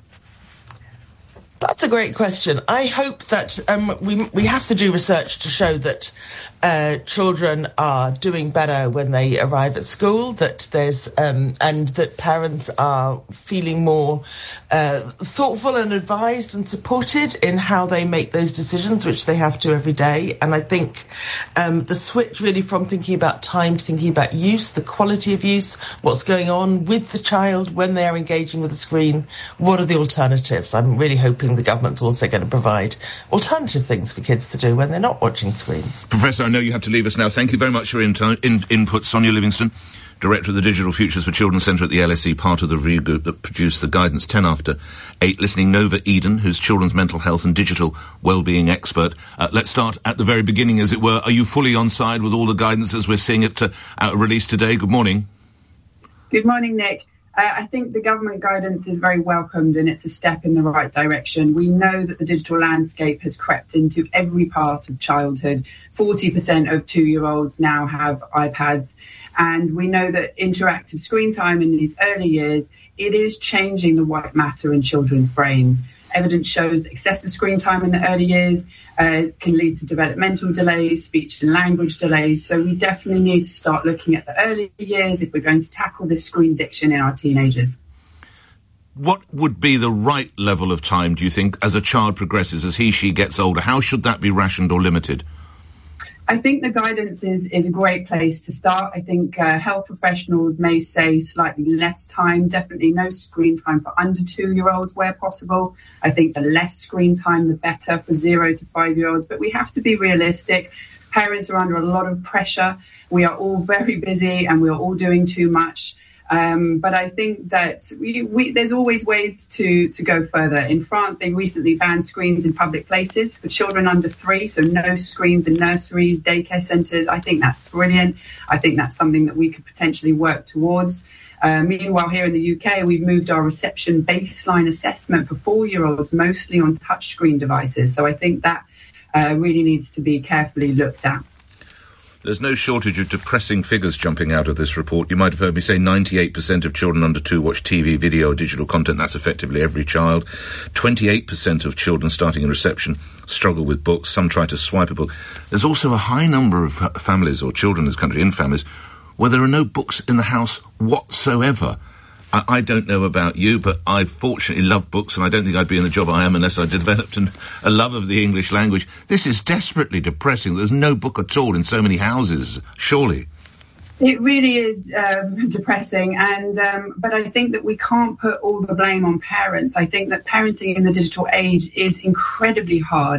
That's a great question. I hope that we have to do research to show that children are doing better when they arrive at school, that there's and that parents are feeling more thoughtful and advised and supported in how they make those decisions, which they have to every day. And I think the switch really from thinking about time to thinking about use, the quality of use, what's going on with the child when they are engaging with the screen, what are the alternatives? I'm really hoping the government's also going to provide alternative things for kids to do when they're not watching screens. Professor, I know you have to leave us now. Thank you very much for your input. Sonia Livingston, Director of the Digital Futures for Children Centre at the LSE, part of the review group that produced the guidance. 10 after 8, listening Nova Eden, who's children's mental health and digital wellbeing expert. Let's start at the very beginning, as it were. Are you fully on side with all the guidance as we're seeing it released today? Good morning. Good morning, Nick. I think the government guidance is very welcomed, and it's a step in the right direction. We know that the digital landscape has crept into every part of childhood. 40% of 2-year-olds now have iPads, and we know that interactive screen time in these early years, it is changing the white matter in children's brains. Evidence shows that excessive screen time in the early years can lead to developmental delays, speech and language delays. So we definitely need to start looking at the early years if we're going to tackle this screen addiction in our teenagers. What would be the right level of time, do you think, as a child progresses, as she gets older? How should that be rationed or limited? I think the guidance is a great place to start. I think health professionals may say slightly less time, definitely no screen time for under 2-year-olds where possible. I think the less screen time, the better for 0 to 5-year-olds. But we have to be realistic. Parents are under a lot of pressure. We are all very busy and we are all doing too much. But I think that there's always ways to go further. In France, they recently banned screens in public places for children under 3, so no screens in nurseries, daycare centres. I think that's brilliant. I think that's something that we could potentially work towards. Meanwhile, here in the UK, we've moved our reception baseline assessment for 4-year-olds mostly on touchscreen devices. So I think that really needs to be carefully looked at. There's no shortage of depressing figures jumping out of this report. You might have heard me say 98% of children under 2 watch TV, video or digital content. That's effectively every child. 28% of children starting in reception struggle with books. Some try to swipe a book. There's also a high number of families or children in this country, in families, where there are no books in the house whatsoever. I don't know about you, but I fortunately love books, and I don't think I'd be in the job I am unless I developed a love of the English language. This is desperately depressing. There's no book at all in so many houses, surely. It really is depressing, and but I think that we can't put all the blame on parents. I think that parenting in the digital age is incredibly hard.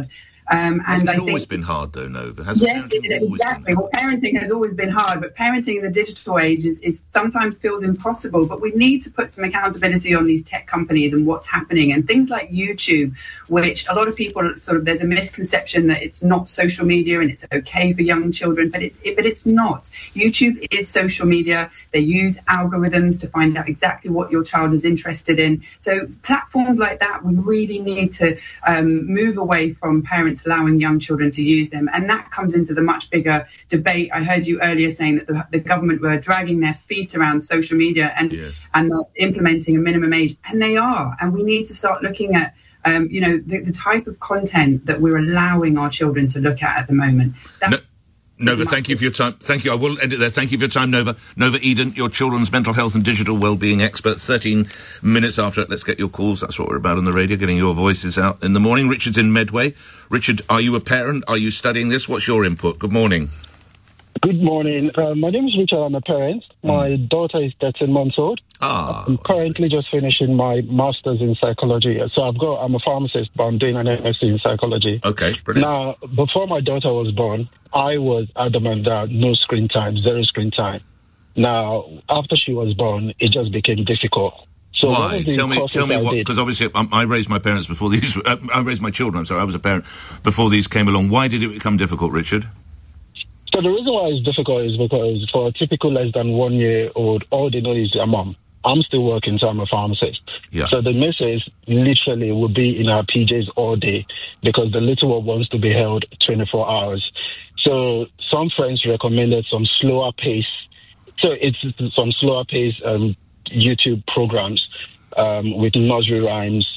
And Hasn't I it think always been hard, though, Nova? Hasn't yes, exactly. Well, parenting has always been hard, but parenting in the digital age is sometimes feels impossible. But we need to put some accountability on these tech companies and what's happening, and things like YouTube, which a lot of people there's a misconception that it's not social media and it's okay for young children, but it's not. YouTube is social media. They use algorithms to find out exactly what your child is interested in. So platforms like that, we really need to move away from parents allowing young children to use them. And that comes into the much bigger debate. I heard you earlier saying that the government were dragging their feet around social media and implementing a minimum age. And they are. And we need to start looking at the type of content that we're allowing our children to look at the moment. Nova, thank you for your time. Thank you. I will end it there. Thank you for your time, Nova. Nova Eden, your children's mental health and digital well-being expert. 13 minutes after it. Let's get your calls. That's what we're about on the radio, getting your voices out in the morning. Richard's in Medway. Richard, are you a parent? Are you studying this? What's your input? Good morning. Good morning. My name is Richard. I'm a parent. My daughter is 13 months old. I'm currently just finishing my master's in psychology. So I'm a pharmacist, but I'm doing an MSc in psychology. Okay, brilliant. Now, before my daughter was born, I was adamant that no screen time, zero screen time. Now, after she was born, it just became difficult. So why? Tell me what, because obviously I raised my parents before these, I raised my children, I'm sorry, I was a parent before these came along. Why did it become difficult, Richard? So the reason why it's difficult is because for a typical less than 1 year old, all they know is their mom. I'm still working, so I'm a pharmacist. Yeah. So the missus literally will be in her PJs all day because the little one wants to be held 24 hours. So some friends recommended some slower pace. So it's some slower pace YouTube programs with nursery rhymes.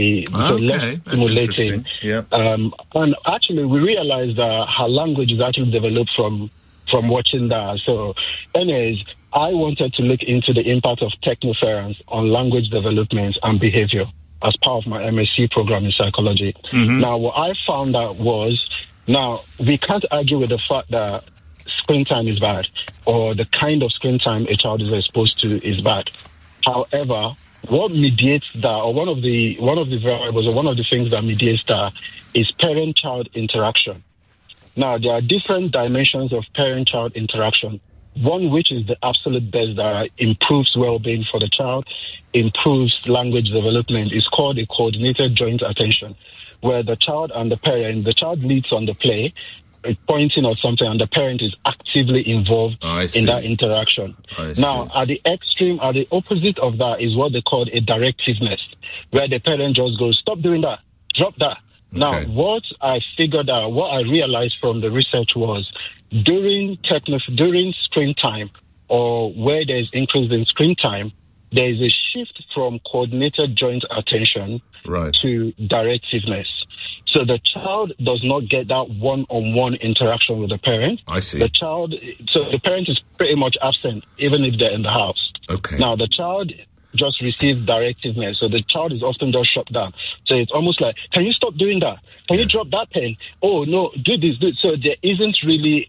Less stimulating. Yeah. And actually, we realized that her language is actually developed from watching that. So, anyways, I wanted to look into the impact of technoference on language development and behavior as part of my MSc program in psychology. Mm-hmm. Now, what I found out was, now, we can't argue with the fact that screen time is bad or the kind of screen time a child is exposed to is bad. However, what mediates that, or one of the variables, or one of the things that mediates that, is parent-child interaction. Now, there are different dimensions of parent-child interaction. One which is the absolute best that improves well-being for the child, improves language development, is called a coordinated joint attention, where the child and the child leads on the play, pointing at something, and the parent is actively involved in that interaction. Now, at the extreme, at the opposite of that is what they call a directiveness, where the parent just goes, stop doing that, drop that. Okay. Now, what I figured out, what I realized from the research was, during screen time, or where there's increase in screen time, there is a shift from coordinated joint attention to directiveness. So the child does not get that one-on-one interaction with the parent. I see. So the parent is pretty much absent, even if they're in the house. Okay. Now, the child just receives directiveness, so the child is often just shut down. So it's almost like, can you stop doing that? Can you drop that pen? Oh, no, do this, do it. So there isn't really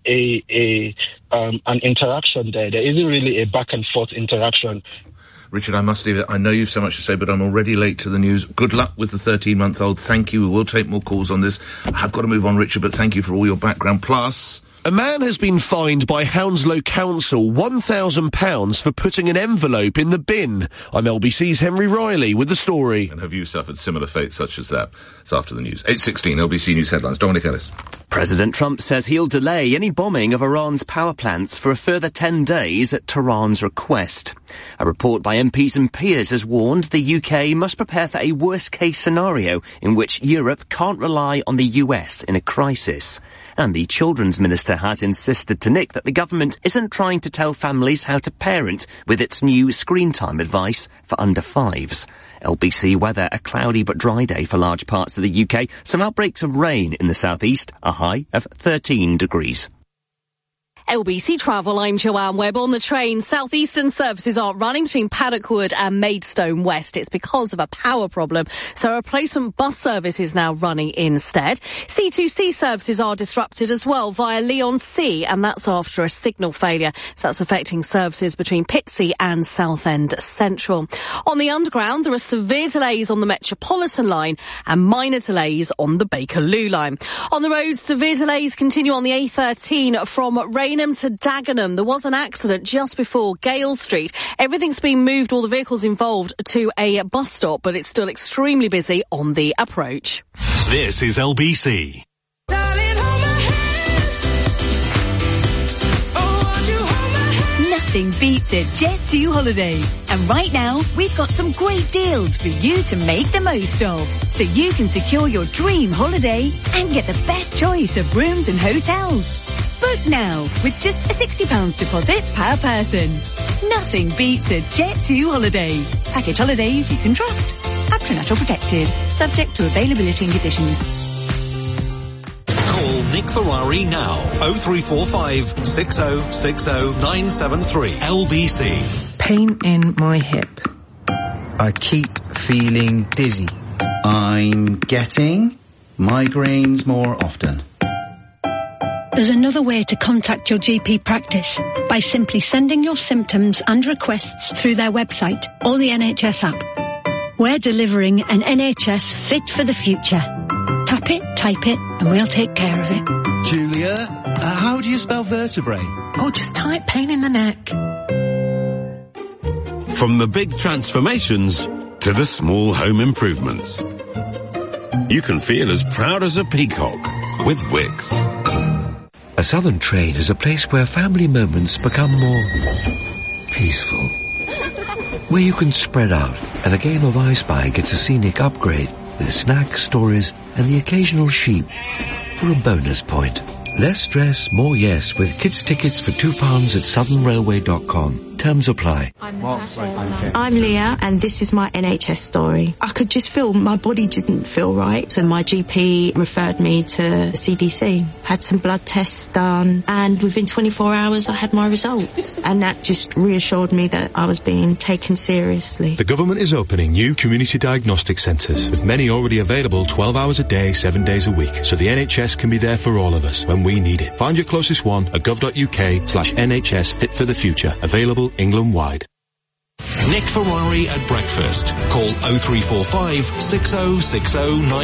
an interaction there. There isn't really a back-and-forth interaction. Richard, I must leave it. I know you've so much to say, but I'm already late to the news. Good luck with the 13-month-old. Thank you. We will take more calls on this. I've got to move on, Richard, but thank you for all your background. Plus, a man has been fined by Hounslow Council £1,000 for putting an envelope in the bin. I'm LBC's Henry Riley with the story. And have you suffered similar fate such as that? It's after the news. 8:16, LBC News headlines. Dominic Ellis. President Trump says he'll delay any bombing of Iran's power plants for a further 10 days at Tehran's request. A report by MPs and peers has warned the UK must prepare for a worst-case scenario in which Europe can't rely on the US in a crisis. And the Children's Minister has insisted to Nick that the government isn't trying to tell families how to parent with its new screen time advice for under fives. LBC weather, a cloudy but dry day for large parts of the UK. Some outbreaks of rain in the southeast, a high of 13 degrees. LBC Travel, I'm Joanne Webb. On the train, Southeastern services aren't running between Paddock Wood and Maidstone West. It's because of a power problem, so a replacement bus service is now running instead. C2C services are disrupted as well via Leon C, and that's after a signal failure. So that's affecting services between Pitsea and Southend Central. On the Underground, there are severe delays on the Metropolitan line and minor delays on the Bakerloo line. On the roads, severe delays continue on the A13 from Rainham to Dagenham. There was an accident just before Gale Street. Everything's been moved, all the vehicles involved, to a bus stop, but it's still extremely busy on the approach. This is LBC. Nothing beats a Jet2 holiday. And right now, we've got some great deals for you to make the most of. So you can secure your dream holiday and get the best choice of rooms and hotels. Book now with just a £60 deposit per person. Nothing beats a Jet2 holiday. Package holidays you can trust. Up to natural protected. Subject to availability and conditions. Call Nick Ferrari now. 0345 6060 973 LBC. Pain in my hip. I keep feeling dizzy. I'm getting migraines more often. There's another way to contact your GP practice by simply sending your symptoms and requests through their website or the NHS app. We're delivering an NHS fit for the future. Tap it, type it, and we'll take care of it. Julia, how do you spell vertebrae? Oh, just type pain in the neck. From the big transformations to the small home improvements, you can feel as proud as a peacock with Wix. A Southern train is a place where family moments become more peaceful. Where you can spread out and a game of I Spy gets a scenic upgrade with snacks, stories and the occasional sheep for a bonus point. Less stress, more yes with kids' tickets for £2 at southernrailway.com. Terms apply. I'm Leah and this is my NHS story. I could just feel my body didn't feel right, so my GP referred me to CDC. Had some blood tests done and within 24 hours I had my results, and that just reassured me that I was being taken seriously. The government is opening new community diagnostic centres, with many already available 12 hours a day, 7 days a week, so the NHS can be there for all of us when we need it. Find your closest one at gov.uk/NHS Fit for the Future. Available England-wide. Nick Ferrari at breakfast. Call 0345 6060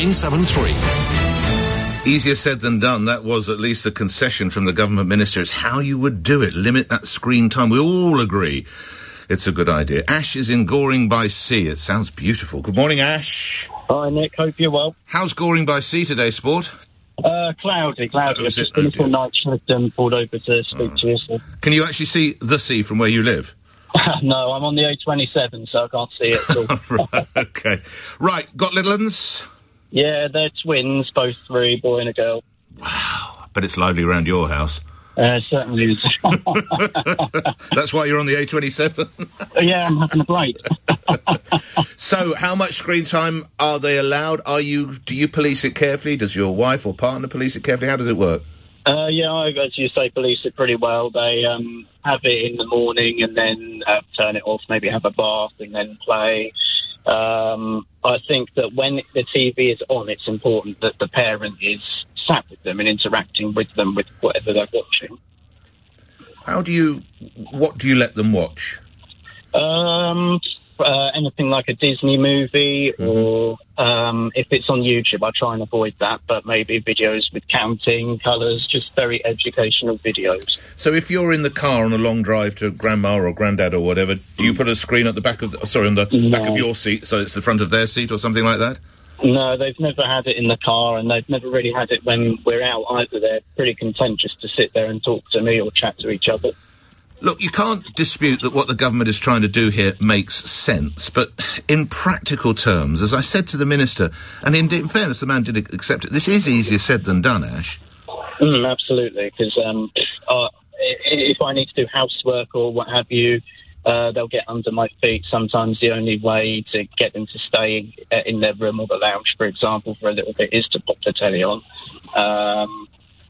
973. Easier said than done. That was at least a concession from the government minister. It's how you would do it. Limit that screen time. We all agree it's a good idea. Ash is in Goring by Sea. It sounds beautiful. Good morning, Ash. Hi, Nick. Hope you're well. How's Goring by Sea today, sport? Cloudy. I've just been for night shift and pulled over to speak to you. So. Can you actually see the sea from where you live? No, I'm on the A27, so I can't see it at all. Right, okay. Right, got little uns? Yeah, they're twins, both 3, boy and a girl. Wow, but it's lively around your house. Certainly is. That's why you're on the A27? Yeah, I'm having a break. So, how much screen time are they allowed? Do you police it carefully? Does your wife or partner police it carefully? How does it work? Yeah, as you say, police it pretty well. They have it in the morning and then turn it off, maybe have a bath and then play. I think that when the TV is on, it's important that the parent is sat with them and interacting with them with whatever they're watching. What do you let them watch? Anything like a Disney movie, or if it's on YouTube, I try and avoid that, but maybe videos with counting, colours, just very educational videos. So if you're in the car on a long drive to grandma or granddad or whatever, do you put a screen at the back of back of your seat, so it's the front of their seat or something like that? No, they've never had it in the car, and they've never really had it when we're out either. They're pretty content just to sit there and talk to me or chat to each other. Look, you can't dispute that what the government is trying to do here makes sense, but in practical terms, as I said to the minister, and in fairness, the man did accept it, this is easier said than done, Ash. Absolutely, because if I need to do housework or what have you, they'll get under my feet. Sometimes the only way to get them to stay in their room or the lounge, for example, for a little bit is to pop the telly on. So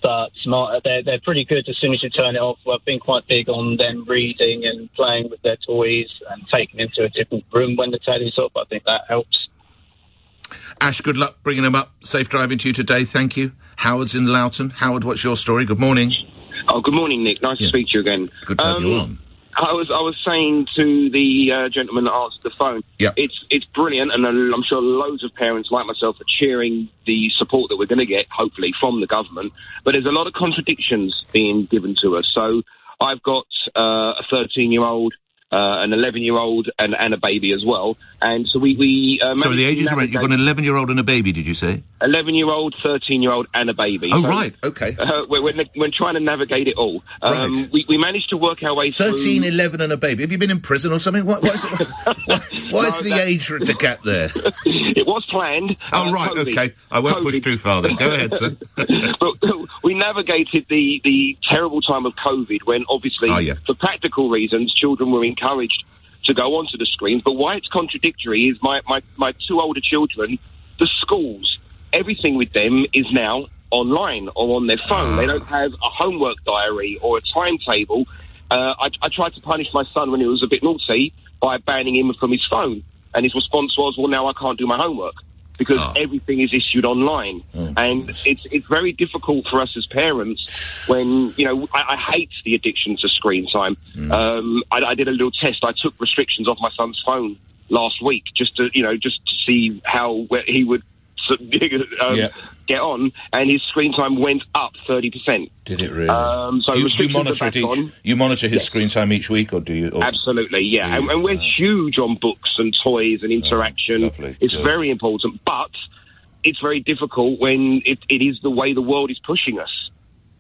but smart. They're pretty good as soon as you turn it off. I've been quite big on them reading and playing with their toys and taking them to a different room when the telly's off. I think that helps. Ash, good luck bringing them up. Safe driving to you today. Thank you. Howard's in Loughton. Howard, what's your story? Good morning. Oh, good morning, Nick. Nice to speak to you again. Good to have you on. I was saying to the gentleman that answered the phone, it's brilliant, and I'm sure loads of parents like myself are cheering the support that we're going to get, hopefully, from the government. But there's a lot of contradictions being given to us. So I've got a 13-year-old, an 11-year-old, and a baby as well. And so we so the ages are... You've got an 11-year-old and a baby, did you say? 11-year-old, 13-year-old, and a baby. Oh, so, right, OK. We're trying to navigate it all. Right. We managed to work our way 13, 11 and a baby. Have you been in prison or something? What's the age gap there? It was planned. Oh, right, COVID. OK. I won't push too far then. Go ahead, sir. But we navigated the terrible time of COVID when, obviously, for practical reasons, children were encouraged to go onto the screens. But why it's contradictory is my two older children, the schools, everything with them is now online or on their phone. They don't have a homework diary or a timetable. I tried to punish my son when he was a bit naughty by banning him from his phone. And his response was, well, now I can't do my homework because everything is issued online. And it's very difficult for us as parents when, I hate the addiction to screen time. I did a little test. I took restrictions off my son's phone last week just to see where he would get on, and his screen time went up 30%. Did it really? So you monitor his screen time each week, or do you? Or absolutely, yeah. And we're huge on books and toys and interaction. It's very important, but it's very difficult when it is the way the world is pushing us.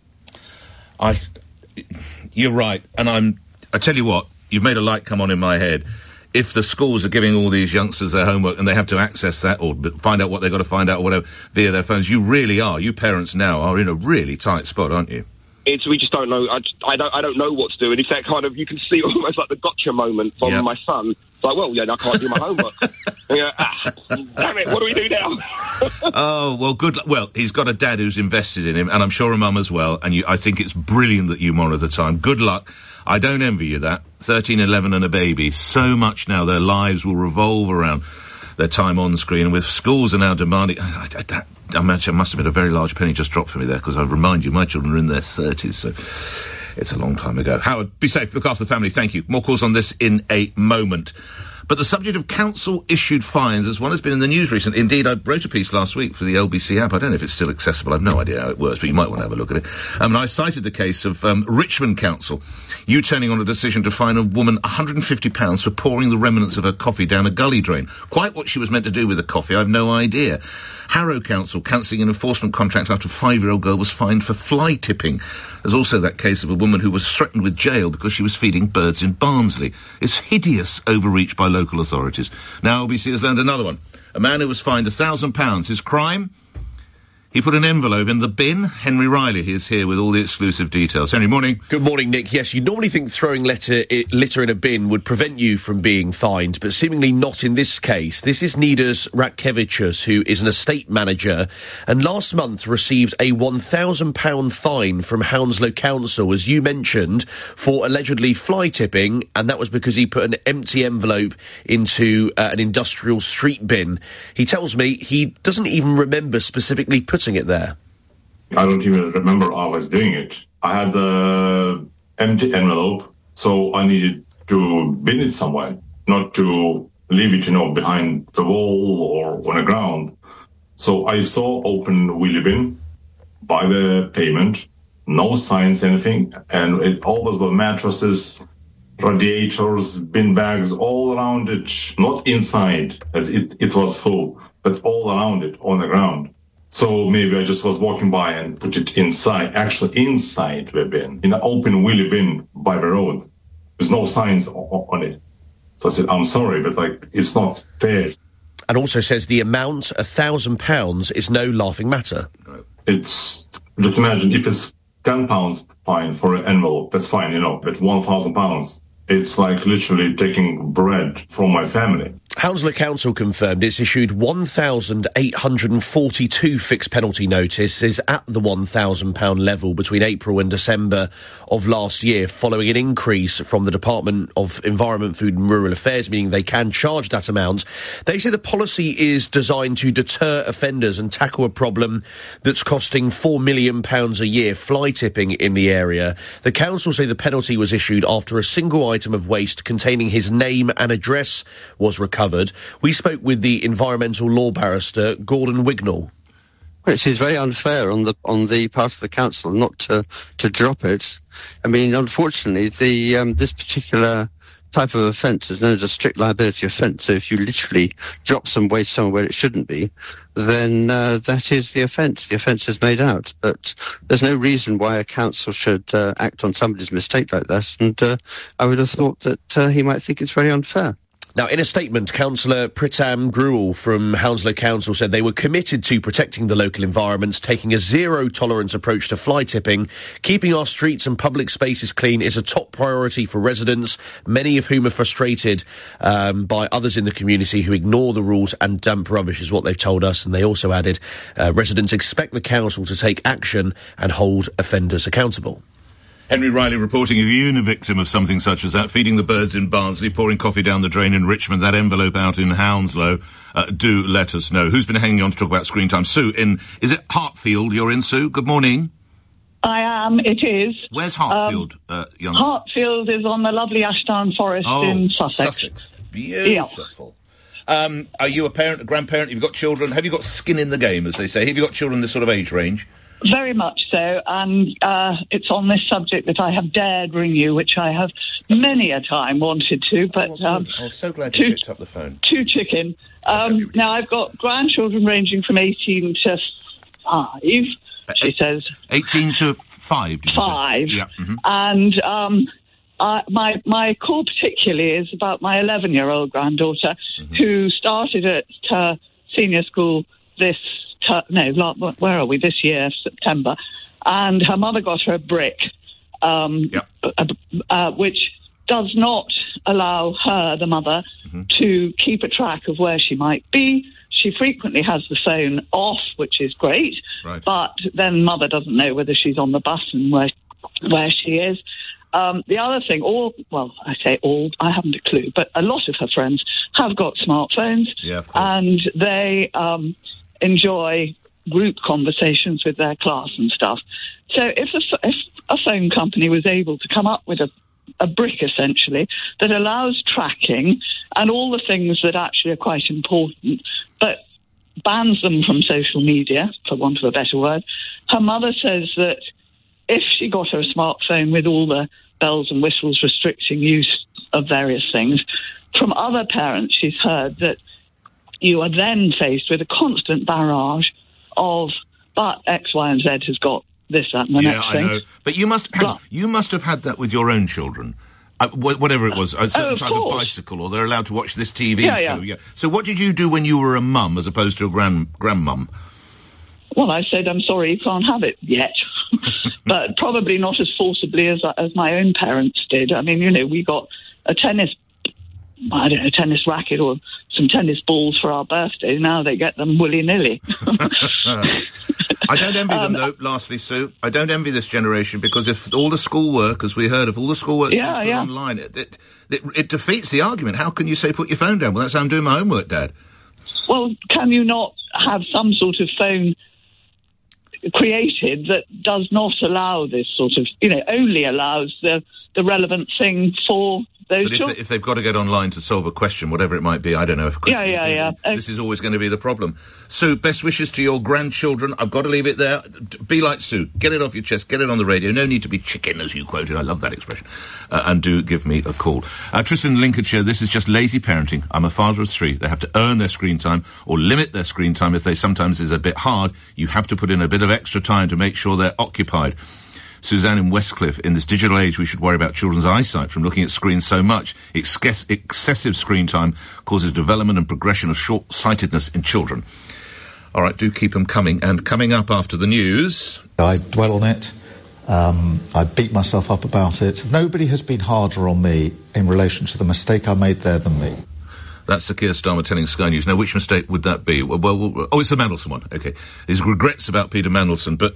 You're right, and I tell you what, you've made a light come on in my head. If the schools are giving all these youngsters their homework and they have to access that or find out what they've got to find out or whatever via their phones, you parents now are in a really tight spot, aren't you? We just don't know. I don't know what to do. And it's that kind of, you can see almost like the gotcha moment from my son. It's like, well, I can't do my homework. Damn it, what do we do now? Oh, well, good luck. Well, he's got a dad who's invested in him, and I'm sure a mum as well, and I think it's brilliant that you monitor the time. Good luck. I don't envy you that. 13, 11 and a baby. So much now their lives will revolve around their time on screen. With schools are now demanding... I must admit a very large penny just dropped for me there, because I remind you, my children are in their 30s, so it's a long time ago. Howard, be safe, look after the family, thank you. More calls on this in a moment. But the subject of council-issued fines, as one has been in the news recently. Indeed, I wrote a piece last week for the LBC app. I don't know if it's still accessible. I've no idea how it works, but you might want to have a look at it. And I cited the case of Richmond Council, turning on a decision to fine a woman £150 for pouring the remnants of her coffee down a gully drain. Quite what she was meant to do with the coffee, I've no idea. Harrow Council cancelling an enforcement contract after a 5-year-old girl was fined for fly tipping. There's also that case of a woman who was threatened with jail because she was feeding birds in Barnsley. It's hideous overreach by local authorities. Now LBC has learned another one. A man who was fined £1,000. His crime? He put an envelope in the bin. Henry Riley is here with all the exclusive details. Henry, morning. Good morning, Nick. Yes, you'd normally think throwing litter in a bin would prevent you from being fined, but seemingly not in this case. This is Nidas Ratkevichus, who is an estate manager, and last month received a £1,000 fine from Hounslow Council, as you mentioned, for allegedly fly tipping, and that was because he put an empty envelope into an industrial street bin. He tells me he doesn't even remember specifically putting it there. I don't even remember I was doing it. I had the empty envelope, so I needed to bin it somewhere, not to leave it, behind the wall or on the ground. So I saw open wheelie bin, by the pavement, no signs, anything, and it always were mattresses, radiators, bin bags, all around it, not inside, as it was full, but all around it, on the ground. So maybe I just was walking by and put it inside the bin, in an open wheelie bin by the road. There's no signs on it. So I said, I'm sorry, but it's not fair. And also says the amount, £1,000, is no laughing matter. It's, just imagine, if it's £10 fine for an envelope, that's fine, but £1,000, it's like literally taking bread from my family. Hounslow Council confirmed it's issued 1,842 fixed penalty notices at the £1,000 level between April and December of last year, following an increase from the Department of Environment, Food and Rural Affairs, meaning they can charge that amount. They say the policy is designed to deter offenders and tackle a problem that's costing £4 million a year, fly tipping in the area. The council say the penalty was issued after a single item of waste containing his name and address was recovered. We spoke with the environmental law barrister Gordon Wignall. Which is very unfair on the part of the council not to drop it. I mean, unfortunately, this particular type of offence is known as a strict liability offence. So if you literally drop some waste somewhere where it shouldn't be, then that is the offence. The offence is made out. But there's no reason why a council should act on somebody's mistake like that. And I would have thought that he might think it's very unfair. Now, in a statement, Councillor Pritam Gruel from Hounslow Council said they were committed to protecting the local environments, taking a zero-tolerance approach to fly tipping. Keeping our streets and public spaces clean is a top priority for residents, many of whom are frustrated by others in the community who ignore the rules and dump rubbish, is what they've told us. And they also added, residents expect the council to take action and hold offenders accountable. Henry Riley reporting, if you've been a victim of something such as that, feeding the birds in Barnsley, pouring coffee down the drain in Richmond, that envelope out in Hounslow, do let us know. Who's been hanging on to talk about screen time? Sue, is it Hartfield you're in, Sue? Good morning. I am, it is. Where's Hartfield, young? Hartfield is on the lovely Ashdown Forest in Sussex. Beautiful. Yep. Are you a parent, a grandparent? You've got children? Have you got skin in the game, as they say? Have you got children in this sort of age range? Very much so, and it's on this subject that I have dared ring you, which I have many a time wanted to, but... I was so glad you picked up the phone. Too chicken. Now, I've got grandchildren ranging from 18 to 5, she says. 18 to 5, did you say? 5. Yeah. Mm-hmm. And my call particularly is about my 11-year-old granddaughter, who started at senior school this where are we? This year, September. And her mother got her a brick, which does not allow her, the mother, to keep a track of where she might be. She frequently has the phone off, which is great, but then mother doesn't know whether she's on the bus and where she is. The other thing, I say all, I haven't a clue, but a lot of her friends have got smartphones, and they enjoy group conversations with their class and stuff. So if a phone company was able to come up with a brick, essentially, that allows tracking and all the things that actually are quite important, but bans them from social media, for want of a better word, her mother says that if she got her a smartphone with all the bells and whistles restricting use of various things, from other parents she's heard that you are then faced with a constant barrage of, but X, Y, and Z has got this, that, and the next thing. Yeah, I know. But you must have had that with your own children. Whatever it was, a certain type of bicycle, or they're allowed to watch this TV show. Yeah. So what did you do when you were a mum as opposed to a grandmum? Well, I said, I'm sorry, you can't have it yet. But probably not as forcibly as my own parents did. I mean, we got a tennis racket or some tennis balls for our birthday. Now they get them willy-nilly. I don't envy them, though, lastly, Sue. I don't envy this generation, because if all the schoolwork, as we heard, if all the schoolwork's put online, it defeats the argument. How can you say put your phone down? Well, that's how I'm doing my homework, Dad. Well, can you not have some sort of phone created that does not allow this sort of, only allows the relevant thing for those children? But if they've got to get online to solve a question, whatever it might be, I don't know. This is always going to be the problem. Sue, best wishes to your grandchildren. I've got to leave it there. Be like Sue. Get it off your chest. Get it on the radio. No need to be chicken, as you quoted. I love that expression. And do give me a call. Tristan in Lincolnshire, this is just lazy parenting. I'm a father of 3. They have to earn their screen time or limit their screen time if they sometimes is a bit hard. You have to put in a bit of extra time to make sure they're occupied. Suzanne in Westcliff, in this digital age, we should worry about children's eyesight from looking at screens so much. Excessive screen time causes development and progression of short-sightedness in children. All right, do keep them coming. And coming up after the news... I dwell on it. I beat myself up about it. Nobody has been harder on me in relation to the mistake I made there than me. That's Sir Keir Starmer telling Sky News. Now, which mistake would that be? Well, it's the Mandelson one. Okay. His regrets about Peter Mandelson, but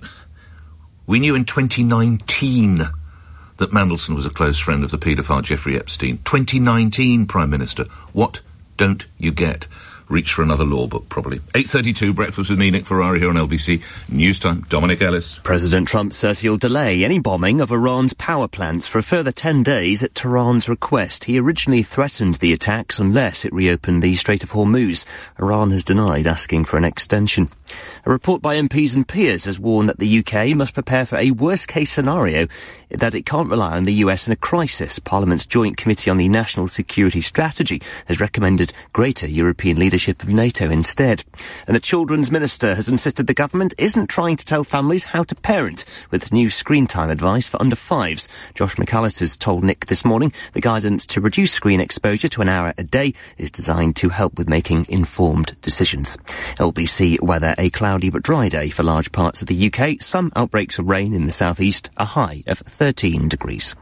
we knew in 2019 that Mandelson was a close friend of the paedophile Jeffrey Epstein. 2019, Prime Minister. What don't you get? Reach for another law book, probably. 8:32, Breakfast with me, Nick Ferrari, here on LBC News Time. Dominic Ellis. President Trump says he'll delay any bombing of Iran's power plants for a further 10 days at Tehran's request. He originally threatened the attacks unless it reopened the Strait of Hormuz. Iran has denied asking for an extension. A report by MPs and peers has warned that the UK must prepare for a worst-case scenario, that it can't rely on the US in a crisis. Parliament's Joint Committee on the National Security Strategy has recommended greater European leadership of NATO instead. And the Children's Minister has insisted the government isn't trying to tell families how to parent with new screen time advice for under fives. Josh McAllister's told Nick this morning the guidance to reduce screen exposure to an hour a day is designed to help with making informed decisions. LBC weather: a cloudy but dry day for large parts of the UK. Some outbreaks of rain in the southeast, a high of 13 degrees.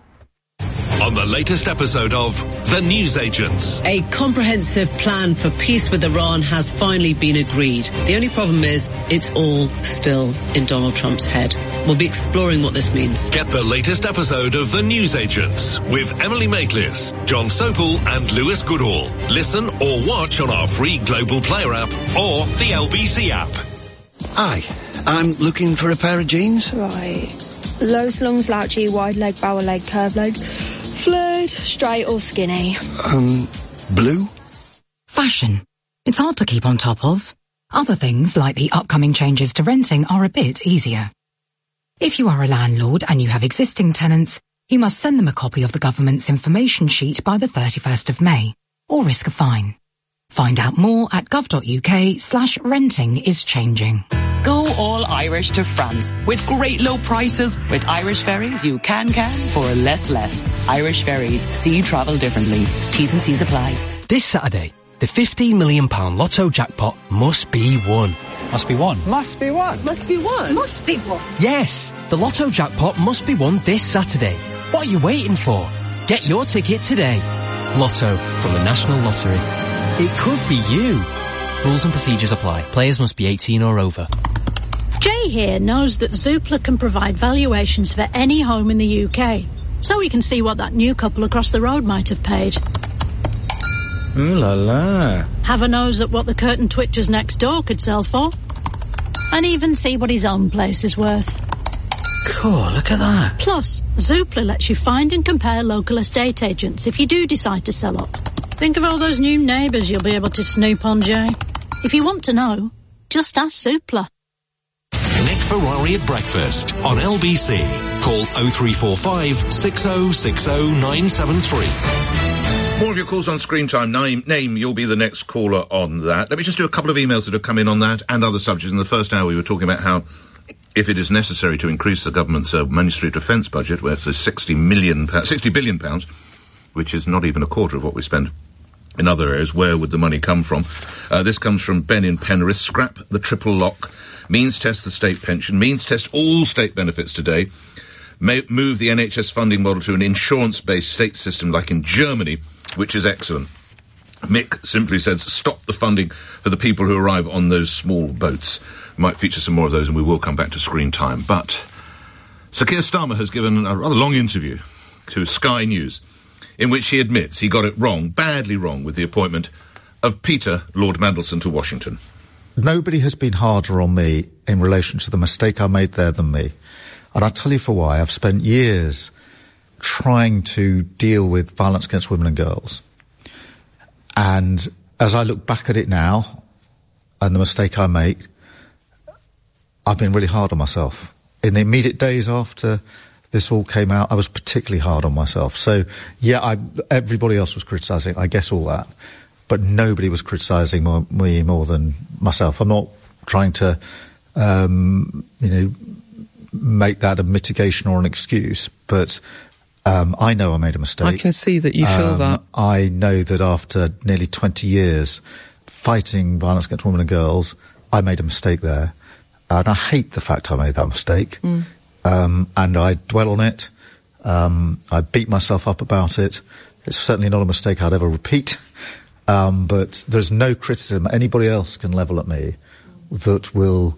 On the latest episode of The Newsagents. A comprehensive plan for peace with Iran has finally been agreed. The only problem is it's all still in Donald Trump's head. We'll be exploring what this means. Get the latest episode of The Newsagents with Emily Maitlis, John Sopel and Lewis Goodall. Listen or watch on our free Global Player app or the LBC app. Hi, I'm looking for a pair of jeans. Right. Low slung, slouchy, wide leg, bower leg, curved legs, flared, straight or skinny. Blue? Fashion. It's hard to keep on top of. Other things, like the upcoming changes to renting, are a bit easier. If you are a landlord and you have existing tenants, you must send them a copy of the government's information sheet by the 31st of May, or risk a fine. Find out more at gov.uk/renting is changing. Go all Irish to France with great low prices. With Irish Ferries, you can for less. Irish Ferries, see you travel differently. T's and C's apply. This Saturday, the £15 million Lotto jackpot must be won. Must be won. Must be won. Must be won. Must be won. Yes, the Lotto jackpot must be won this Saturday. What are you waiting for? Get your ticket today. Lotto from the National Lottery. It could be you. Rules and procedures apply. Players must be 18 or over. Jay here knows that Zoopla can provide valuations for any home in the UK, so we can see what that new couple across the road might have paid. Ooh la la. Have a nose at what the curtain twitchers next door could sell for. And even see what his own place is worth. Cool, look at that. Plus, Zoopla lets you find and compare local estate agents if you do decide to sell up. Think of all those new neighbours you'll be able to snoop on, Jay. If you want to know, just ask Zoopla. Nick Ferrari at breakfast on LBC. Call 0345 6060 973. More of your calls on Screen Time. Name, you'll be the next caller on that. Let me just do a couple of emails that have come in on that and other subjects. In the first hour we were talking about how, if it is necessary to increase the government's Ministry of Defence budget, where it's £60 billion, which is not even a quarter of what we spend in other areas, where would the money come from? This comes from Ben in Penrith. Scrap the triple lock. Means test the state pension. Means test all state benefits today. Move the NHS funding model to an insurance-based state system like in Germany, which is excellent. Mick simply says, stop the funding for the people who arrive on those small boats. We might feature some more of those, and we will come back to Screen Time. But Sir Keir Starmer has given a rather long interview to Sky News, in which he admits he got it wrong, badly wrong, with the appointment of Peter Lord Mandelson to Washington. Nobody has been harder on me in relation to the mistake I made there than me. And I'll tell you for why. I've spent years trying to deal with violence against women and girls. And as I look back at it now, and the mistake I make, I've been really hard on myself. In the immediate days after this all came out, I was particularly hard on myself. So, yeah, everybody else was criticising, I guess all that. But nobody was criticising me more than myself. I'm not trying to, make that a mitigation or an excuse, but I know I made a mistake. I can see that you feel that. I know that after nearly 20 years fighting violence against women and girls, I made a mistake there. And I hate the fact I made that mistake. And I dwell on it. I beat myself up about it. It's certainly not a mistake I'd ever repeat. But there's no criticism anybody else can level at me that will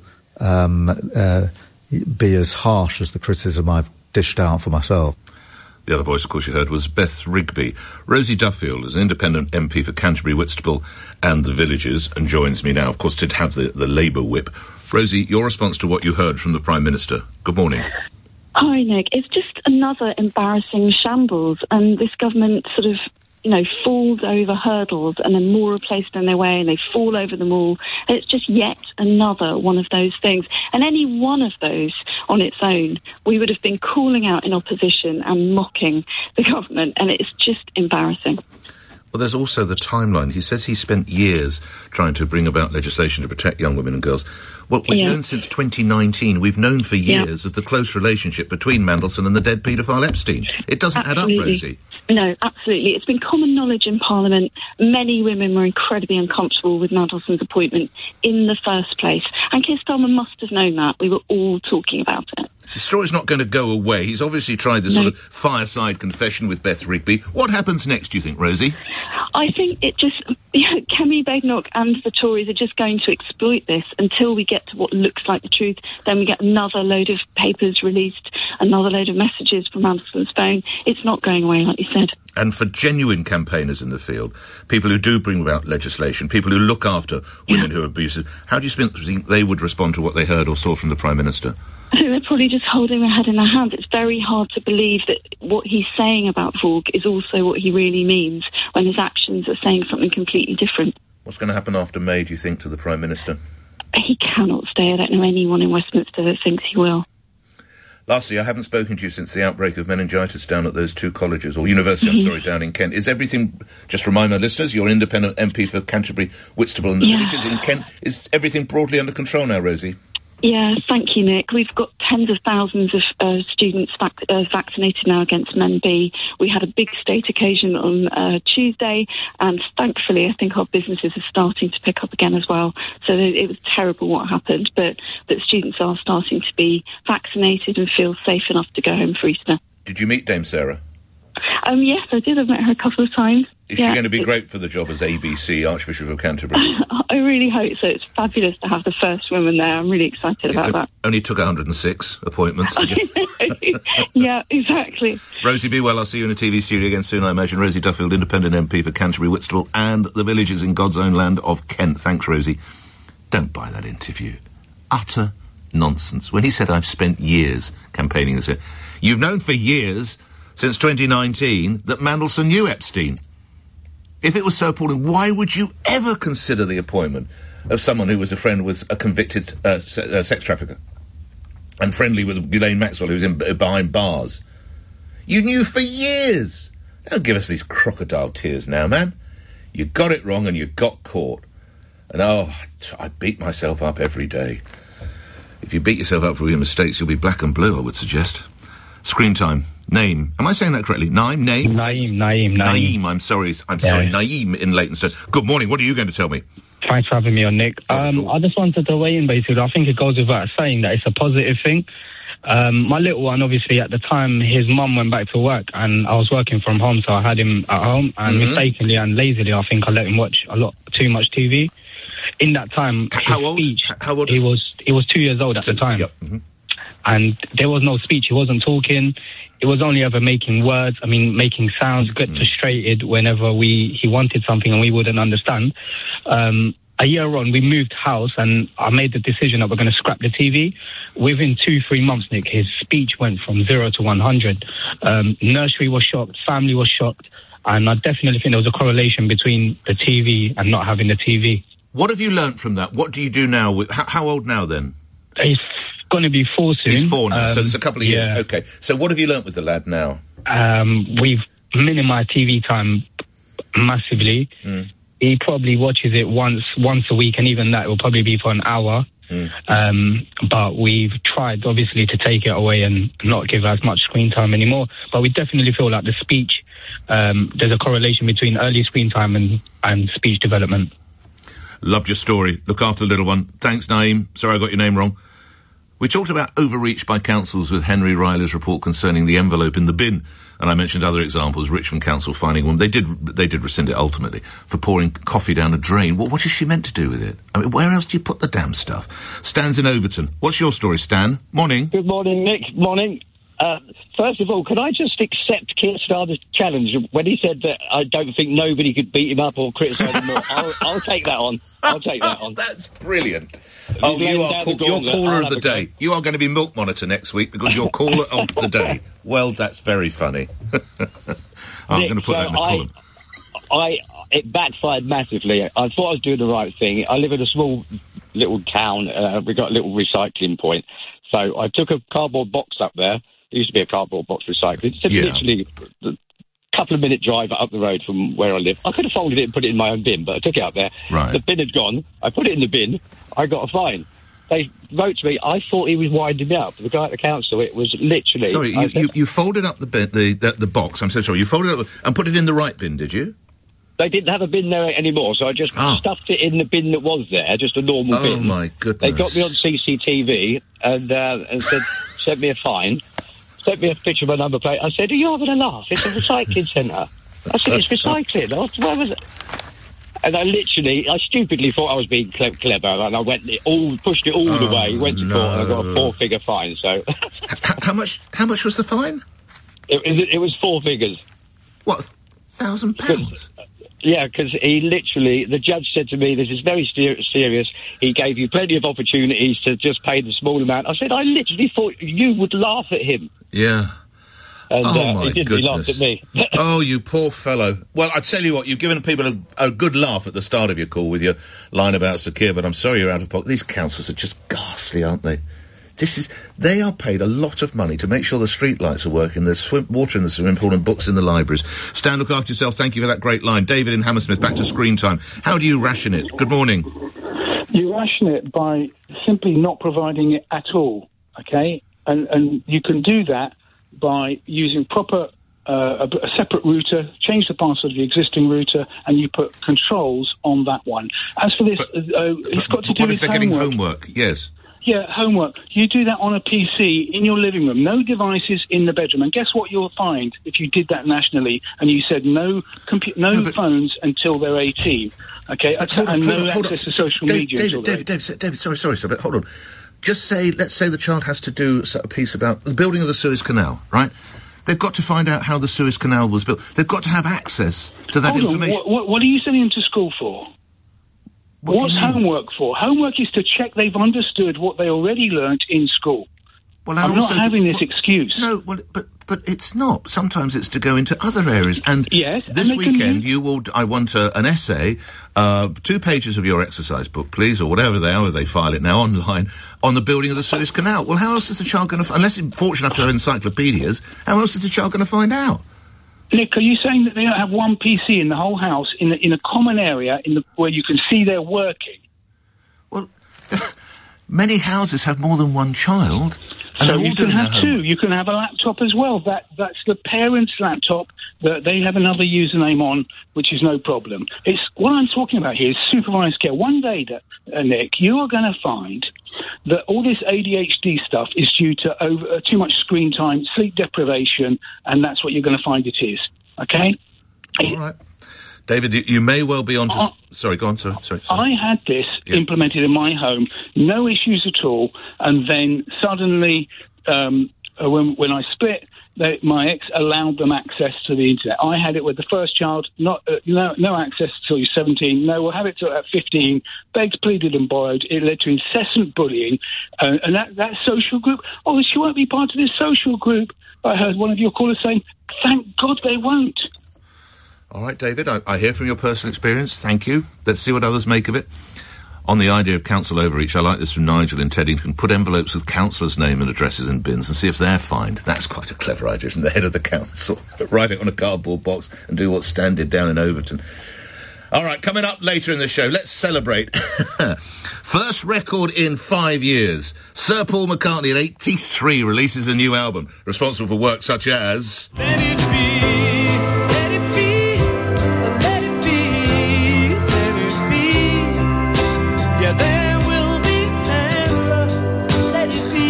be as harsh as the criticism I've dished out for myself. The other voice, of course, you heard was Beth Rigby. Rosie Duffield is an independent MP for Canterbury, Whitstable and the Villages, and joins me now, of course, to have the Labour whip. Rosie, your response to what you heard from the Prime Minister. Good morning. Hi, Nick. It's just another embarrassing shambles, and this government sort of, falls over hurdles, and then more are placed in their way, and they fall over them all. And it's just yet another one of those things. And any one of those on its own, we would have been calling out in opposition and mocking the government, and it's just embarrassing. Well, there's also the timeline. He says he spent years trying to bring about legislation to protect young women and girls. Well, we've known since 2019, we've known for years of the close relationship between Mandelson and the dead paedophile Epstein. It doesn't add up, Rosie. No, absolutely. It's been common knowledge in Parliament. Many women were incredibly uncomfortable with Mandelson's appointment in the first place. And Keir Starmer must have known that. We were all talking about it. The story's not going to go away. He's obviously tried this sort of fireside confession with Beth Rigby. What happens next, do you think, Rosie? I think it just... Kemi Badenoch and the Tories are just going to exploit this until we get to what looks like the truth. Then we get another load of papers released, another load of messages from Mandelson's phone. It's not going away, like you said. And for genuine campaigners in the field, people who do bring about legislation, people who look after women who are abusive, how do you think they would respond to what they heard or saw from the Prime Minister? I think they're probably just holding their head in their hands. It's very hard to believe that what he's saying about Falk is also what he really means when his actions are saying something completely different. What's going to happen after May, do you think, to the Prime Minister? He cannot stay. I don't know anyone in Westminster that thinks he will. Lastly, I haven't spoken to you since the outbreak of meningitis down at those two colleges, or university, down in Kent. Is everything, just remind my listeners, you're independent MP for Canterbury, Whitstable and the Villages in Kent. Is everything broadly under control now, Rosie? Yeah, thank you, Nick. We've got tens of thousands of students vaccinated now against MenB. We had a big state occasion on Tuesday, and thankfully I think our businesses are starting to pick up again as well. So it was terrible what happened, but students are starting to be vaccinated and feel safe enough to go home for Easter. Did you meet Dame Sarah? Yes, I did. I've met her a couple of times. Is she going to be great for the job as ABC, Archbishop of Canterbury? I really hope so. It's fabulous to have the first woman there. I'm really excited about that. Only took 106 appointments to get... Yeah, exactly. Rosie, be well. I'll see you in a TV studio again soon, I imagine. Rosie Duffield, independent MP for Canterbury, Whitstable and the Villages in God's own land of Kent. Thanks, Rosie. Don't buy that interview. Utter nonsense. When he said, I've spent years campaigning this, you've known for years... since 2019, that Mandelson knew Epstein. If it was so appalling, why would you ever consider the appointment of someone who was a friend with a convicted sex trafficker and friendly with Ghislaine Maxwell, who's behind bars? You knew for years. Don't give us these crocodile tears now, man. You got it wrong and you got caught. And I beat myself up every day. If you beat yourself up for your mistakes, you'll be black and blue, I would suggest. Screen time. Naeem. Am I saying that correctly? Naeem? Naeem. I'm sorry, Naeem in Leytonstone. Good morning. What are you going to tell me? Thanks for having me on, Nick. I just wanted to weigh in, basically. I think it goes without saying that it's a positive thing. My little one, obviously, at the time, his mum went back to work, and I was working from home, so I had him at home, and mistakenly and lazily, I think I let him watch too much TV. In that time, How old? He was 2 years old at the time. Yep. Mm-hmm. And there was no speech. He wasn't talking. It was only ever making words. Making sounds. Get frustrated whenever he wanted something and we wouldn't understand. A year on, we moved house and I made the decision that we're going to scrap the TV. Within 2-3 months, Nick, his speech went from 0 to 100. Nursery was shocked. Family was shocked. And I definitely think there was a correlation between the TV and not having the TV. What have you learnt from that? What do you do now? How old now, then? He's going to be 4 soon. He's 4 now, so it's a couple of years. Okay. So what have you learnt with the lad now? We've minimised TV time massively. He probably watches it once a week, and even that will probably be for an hour. But we've tried, obviously, to take it away and not give as much screen time anymore. But we definitely feel like the speech, there's a correlation between early screen time and speech development. Loved your story. Look after the little one. Thanks, Naeem. Sorry I got your name wrong. We talked about overreach by councils with Henry Riley's report concerning the envelope in the bin, and I mentioned other examples. Richmond Council finding one. They did rescind it ultimately for pouring coffee down a drain. Well, what is she meant to do with it? I mean, where else do you put the damn stuff? Stan's in Overton. What's your story, Stan? Morning. Good morning, Nick. Morning. First of all, could I just accept Keir Starmer's challenge when he said that I don't think nobody could beat him up or criticise him more? I'll take that on. I'll take that on. That's brilliant. Oh, you're caller of the day. You are going to be Milk Monitor next week because you're caller of the day. Well, that's very funny. I'm going to put that in the column. It backfired massively. I thought I was doing the right thing. I live in a small little town. We got a little recycling point. So I took a cardboard box up there. There used to be a cardboard box recycling. It's literally a couple of minute drive up the road from where I live. I could have folded it and put it in my own bin, but I took it up there. Right. The bin had gone. I put it in the bin. I got a fine. They wrote to me. I thought he was winding me up. The guy at the council, it was literally... Sorry, you folded up the bin, the box. I'm so sorry. You folded it up and put it in the right bin, did you? They didn't have a bin there anymore, so I just stuffed it in the bin that was there, just a normal bin. Oh, my goodness. They got me on CCTV and said, sent me a fine, sent me a picture of my number plate. I said, are you having a laugh? It's a recycling centre. I said, it's recycling. Where was it? And I stupidly thought I was being clever, and I pushed it all the way, went to court, and I got a 4-figure fine, so... How much was the fine? It was 4 figures. What, £1,000? Yeah, because the judge said to me, this is very serious. He gave you plenty of opportunities to just pay the small amount. I said, I literally thought you would laugh at him. Yeah. And my he didn't. goodness. He laughed at me. Oh, you poor fellow. Well, I tell you what, you've given people a good laugh at the start of your call with your line about Sir Keir, but I'm sorry you're out of pocket. These councils are just ghastly, aren't they? They are paid a lot of money to make sure the street lights are working, there's water in the swimming pool and books in the libraries. Stan, look after yourself. Thank you for that great line. David in Hammersmith, back to screen time. How do you ration it? Good morning. You ration it by simply not providing it at all, okay? And you can do that by using a separate router, change the password of the existing router, and you put controls on that one. As for this, it's got to do with homework. What if they're getting homework? Yes. Yeah, homework. You do that on a PC in your living room. No devices in the bedroom. And guess what you'll find if you did that nationally and you said no phones until they're 18. Okay? And no access to social media. David, sorry, sir, but hold on. Let's say the child has to do a piece about the building of the Suez Canal, right? They've got to find out how the Suez Canal was built. They've got to have access to that information. What are you sending them to school for? What's homework for? Homework is to check they've understood what they already learnt in school. Well, I'm not having this excuse. No, but it's not. Sometimes it's to go into other areas. And yes, this weekend I want an essay, 2 pages of your exercise book, please, or whatever they are, they file it now online, on the building of the Suez Canal. Well, how else is the child going to, unless it's fortunate enough to have encyclopedias, how else is the child going to find out? Nick, are you saying that they don't have one PC in the whole house, in a common area, where you can see they're working? Well, many houses have more than one child. So you can have 2. You can have a laptop as well. That's the parent's laptop that they have another username on, which is no problem. It's what I'm talking about here is supervised care. One day, Nick, you are going to find that all this ADHD stuff is due to too much screen time, sleep deprivation, and that's what you're going to find it is. Okay? All right. David, you may well be on to... sorry, go on, sorry. I had this implemented in my home, no issues at all, and then suddenly, when I split, my ex allowed them access to the internet. I had it with the first child, no access until you're 17, no, we'll have it till at 15, begged, pleaded and borrowed. It led to incessant bullying, and that social group, she won't be part of this social group. I heard one of your callers saying, thank God they won't. All right, David, I hear from your personal experience. Thank you. Let's see what others make of it. On the idea of council overreach, I like this from Nigel in Teddington. Put envelopes with councillors' name and addresses in bins and see if they're fined. That's quite a clever idea, isn't it? The head of the council. Write it on a cardboard box and do what Stan did down in Overton. All right, coming up later in the show, let's celebrate. First record in 5 years. Sir Paul McCartney at 83 releases a new album, responsible for work such as... Let it be.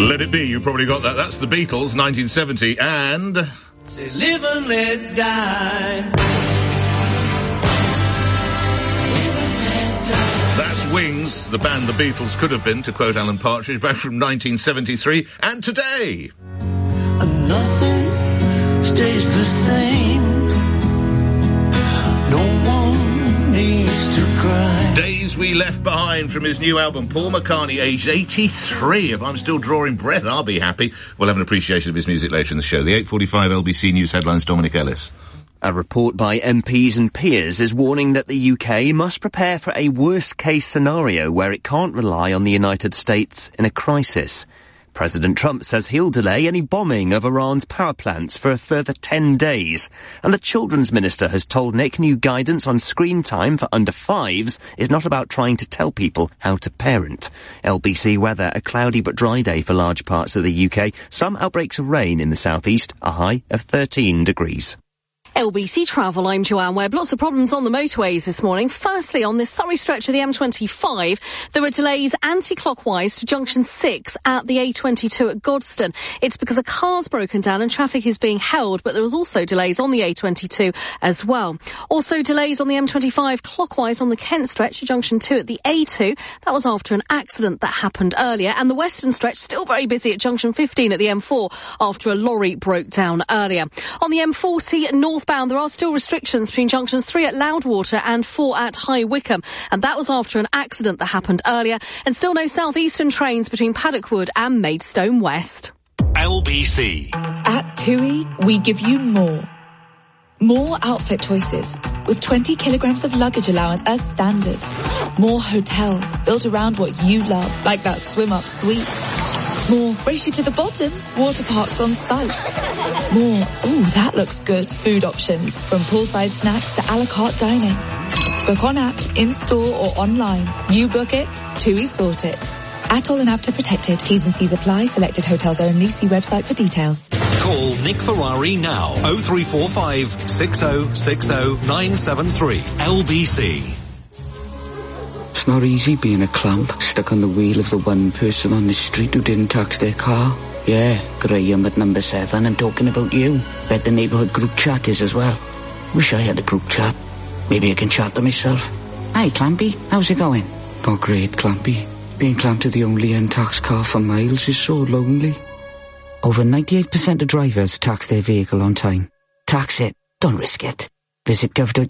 Let It Be, you probably got that. That's the Beatles, 1970, and... Say live and let die. That's Wings, the band the Beatles could have been, to quote Alan Partridge, back from 1973, and today. And nothing stays the same. No one needs to cry. Days We Left Behind from his new album. Paul McCartney, aged 83. If I'm still drawing breath, I'll be happy. We'll have an appreciation of his music later in the show. The 8:45 LBC News headlines, Dominic Ellis. A report by MPs and peers is warning that the UK must prepare for a worst-case scenario where it can't rely on the United States in a crisis. President Trump says he'll delay any bombing of Iran's power plants for a further 10 days. And the Children's Minister has told Nick new guidance on screen time for under 5s is not about trying to tell people how to parent. LBC weather, a cloudy but dry day for large parts of the UK. Some outbreaks of rain in the southeast, a high of 13 degrees. LBC Travel, I'm Joanne Webb. Lots of problems on the motorways this morning. Firstly, on this Surrey stretch of the M25, there are delays anti-clockwise to junction 6 at the A22 at Godstone. It's because a car's broken down and traffic is being held, but there was also delays on the A22 as well. Also delays on the M25 clockwise on the Kent stretch at junction 2 at the A2. That was after an accident that happened earlier. And the western stretch still very busy at junction 15 at the M4 after a lorry broke down earlier. On the M40 northbound, there are still restrictions between junctions 3 at Loudwater and 4 at High Wycombe, and that was after an accident that happened earlier, and still no southeastern trains between Paddock Wood and Maidstone West. LBC. At TUI, we give you more. More outfit choices, with 20 kilograms of luggage allowance as standard. More hotels built around what you love, like that swim-up suite. More race you to the bottom, water parks on site. More, ooh, that looks good, food options, from poolside snacks to a la carte dining. Book on app, in-store or online. You book it, TUI sort it. ATOL and APTA protected. T's and C's apply. Selected hotels only. See website for details. Call Nick Ferrari now. 0345 6060 973. LBC. It's not easy being a clamp, stuck on the wheel of the one person on the street who didn't tax their car. Yeah, Graham at number 7, I'm talking about you. Bet the neighbourhood group chat is as well. Wish I had a group chat. Maybe I can chat to myself. Hi, Clampy, how's it going? Not great, Clampy. Being clamped to the only untaxed car for miles is so lonely. Over 98% of drivers tax their vehicle on time. Tax it, don't risk it. Visit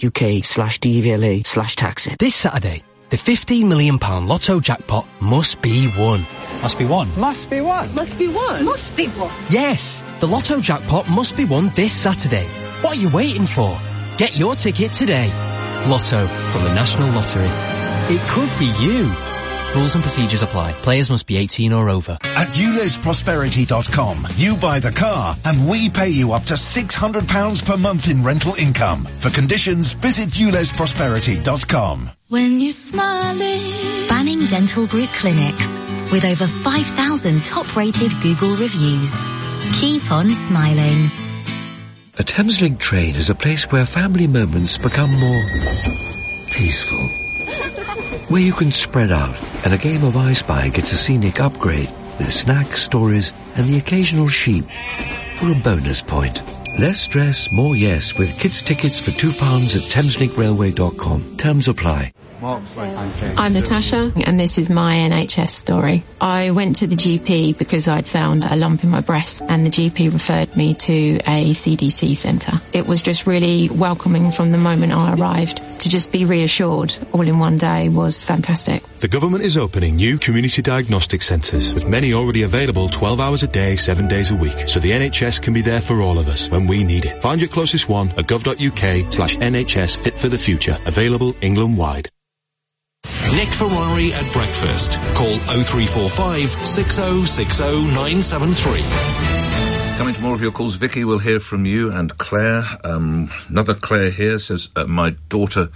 gov.uk/DVLA/tax it. This Saturday, the £15 million lotto jackpot must be won. Must be won. Must be won. Must be won. Must be won. Yes, the lotto jackpot must be won this Saturday. What are you waiting for? Get your ticket today. Lotto from the National Lottery. It could be you. Rules and procedures apply. Players must be 18 or over. At ulesprosperity.com, you buy the car and we pay you up to £600 per month in rental income. For conditions, visit ulesprosperity.com. When you're smiling. Banning Dental Group Clinics. With over 5,000 top-rated Google reviews. Keep on smiling. A Thameslink train is a place where family moments become more peaceful. Where you can spread out and a game of I Spy gets a scenic upgrade with snacks, stories and the occasional sheep for a bonus point. Less stress, more yes with kids' tickets for £2 at thameslinkrailway.com. Terms apply. I'm Natasha, and this is my NHS story. I went to the GP because I'd found a lump in my breast, and the GP referred me to a CDC centre. It was just really welcoming from the moment I arrived. To just be reassured all in one day was fantastic. The government is opening new community diagnostic centres, with many already available 12 hours a day, 7 days a week, so the NHS can be there for all of us when we need it. Find your closest one at gov.uk/NHS Fit for the Future. Available England-wide. Nick Ferrari at breakfast. Call 0345 6060 973. Coming to more of your calls, Vicky, we'll hear from you, and Claire. Another Claire here says, my daughter's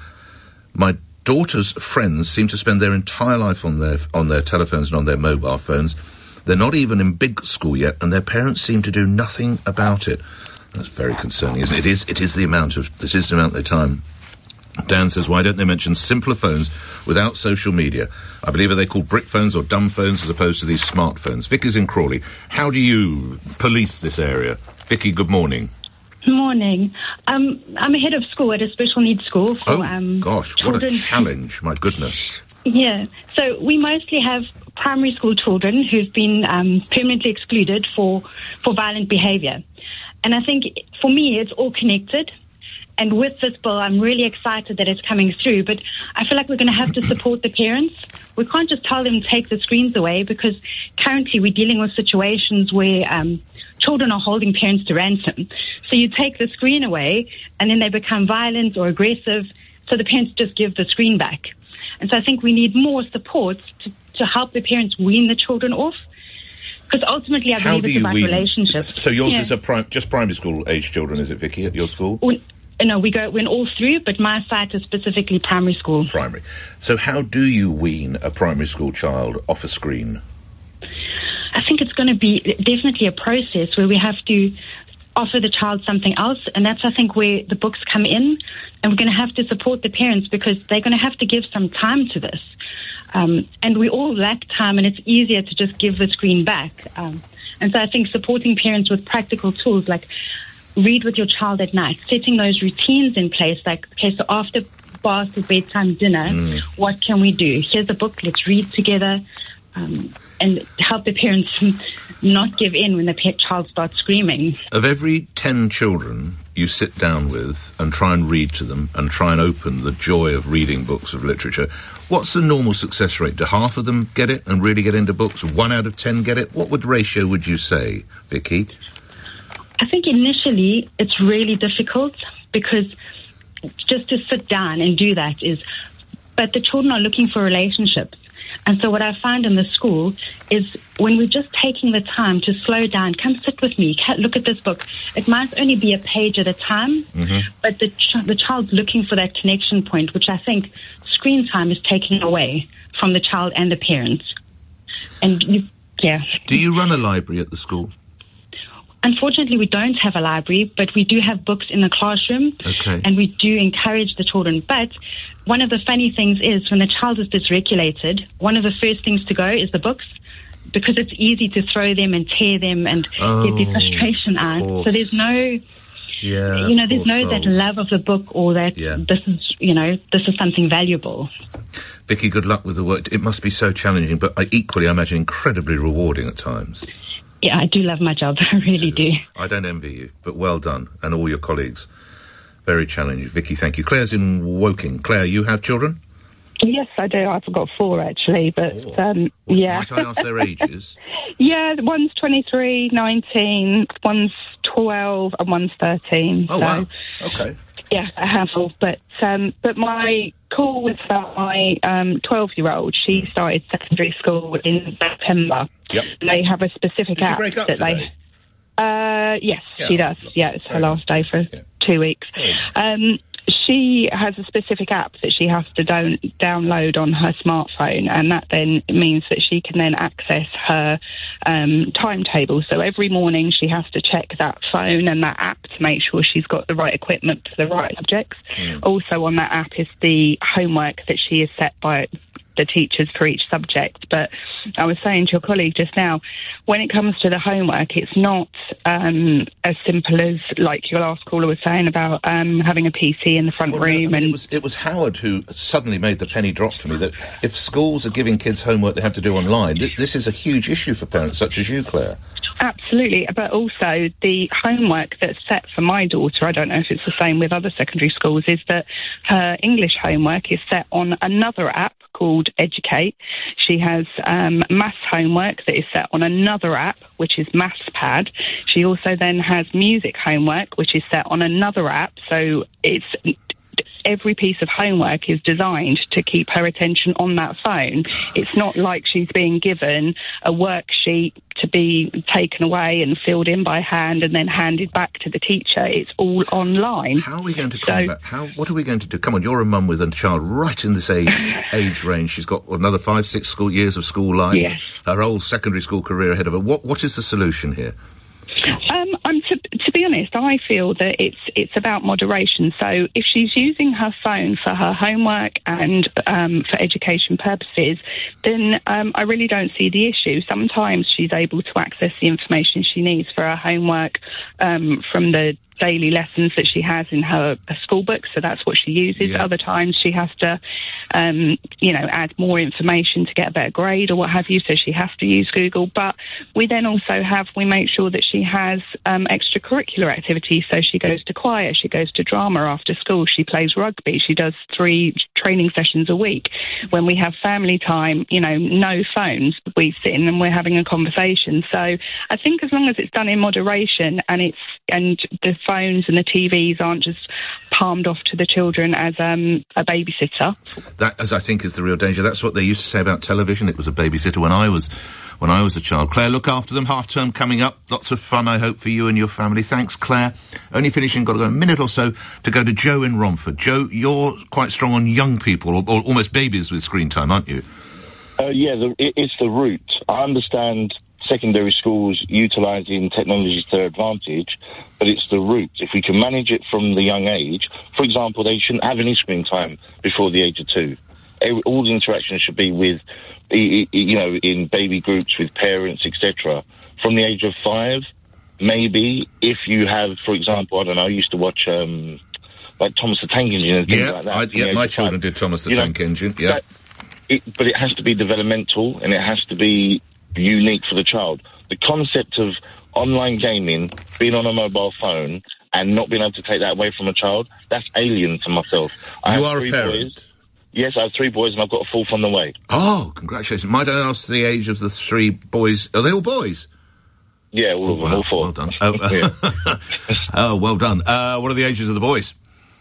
friends seem to spend their entire life on their telephones and on their mobile phones. They're not even in big school yet, and their parents seem to do nothing about it. That's very concerning, isn't it? It is the amount of time Dan says, why don't they mention simpler phones without social media? I believe are they called brick phones or dumb phones as opposed to these smartphones? Vicky's in Crawley. How do you police this area? Vicky, good morning. Morning. I'm a head of school at a special needs school for gosh, what a children. challenge, my goodness. Yeah, so we mostly have primary school children who've been permanently excluded for violent behaviour. And I think, for me, it's all connected. And with this bill, I'm really excited that it's coming through. But I feel like we're going to have to support the parents. We can't just tell them to take the screens away, because currently we're dealing with situations where children are holding parents to ransom. So you take the screen away, and then they become violent or aggressive, so the parents just give the screen back. And so I think we need more support to help the parents wean the children off. Because ultimately, I believe it's about relationships. So yours is just primary school age children, is it, Vicky, at your school? No, we went all through, but my site is specifically primary school. Primary. So how do you wean a primary school child off a screen? I think it's going to be definitely a process where we have to offer the child something else, and that's, I think, where the books come in, and we're going to have to support the parents because they're going to have to give some time to this. And we all lack time, and it's easier to just give the screen back. And so I think supporting parents with practical tools like read with your child at night, setting those routines in place, like, okay, so after bath or bedtime dinner, what can we do? Here's a book, let's read together, and help the parents not give in when the child starts screaming. Of every 10 children you sit down with and try and read to them and try and open the joy of reading books of literature, what's the normal success rate? Do half of them get it and really get into books? 1 out of 10 get it? What ratio would you say, Vicky? I think initially it's really difficult because just to sit down and do that but the children are looking for relationships. And so what I find in the school is when we're just taking the time to slow down, come sit with me, look at this book. It might only be a page at a time, but the child's looking for that connection point, which I think screen time is taking away from the child and the parents. And Do you run a library at the school? Unfortunately, we don't have a library, but we do have books in the classroom, and we do encourage the children. But one of the funny things is when the child is dysregulated, one of the first things to go is the books, because it's easy to throw them and tear them and get the frustration out. So there's no... there's no that love of the book or that this is something valuable. Vicky, good luck with the work. It must be so challenging, but I imagine incredibly rewarding at times. Yeah, I do love my job. I really do. I don't envy you, but well done, and all your colleagues. Very challenging. Vicky, thank you. Claire's in Woking. Claire, you have children? Yes, I do. I've got 4, actually, but, yeah. Might I ask their ages? Yeah, one's 23, 19, one's 12, and one's 13. Oh, wow. Okay. Yeah, a handful. But my call was about my 12-year-old. She started secondary school in September. Yep. They have a specific app break up that today? Yes, she does. Yeah, it's her last day for 2 weeks. She has a specific app that she has to download on her smartphone, and that then means that she can then access her timetable. So every morning she has to check that phone and that app to make sure she's got the right equipment for the right subjects. Also on that app is the homework that she is set by the teachers for each subject. But I was saying to your colleague just now, when it comes to the homework, it's not as simple as, like your last caller was saying, about having a PC in the front room. It was Howard who suddenly made the penny drop for me that if schools are giving kids homework they have to do online, this is a huge issue for parents such as you, Claire. Absolutely, but also the homework that's set for my daughter, I don't know if it's the same with other secondary schools, is that her English homework is set on another app called Educate. She has maths homework that is set on another app, which is MathsPad. She also then has music homework, which is set on another app. So it's... every piece of homework is designed to keep her attention on that phone. It's not like she's being given a worksheet to be taken away and filled in by hand and then handed back to the teacher. It's all online. How are we going to combat? What are we going to do? Come on, you're a mum with a child right in this age range. She's got another 5-6 years of school life. Yes. Her whole secondary school career ahead of her. What is the solution here? To be honest, I feel that it's about moderation. So if she's using her phone for her homework and for education purposes, then I really don't see the issue. Sometimes she's able to access the information she needs for her homework from the daily lessons that she has in her school book, so that's what she uses. Other times she has to add more information to get a better grade or what have you, so she has to use Google. But we then also we make sure that she has extracurricular activities, so she goes to choir, she goes to drama after school, she plays rugby, she does 3 training sessions a week. When we have family time, no phones, we sit in and we're having a conversation. So I think as long as it's done in moderation and the phones and the TVs aren't just palmed off to the children as a babysitter. That, as I think, is the real danger. That's what they used to say about television. It was a babysitter when I was a child. Claire, look after them. Half-term coming up. Lots of fun, I hope, for you and your family. Thanks, Claire. Only finishing, got to go a minute or so to go to Joe in Romford. Joe, you're quite strong on young people, or almost babies with screen time, aren't you? It's the route. I understand secondary schools utilising technology to their advantage, but it's the route. If we can manage it from the young age, for example, they shouldn't have any screen time before the age of 2. All the interactions should be with, in baby groups with parents, etc. From the age of 5, maybe, if you have, for example, I don't know, I used to watch like Thomas the Tank Engine and things like that. My children did Thomas the Tank Engine, But it has to be developmental and it has to be unique for the child. The concept of online gaming, being on a mobile phone and not being able to take that away from a child, that's alien to myself. You are a parent? Boys. Yes, I have 3 boys and I've got a 4th on the way. Oh, congratulations. Might I ask the age of the 3 boys? Are they all boys? Yeah, all of them, all 4. Well done. Oh, well done. What are the ages of the boys?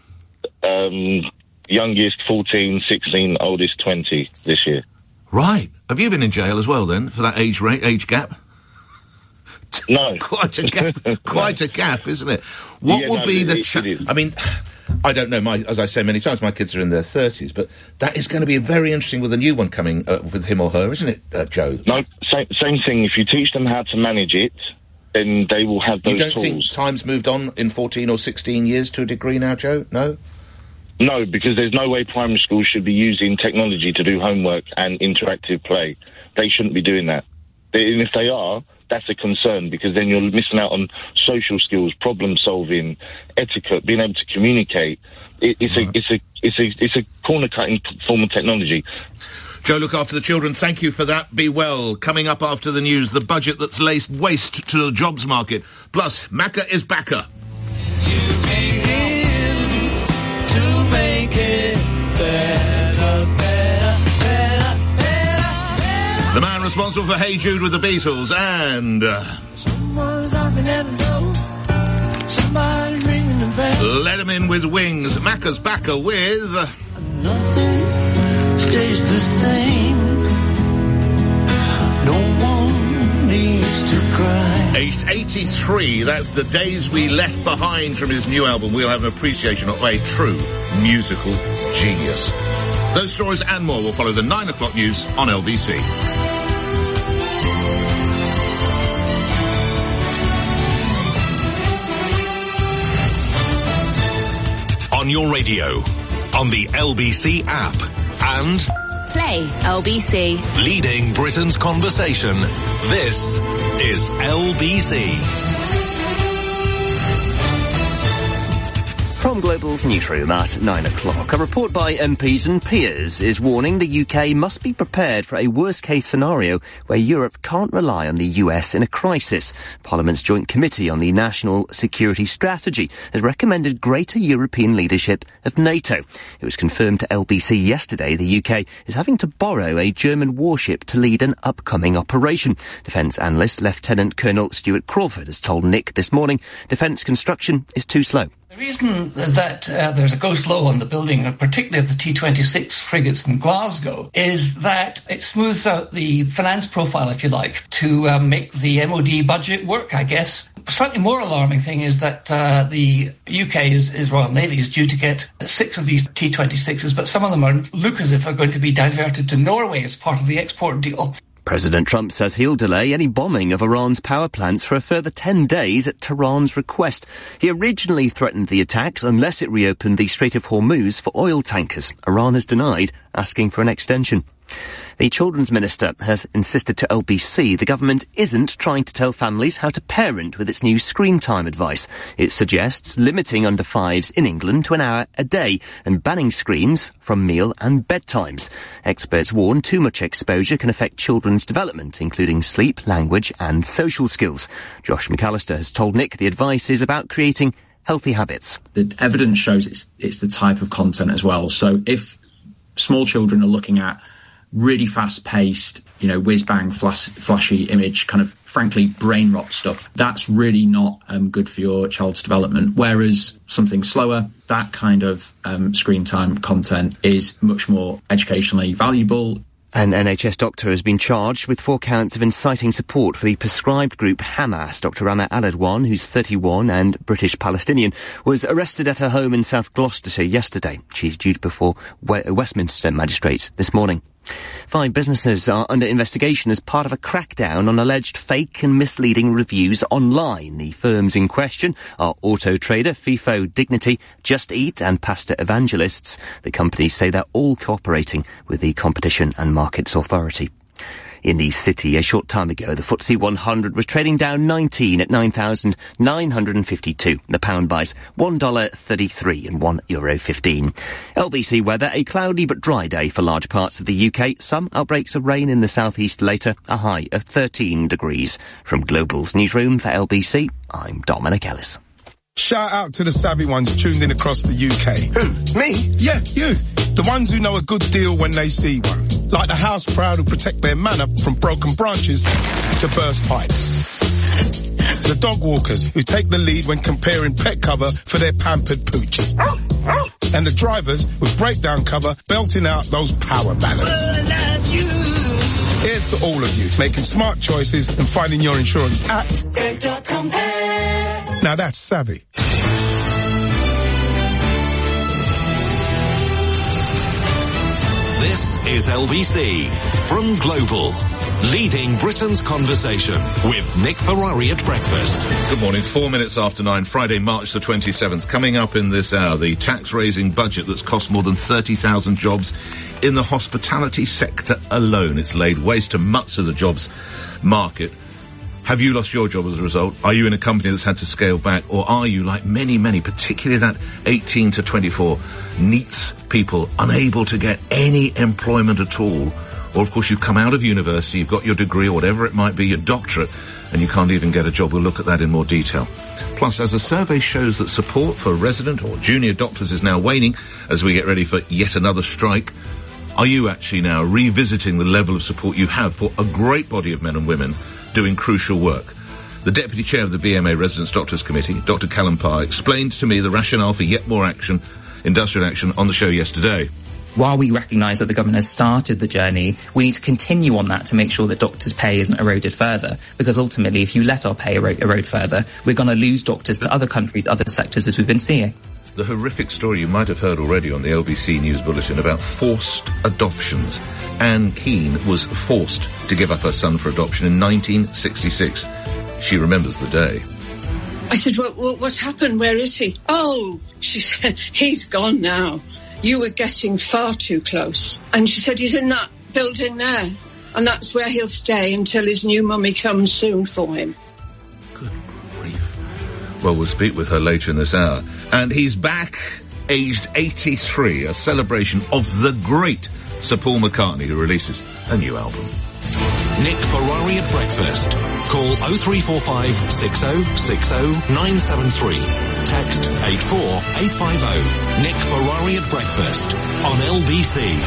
Youngest 14, 16, oldest 20 this year. Right. Have you been in jail as well, then, for that age gap? No. Quite a gap, isn't it? What would be the... I mean, I don't know. As I say many times, my kids are in their 30s, but that is going to be very interesting with a new one coming with him or her, isn't it, Joe? No, same thing. If you teach them how to manage it, then they will have those tools. You don't think time's moved on in 14 or 16 years to a degree now, Joe? No? No, because there's no way primary schools should be using technology to do homework and interactive play. They shouldn't be doing that. And if they are, that's a concern, because then you're missing out on social skills, problem solving, etiquette, being able to communicate. It's a corner-cutting form of technology. Joe, look after the children. Thank you for that. Be well. Coming up after the news, the budget that's laced waste to the jobs market. Plus, Macca is backer. The man responsible for Hey Jude with the Beatles and... Someone's knocking at the door. Somebody's ringing the bell. Let him in with Wings. Macca's backer with... Nothing stays the same. No one needs to cry. Aged 83, that's The Days We Left Behind from his new album. We'll have an appreciation of a true musical genius. Those stories and more will follow the 9 o'clock news on LBC. On your radio, on the LBC app, and... Play LBC. Leading Britain's conversation. This is LBC. From Global's newsroom at 9 o'clock, a report by MPs and peers is warning the UK must be prepared for a worst-case scenario where Europe can't rely on the US in a crisis. Parliament's Joint Committee on the National Security Strategy has recommended greater European leadership of NATO. It was confirmed to LBC yesterday the UK is having to borrow a German warship to lead an upcoming operation. Defence analyst Lieutenant Colonel Stuart Crawford has told Nick this morning defence construction is too slow. The reason that there's a go-slow on the building, particularly of the T-26 frigates in Glasgow, is that it smooths out the finance profile, if you like, to make the MOD budget work, I guess. A slightly more alarming thing is that the UK's Royal Navy is due to get 6 of these T-26s, but some of them look as if they're going to be diverted to Norway as part of the export deal. President Trump says he'll delay any bombing of Iran's power plants for a further 10 days at Tehran's request. He originally threatened the attacks unless it reopened the Strait of Hormuz for oil tankers. Iran has denied, asking for an extension. The Children's Minister has insisted to LBC the government isn't trying to tell families how to parent with its new screen time advice. It suggests limiting under fives in England to an hour a day and banning screens from meal and bedtimes. Experts warn too much exposure can affect children's development, including sleep, language and social skills. Josh McAllister has told Nick the advice is about creating healthy habits. The evidence shows it's the type of content as well. So if small children are looking at really fast-paced, whiz-bang, flashy image, kind of, frankly, brain rot stuff, that's really not good for your child's development. Whereas something slower, that kind of screen time content is much more educationally valuable. An NHS doctor has been charged with 4 counts of inciting support for the prescribed group Hamas. Dr Rama Aladwan, who's 31 and British Palestinian, was arrested at her home in South Gloucestershire yesterday. She's due before Westminster magistrates this morning. 5 businesses are under investigation as part of a crackdown on alleged fake and misleading reviews online. The firms in question are Auto Trader, FIFO, Dignity, Just Eat and Pasta Evangelists. The companies say they're all cooperating with the Competition and Markets Authority. In the city, a short time ago, the FTSE 100 was trading down 19 at 9,952. The pound buys $1.33 and €1.15. LBC weather, a cloudy but dry day for large parts of the UK. Some outbreaks of rain in the southeast later, a high of 13 degrees. From Global's newsroom for LBC, I'm Dominic Ellis. Shout out to the savvy ones tuned in across the UK. Who? Me? Yeah, you. The ones who know a good deal when they see one. Like the house proud who protect their manor from broken branches to burst pipes. The dog walkers who take the lead when comparing pet cover for their pampered pooches. And the drivers with breakdown cover belting out those power ballads. Here's to all of you making smart choices and finding your insurance at Go.Compare. Now that's savvy. This is LBC from Global, leading Britain's conversation with Nick Ferrari at breakfast. Good morning, 4 minutes after 9, Friday, March the 27th. Coming up in this hour, the tax-raising budget that's cost more than 30,000 jobs in the hospitality sector alone. It's laid waste to much of the jobs market. Have you lost your job as a result? Are you in a company that's had to scale back? Or are you, like many, particularly that 18 to 24 NEETs people, unable to get any employment at all? Or, of course, you've come out of university, you've got your degree or whatever it might be, your doctorate, and you can't even get a job. We'll look at that in more detail. Plus, as a survey shows that support for resident or junior doctors is now waning as we get ready for yet another strike, are you actually now revisiting the level of support you have for a great body of men and women doing crucial work? The Deputy Chair of the BMA Residents Doctors Committee, Dr Callum Parr, explained to me the rationale for yet more action, industrial action, on the show yesterday. While we recognise that the government has started the journey, we need to continue on that to make sure that doctors' pay isn't eroded further. Because ultimately, if you let our pay erode further, we're going to lose doctors to other countries, other sectors, as we've been seeing. The horrific story you might have heard already on the LBC News Bulletin about forced adoptions. Anne Keane was forced to give up her son for adoption in 1966. She remembers the day. I said, well, what's happened? Where is he? Oh, she said, he's gone now. You were getting far too close. And she said, he's in that building there. And that's where he'll stay until his new mummy comes soon for him. Good grief. Well, we'll speak with her later in this hour. And he's back, aged 83, a celebration of the great Sir Paul McCartney, who releases a new album. Nick Ferrari at breakfast. Call 0345 6060 973. Text 84850. Nick Ferrari at breakfast on LBC.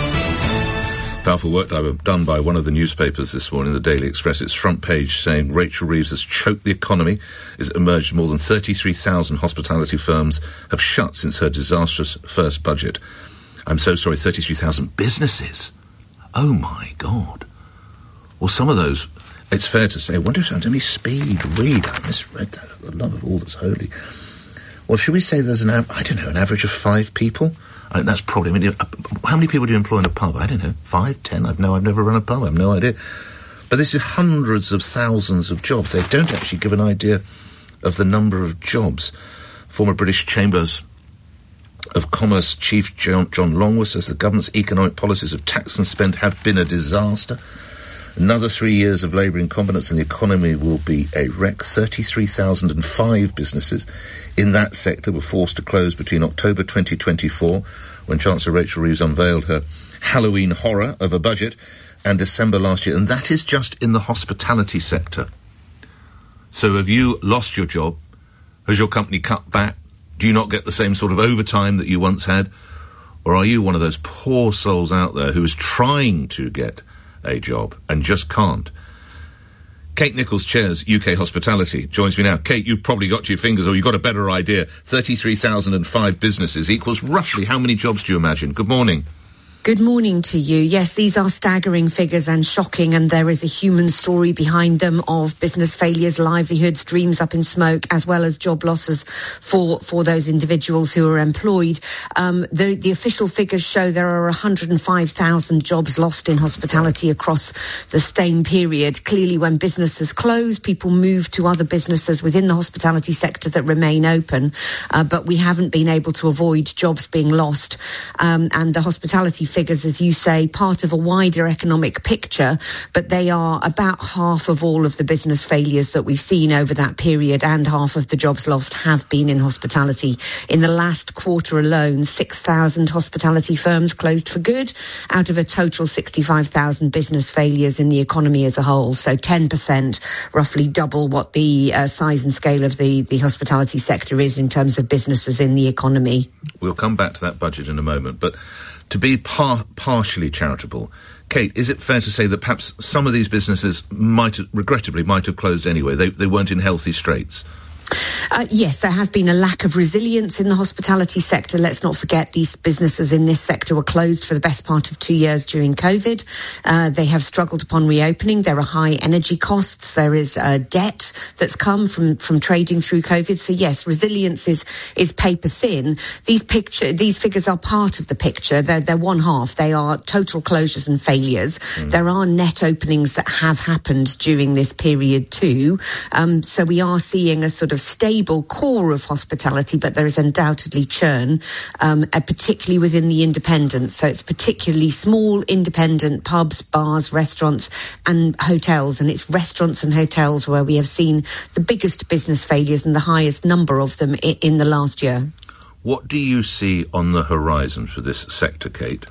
Powerful work done by one of the newspapers this morning, the Daily Express. Its front page saying Rachel Reeves has choked the economy. As it emerged, more than 33,000 hospitality firms have shut since her disastrous first budget. I'm so sorry, 33,000 businesses. Oh my God. Well, some of those, it's fair to say, let me read. I misread that, for the love of all that's holy. Well, should we say there's an average of 5 people? That's probably, how many people do you employ in a pub? I don't know, 5, 10? I've never run a pub, I have no idea. But this is hundreds of thousands of jobs. They don't actually give an idea of the number of jobs. Former British Chambers of Commerce Chief John Longworth says the government's economic policies of tax and spend have been a disaster. Another 3 years of Labour incompetence and the economy will be a wreck. 33,005 businesses in that sector were forced to close between October 2024, when Chancellor Rachel Reeves unveiled her Halloween horror of a budget, and December last year. And that is just in the hospitality sector. So have you lost your job? Has your company cut back? Do you not get the same sort of overtime that you once had? Or are you one of those poor souls out there who is trying to get a job and just can't? Kate Nichols chairs UK Hospitality, joins me now. Kate, you've probably got to your fingers, or you've got a better idea. 33,005 businesses equals roughly how many jobs do you imagine? Good morning. Good morning to you. Yes, these are staggering figures and shocking, and there is a human story behind them of business failures, livelihoods, dreams up in smoke, as well as job losses for those individuals who are employed. The official figures show there are 105,000 jobs lost in hospitality across the same period. Clearly, when businesses close, people move to other businesses within the hospitality sector that remain open, but we haven't been able to avoid jobs being lost, and the hospitality figures, as you say, part of a wider economic picture, but they are about half of all of the business failures that we've seen over that period, and half of the jobs lost have been in hospitality. In the last quarter alone, 6,000 hospitality firms closed for good out of a total 65,000 business failures in the economy as a whole. So 10%, roughly double what the size and scale of the hospitality sector is in terms of businesses in the economy. We'll come back to that budget in a moment, but to be partially charitable, Kate, is it fair to say that perhaps some of these businesses regrettably might have closed anyway? They weren't in healthy straits. Yes, there has been a lack of resilience in the hospitality sector. Let's not forget these businesses in this sector were closed for the best part of 2 years during COVID. They have struggled upon reopening. There are high energy costs. There is debt that's come from trading through COVID. So yes, resilience is paper thin. These figures are part of the picture. They're one half. They are total closures and failures. There are net openings that have happened during this period too. So we are seeing a sort of stable core of hospitality, but there is undoubtedly churn, particularly within the independents. So it's particularly small independent pubs, bars, restaurants and hotels. And it's restaurants and hotels where we have seen the biggest business failures and the highest number of them in the last year. What do you see on the horizon for this sector, Kate?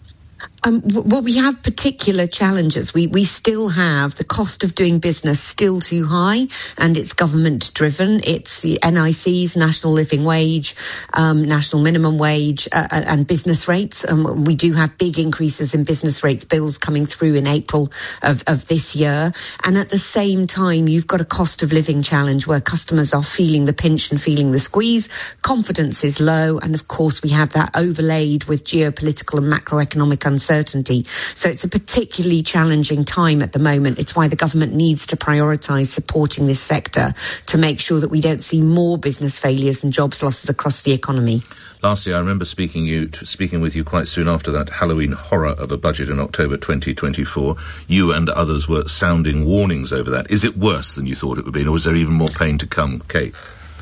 Well, we have particular challenges. We still have the cost of doing business still too high, and it's government driven. It's the NICs, National Living Wage, National Minimum Wage, and business rates. We do have big increases in business rates bills coming through in April of this year. And at the same time, you've got a cost of living challenge where customers are feeling the pinch and feeling the squeeze. Confidence is low. And of course, we have that overlaid with geopolitical and macroeconomic uncertainty. So it's a particularly challenging time at the moment. It's why the government needs to prioritise supporting this sector to make sure that we don't see more business failures and jobs losses across the economy. Lastly, I remember speaking with you quite soon after that Halloween horror of a budget in October 2024. You and others were sounding warnings over that. Is it worse than you thought it would be, or was there even more pain to come, Kate?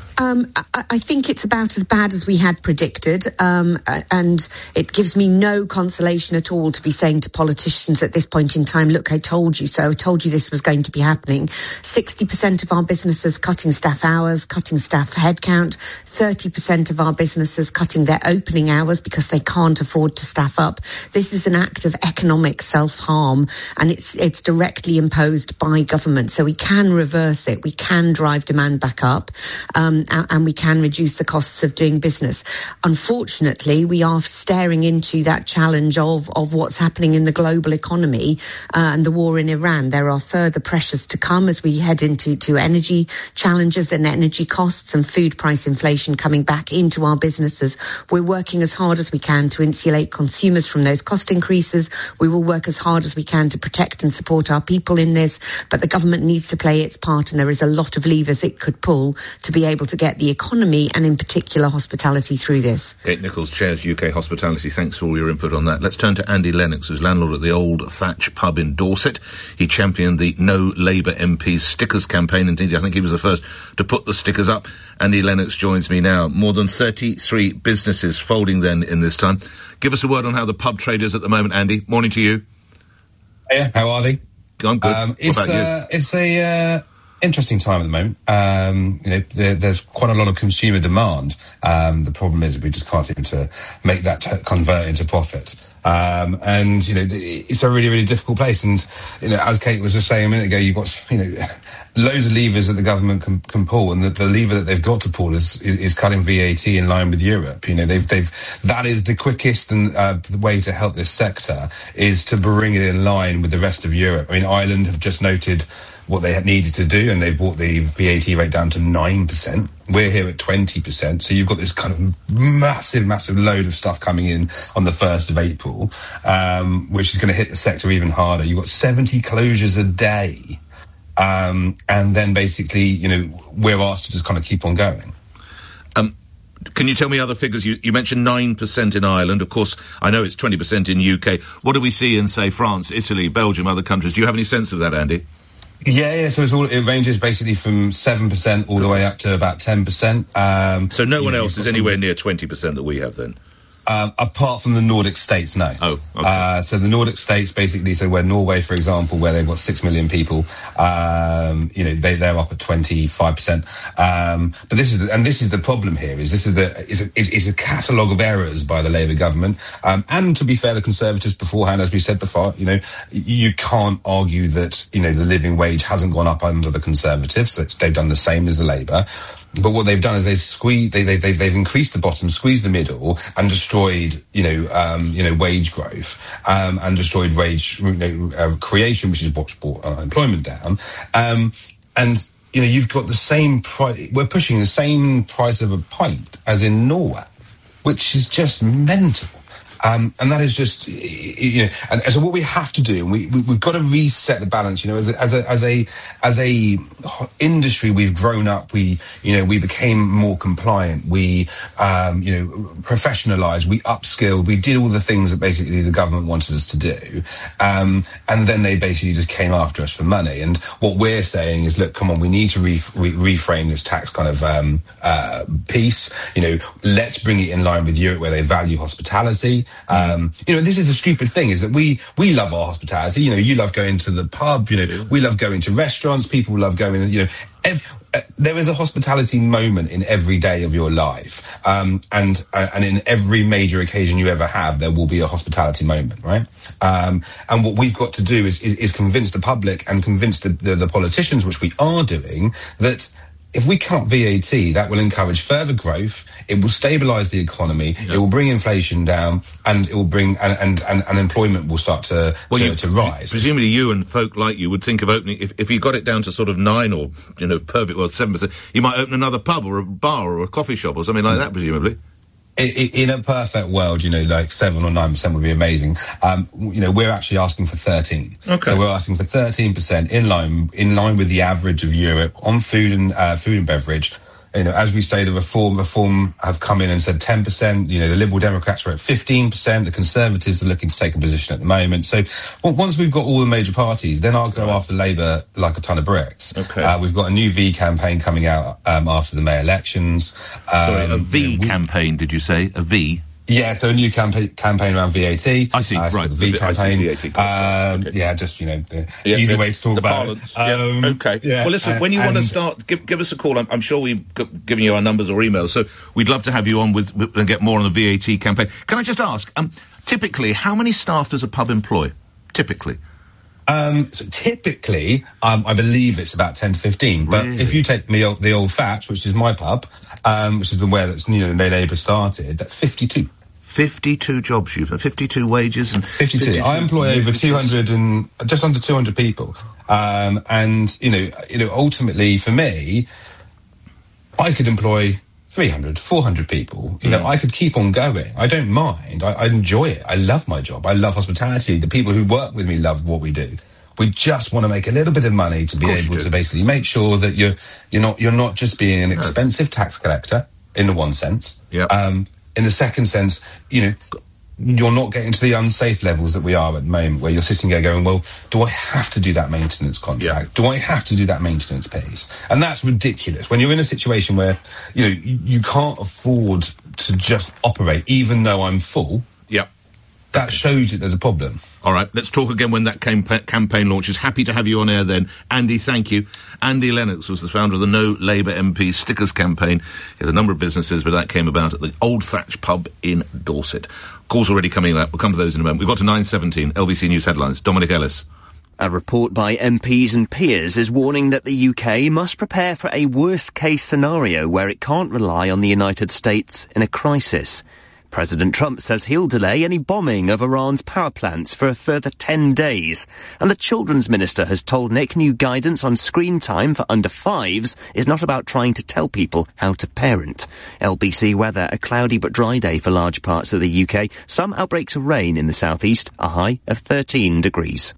I think it's about as bad as we had predicted, and it gives me no consolation at all to be saying to politicians at this point in time, look, I told you so, I told you this was going to be happening. 60% of our businesses cutting staff hours, cutting staff headcount, 30% of our businesses cutting their opening hours because they can't afford to staff up. This is an act of economic self-harm, and it's directly imposed by government. So we can reverse it, we can drive demand back up, and we can reduce the costs of doing business. Unfortunately, we are staring into that challenge of what's happening in the global economy and the war in Iran. There are further pressures to come as we head into energy challenges and energy costs and food price inflation coming back into our businesses. We're working as hard as we can to insulate consumers from those cost increases. We will work as hard as we can to protect and support our people in this, but the government needs to play its part, and there is a lot of levers it could pull to be able to get the economy and in particular hospitality through this. Kate Nichols chairs UK Hospitality. Thanks for all your input on that. Let's turn to Andy Lennox, who's landlord at the Old Thatch pub in Dorset. He championed the No Labour MPs stickers campaign. Indeed, I think he was the first to put the stickers up. Andy Lennox joins me now. More than 33 businesses folding then in this time. Give us a word on how the pub trade is at the moment, Andy. Morning to you. Yeah, how are they? I'm good. What about you? It's a interesting time at the moment. There's quite a lot of consumer demand. The problem is we just can't seem to make that convert into profit. It's a really, really difficult place. And, as Kate was just saying a minute ago, you've got, loads of levers that the government can pull, and the lever that they've got to pull is cutting VAT in line with Europe. That is the quickest and the way to help this sector is to bring it in line with the rest of Europe. I mean, Ireland have just noted what they had needed to do, and they've brought the VAT rate down to 9%. We're here at 20%. So you've got this kind of massive, massive load of stuff coming in on the 1st of April, which is going to hit the sector even harder. You've got 70 closures a day. And then basically, we're asked to just kind of keep on going. Can you tell me other figures? You mentioned 9% in Ireland. Of course, I know it's 20% in UK. What do we see in, say, France, Italy, Belgium, other countries? Do you have any sense of that, Andy? Yeah. So it ranges basically from 7% all the way up to about 10%. So no one else is anywhere near 20% that we have then? Apart from the Nordic states, no. Oh, okay. So the Nordic states, basically, so where Norway, for example, where they've got 6 million people, they're up at 25%. But this is the problem here, is a catalogue of errors by the Labour government. And to be fair, the Conservatives beforehand, as we said before, you can't argue that, the living wage hasn't gone up under the Conservatives. They've done the same as the Labour. But what they've done is they've increased the bottom, squeezed the middle, and destroyed, wage growth, and destroyed wage creation, which is what's brought unemployment down. You've got the same price. We're pushing the same price of a pint as in Norway, which is just mental. And that is just, and so what we have to do, and we've got to reset the balance, as a industry, we've grown up, we became more compliant, we, professionalized, we upskilled, we did all the things that basically the government wanted us to do. And then they basically just came after us for money. And what we're saying is, look, come on, we need to reframe this tax kind of, piece, let's bring it in line with Europe where they value hospitality. This is a stupid thing, is that we love our hospitality. You love going to the pub, we love going to restaurants, people love going, there is a hospitality moment in every day of your life. And in every major occasion you ever have, there will be a hospitality moment, right? And what we've got to do is convince the public and convince the politicians, which we are doing, that if we cut VAT, that will encourage further growth. It will stabilise the economy. Yep. It will bring inflation down, and it will bring and employment will start to rise. Presumably, you and folk like you would think of opening, if you got it down to sort of 9 or perfect, 7%. You might open another pub or a bar or a coffee shop or something like that, presumably. In a perfect world, like 7 or 9% would be amazing. We're actually asking for 13. Okay. So we're asking for 13% in line with the average of Europe on food and beverage. As we say, the reform have come in and said 10%. The Liberal Democrats are at 15%. The Conservatives are looking to take a position at the moment. So once we've got all the major parties, then I'll go after Labour like a ton of bricks. Okay. We've got a new V campaign coming out after the May elections. Sorry, a V campaign, did you say? A V? Yeah, so a new campaign around VAT. I see, right. The V campaign. I see VAT. Yeah, just, the easy way to talk about it. Okay. Yeah, well, listen, when you want to start, give us a call. I'm sure we've given you our numbers or emails, so we'd love to have you on and get more on the VAT campaign. Can I just ask, typically, how many staff does a pub employ? Typically? So typically, I believe it's about 10 to 15. But Really? if you take the Old Thatch, which is my pub, which is the where that's Labour started, that's 52. 52 jobs you've had, 52 wages and 52. I employ over 200 and just under 200 people. Ultimately for me, I could employ 300, 400 people. I could keep on going. I don't mind. I enjoy it. I love my job. I love hospitality. The people who work with me love what we do. We just want to make a little bit of money to be able to basically make sure that you're not just being an expensive tax collector in the one sense. In the second sense, you're not getting to the unsafe levels that we are at the moment, where you're sitting there going, well, do I have to do that maintenance contract? Do I have to do that maintenance piece? And that's ridiculous. When you're in a situation where, you can't afford to just operate, even though I'm full. That shows that there's a problem. All right, let's talk again when that campaign launches. Happy to have you on air then. Andy, thank you. Andy Lennox was the founder of the No Labour MP Stickers campaign. He has a number of businesses, but that came about at the Old Thatch pub in Dorset. Calls already coming up. We'll come to those in a moment. We've got to 9:17, LBC News headlines. Dominic Ellis. A report by MPs and peers is warning that the UK must prepare for a worst-case scenario where it can't rely on the United States in a crisis. President Trump says he'll delay any bombing of Iran's power plants for a further 10 days. And the Children's Minister has told Nick new guidance on screen time for under 5s is not about trying to tell people how to parent. LBC weather, a cloudy but dry day for large parts of the UK. Some outbreaks of rain in the southeast, a high of 13 degrees.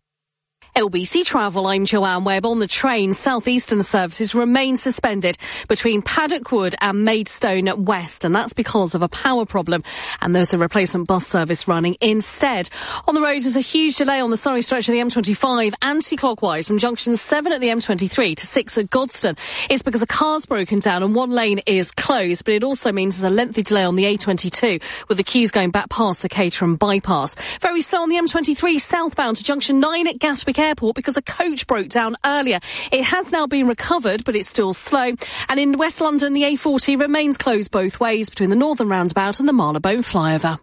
LBC Travel, I'm Joanne Webb. On the train, southeastern services remain suspended between Paddock Wood and Maidstone West, and that's because of a power problem, and there's a replacement bus service running instead. On the road, there's a huge delay on the Surrey stretch of the M25 anti-clockwise from junction 7 at the M23 to 6 at Godstone. It's because a car's broken down and one lane is closed, but it also means there's a lengthy delay on the A22 with the queues going back past the Caterham bypass. Very slow on the M23 southbound to junction 9 at Gatwick Airport because a coach broke down earlier. It has now been recovered, but it's still slow. And in West London, the A40 remains closed both ways between the Northern Roundabout and the Marylebone flyover.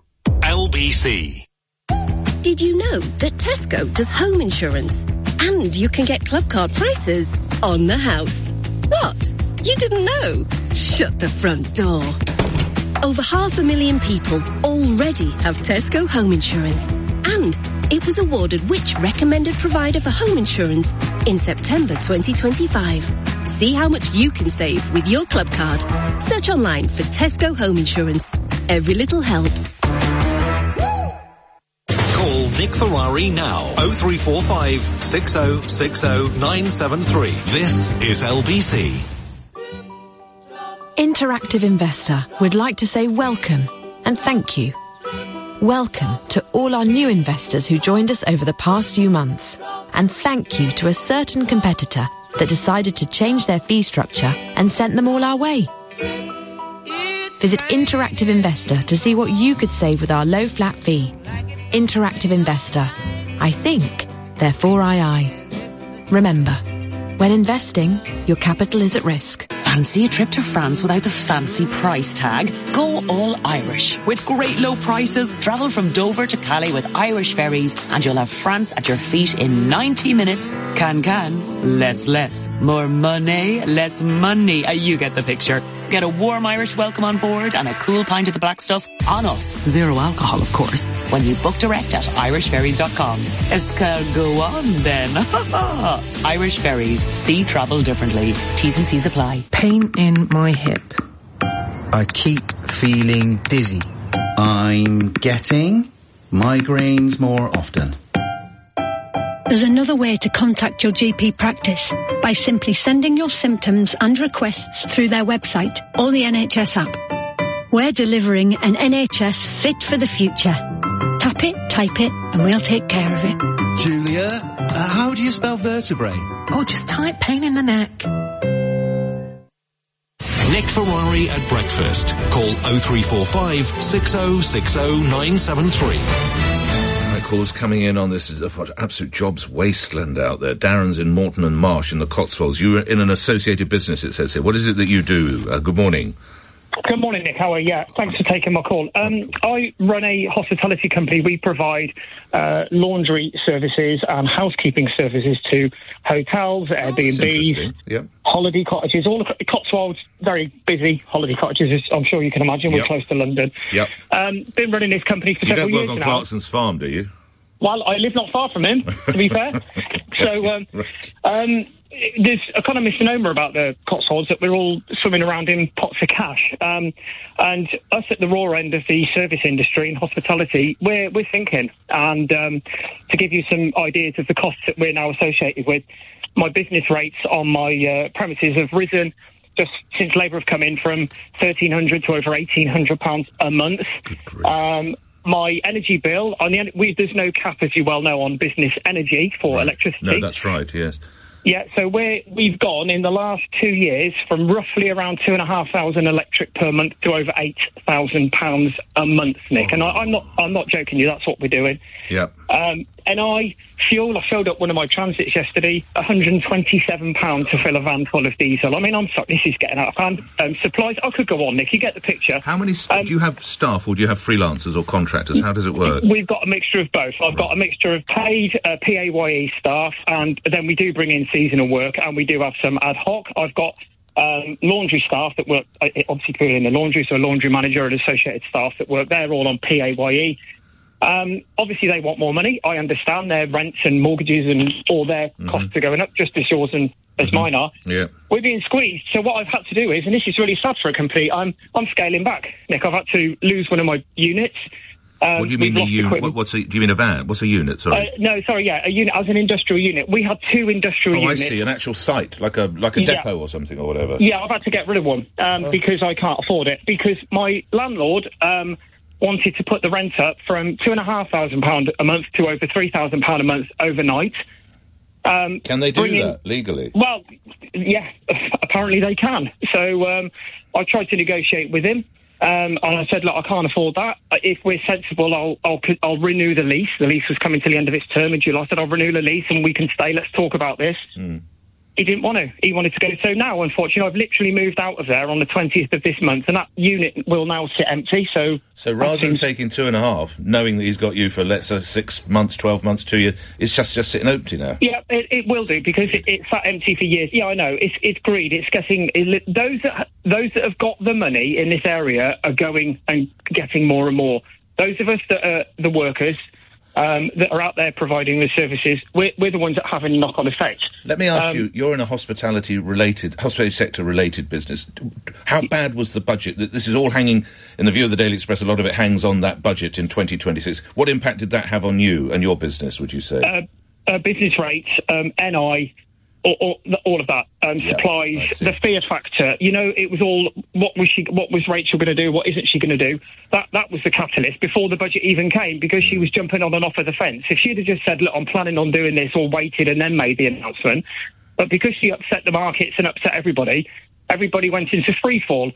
LBC. Did you know that Tesco does home insurance? And you can get club card prices on the house. What? You didn't know? Shut the front door. Over 500,000 people already have Tesco home insurance. And it was awarded which recommended provider for home insurance in September 2025. See how much you can save with your club card. Search online for Tesco Home Insurance. Every little helps. Call Nick Ferrari now. 0345 6060 973. This is LBC. Interactive Investor would like to say welcome and thank you. Welcome to all our new investors who joined us over the past few months. And thank you to a certain competitor that decided to change their fee structure and sent them all our way. Visit Interactive Investor to see what you could save with our low flat fee. Interactive Investor. I think, therefore I. Remember, when investing, your capital is at risk. Fancy a trip to France without the fancy price tag? Go all Irish. With great low prices, travel from Dover to Calais with Irish ferries and you'll have France at your feet in 90 minutes. Can, less. More money, less money. You get the picture. Get a warm Irish welcome on board and a cool pint of the black stuff on us. Zero alcohol, of course. When you book direct at irishferries.com. Go on then. Irish Ferries. See travel differently. T's and C's apply. Pain in my hip. I keep feeling dizzy. I'm getting migraines more often. There's another way to contact your GP practice by simply sending your symptoms and requests through their website or the NHS app. We're delivering an NHS fit for the future. Tap it, type it, and we'll take care of it. Julia, how do you spell vertebrae? Oh, just type pain in the neck. Nick Ferrari at breakfast. Call 0345 6060 973. Calls coming in on this is absolute jobs wasteland out there. Darren's in Moreton and Marsh in the Cotswolds. You're in an associated business, it says here. What is it that you do? Good morning. Good morning, Nick. How are you? Yeah, thanks for taking my call. I run a hospitality company. We provide laundry services and housekeeping services to hotels, Airbnbs, holiday cottages, all the Cotswolds, very busy holiday cottages, as I'm sure you can imagine. We're close to London. Been running this company for several years now. You don't work on Clarkson's farm, do you? Well, I live not far from him, to be fair. So, there's a kind of misnomer about the Cotswolds that we're all swimming around in pots of cash. And us at the raw end of the service industry and hospitality, we're thinking. And to give you some ideas of the costs that we're now associated with, my business rates on my premises have risen just since Labour have come in from £1,300 to over £1,800 a month. My energy bill, there's no cap, as you well know, on business energy for electricity. No, that's right, yes. Yeah, so we've gone in the last 2 years from roughly around 2,500 electric per month to over £8,000 a month, Nick. And I'm not joking you. That's what we're doing. Yeah. And I filled up one of my transits yesterday, £127 to fill a van full of diesel. I mean, I'm sorry, this is getting out of hand. Supplies, I could go on, Nick. You get the picture. How many? Do you have staff or do you have freelancers or contractors? How does it work? We've got a mixture of both. I've got a mixture of paid PAYE staff, and then we do bring in seasonal work, and we do have some ad hoc. I've got laundry staff that work, obviously in the laundry, so a laundry manager and associated staff that work. They're all on PAYE. Obviously, they want more money. I understand their rents and mortgages and all their costs are going up, just as yours and as mine are. Yeah. We're being squeezed. So what I've had to do is, and this is really sad for a company, I'm scaling back, Nick. I've had to lose one of my units. What do you mean the unit? Do you mean a van? What's a unit? Sorry. No, sorry. Yeah, a unit. As an industrial unit, we had 2 industrial units. I see. An actual site, like a depot or something or whatever. Yeah, I've had to get rid of one because I can't afford it. Because my landlord wanted to put the rent up from £2,500 a month to over £3,000 a month overnight. Can they do that legally? Well, yeah, apparently they can. So I tried to negotiate with him. And I said, look, I can't afford that. If we're sensible, I'll renew the lease. The lease was coming to the end of its term in July. I said, I'll renew the lease and we can stay. Let's talk about this. He didn't want to. He wanted to go. So now, unfortunately, I've literally moved out of there on the 20th of this month, and that unit will now sit empty. So rather than taking 2.5, knowing that he's got you for, let's say, 6 months, 12 months, 2 years, it's just sitting empty now. Yeah, it will do, because it's sat empty for years. Yeah, I know. It's greed. It's getting... Those that have got the money in this area are going and getting more and more. Those of us that are the workers... that are out there providing the services, we're the ones that have a knock-on effect. Let me ask you, you're in a hospitality sector-related business. How bad was the budget? This is all hanging, in the view of the Daily Express, a lot of it hangs on that budget in 2026. What impact did that have on you and your business, would you say? Business rates, NI... all of that, supplies, the fear factor. You know, it was all, what was Rachel going to do? What isn't she going to do? That was the catalyst before the budget even came, because she was jumping on and off of the fence. If she'd have just said, look, I'm planning on doing this, or waited and then made the announcement, but because she upset the markets and upset everybody went into free fall.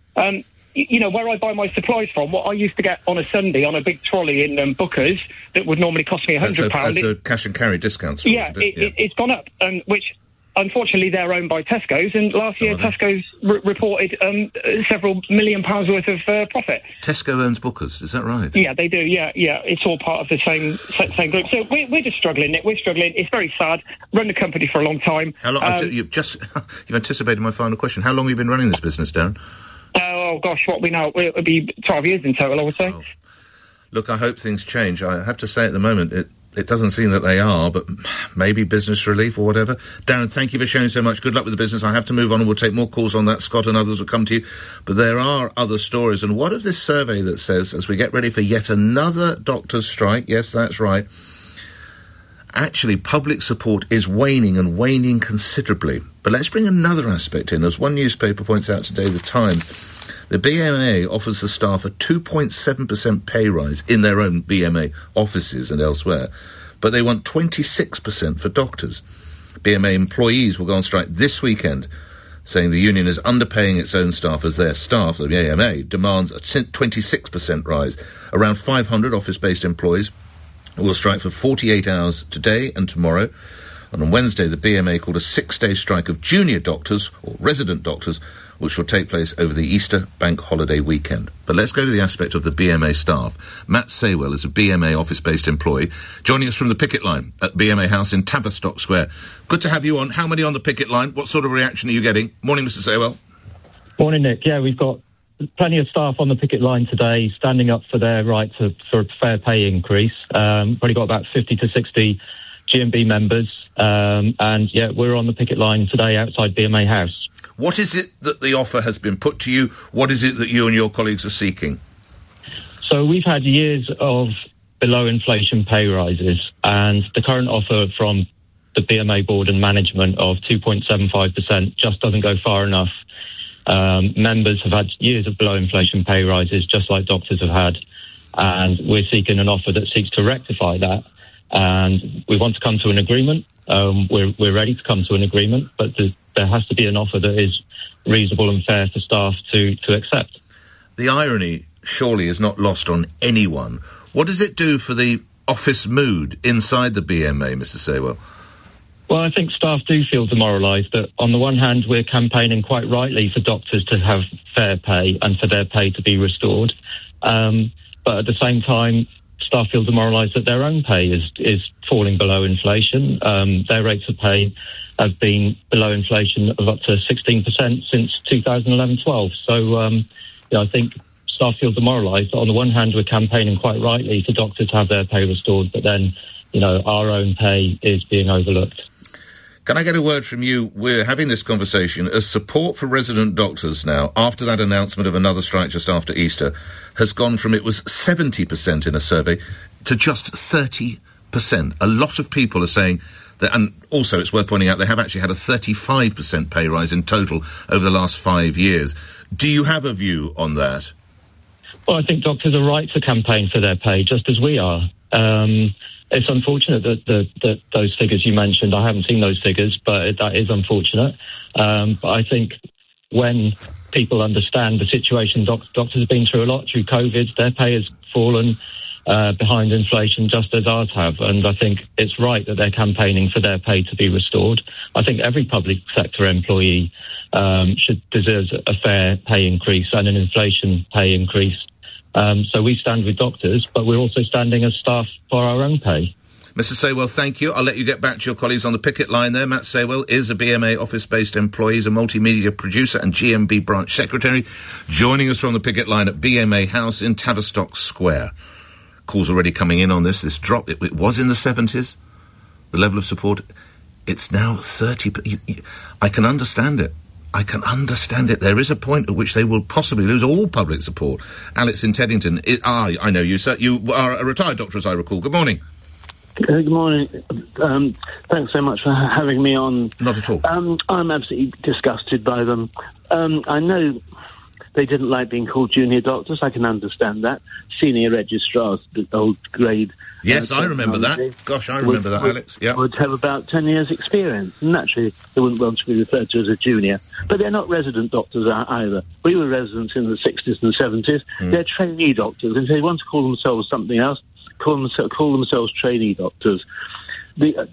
You know, where I buy my supplies from, what I used to get on a Sunday on a big trolley in Booker's that would normally cost me £100. That's a cash and carry discount. It's gone up, which unfortunately they're owned by Tesco's, and last year Tesco's reported several £1 million worth of profit. Tesco owns Booker's, is that right? Yeah, they do. Yeah, it's all part of the same group. So we're just struggling, Nick. We're struggling. It's very sad. Run the company for a long time. How long? You've anticipated my final question. How long have you been running this business, Darren? Oh, gosh, what we know, it'll be 12 years in total, I would say. Look, I hope things change. I have to say at the moment, it doesn't seem that they are, but maybe business relief or whatever. Darren, thank you for sharing so much. Good luck with the business. I have to move on, and we'll take more calls on that. Scott and others will come to you. But there are other stories. And what of this survey that says, as we get ready for yet another doctor's strike, yes, that's right, actually public support is waning, and waning considerably. But let's bring another aspect in. As one newspaper points out today, The Times, the BMA offers the staff a 2.7% pay rise in their own BMA offices and elsewhere, but they want 26% for doctors. BMA employees will go on strike this weekend, saying the union is underpaying its own staff as their staff, the BMA, demands a 26% rise. Around 500 office-based employees will strike for 48 hours today and tomorrow. And on Wednesday, the BMA called a 6-day strike of junior doctors, or resident doctors, which will take place over the Easter bank holiday weekend. But let's go to the aspect of the BMA staff. Matt Saywell is a BMA office-based employee, joining us from the picket line at BMA House in Tavistock Square. Good to have you on. How many on the picket line? What sort of reaction are you getting? Morning, Mr. Saywell. Morning, Nick. Yeah, we've got plenty of staff on the picket line today, standing up for their right for a fair pay increase. Probably got about 50 to 60 GMB members, and yeah, we're on the picket line today outside BMA House. What is it that the offer has been put to you? What is it that you and your colleagues are seeking? So we've had years of below inflation pay rises, and the current offer from the BMA board and management of 2.75% just doesn't go far enough. Members have had years of below inflation pay rises, just like doctors have had, and we're seeking an offer that seeks to rectify that. And we want to come to an agreement. We're ready to come to an agreement, but there has to be an offer that is reasonable and fair for staff to accept. The irony, surely, is not lost on anyone. What does it do for the office mood inside the BMA, Mr. Saywell? Well, I think staff do feel demoralised that, on the one hand, we're campaigning quite rightly for doctors to have fair pay and for their pay to be restored. But at the same time, staff feel demoralised that their own pay is falling below inflation. Their rates of pay have been below inflation of up to 16% since 2011-12. So I think staff feel demoralised. On the one hand, we're campaigning quite rightly for doctors to have their pay restored, but then, our own pay is being overlooked. Can I get a word from you? We're having this conversation as support for resident doctors now, after that announcement of another strike just after Easter, has gone from, it was 70% in a survey, to just 30%. A lot of people are saying that, and also it's worth pointing out, they have actually had a 35% pay rise in total over the last 5 years. Do you have a view on that? Well, I think doctors are right to campaign for their pay, just as we are. It's unfortunate that those figures you mentioned, I haven't seen those figures, but that is unfortunate. But I think when people understand the situation, doctors have been through a lot through COVID. Their pay has fallen behind inflation just as ours have. And I think it's right that they're campaigning for their pay to be restored. I think every public sector employee deserves a fair pay increase and an inflation pay increase. So we stand with doctors, but we're also standing as staff for our own pay. Mr. Saywell, thank you. I'll let you get back to your colleagues on the picket line there. Matt Saywell is a BMA office-based employee. He's a multimedia producer and GMB branch secretary, joining us from the picket line at BMA House in Tavistock Square. Calls already coming in on this drop. It was in the 70s, the level of support. It's now 30. I can understand it. There is a point at which they will possibly lose all public support. Alex in Teddington, I know you, sir. You are a retired doctor, as I recall. Good morning. Good morning. Thanks so much for having me on. Not at all. I'm absolutely disgusted by them. I know they didn't like being called junior doctors. I can understand that. Senior registrars, the old grade. Yes, I remember that. Gosh, I remember that, Alex. Yeah. Would have about 10 years' experience. And naturally, they wouldn't want to be referred to as a junior. But they're not resident doctors either. We were residents in the 60s and 70s. They're trainee doctors. If they want to call themselves something else, call themselves trainee doctors. They're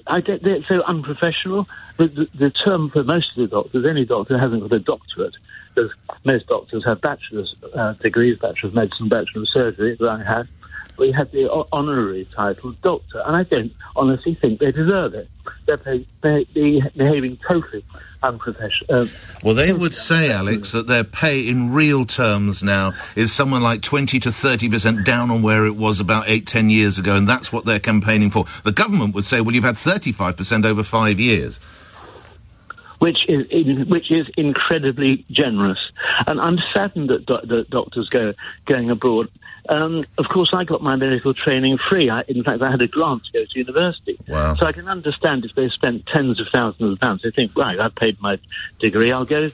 so unprofessional. The term for most of the doctors, any doctor hasn't got a doctorate, because most doctors have bachelor's degrees, Bachelor of Medicine, Bachelor of Surgery, that I had. We had the honorary title doctor, and I don't honestly think they deserve it. They're behaving totally unprofessional. Well, they would say, Alex, that their pay in real terms now is somewhere like 20 to 30% down on where it was about 8-10 years ago, and that's what they're campaigning for. The government would say, well, you've had 35% over 5 years. Which is incredibly generous. And I'm saddened that doctors going abroad. Of course, I got my medical training free. In fact, I had a grant to go to university. Wow. So I can understand if they spent tens of thousands of pounds. They think, right, I've paid my degree, I'll go.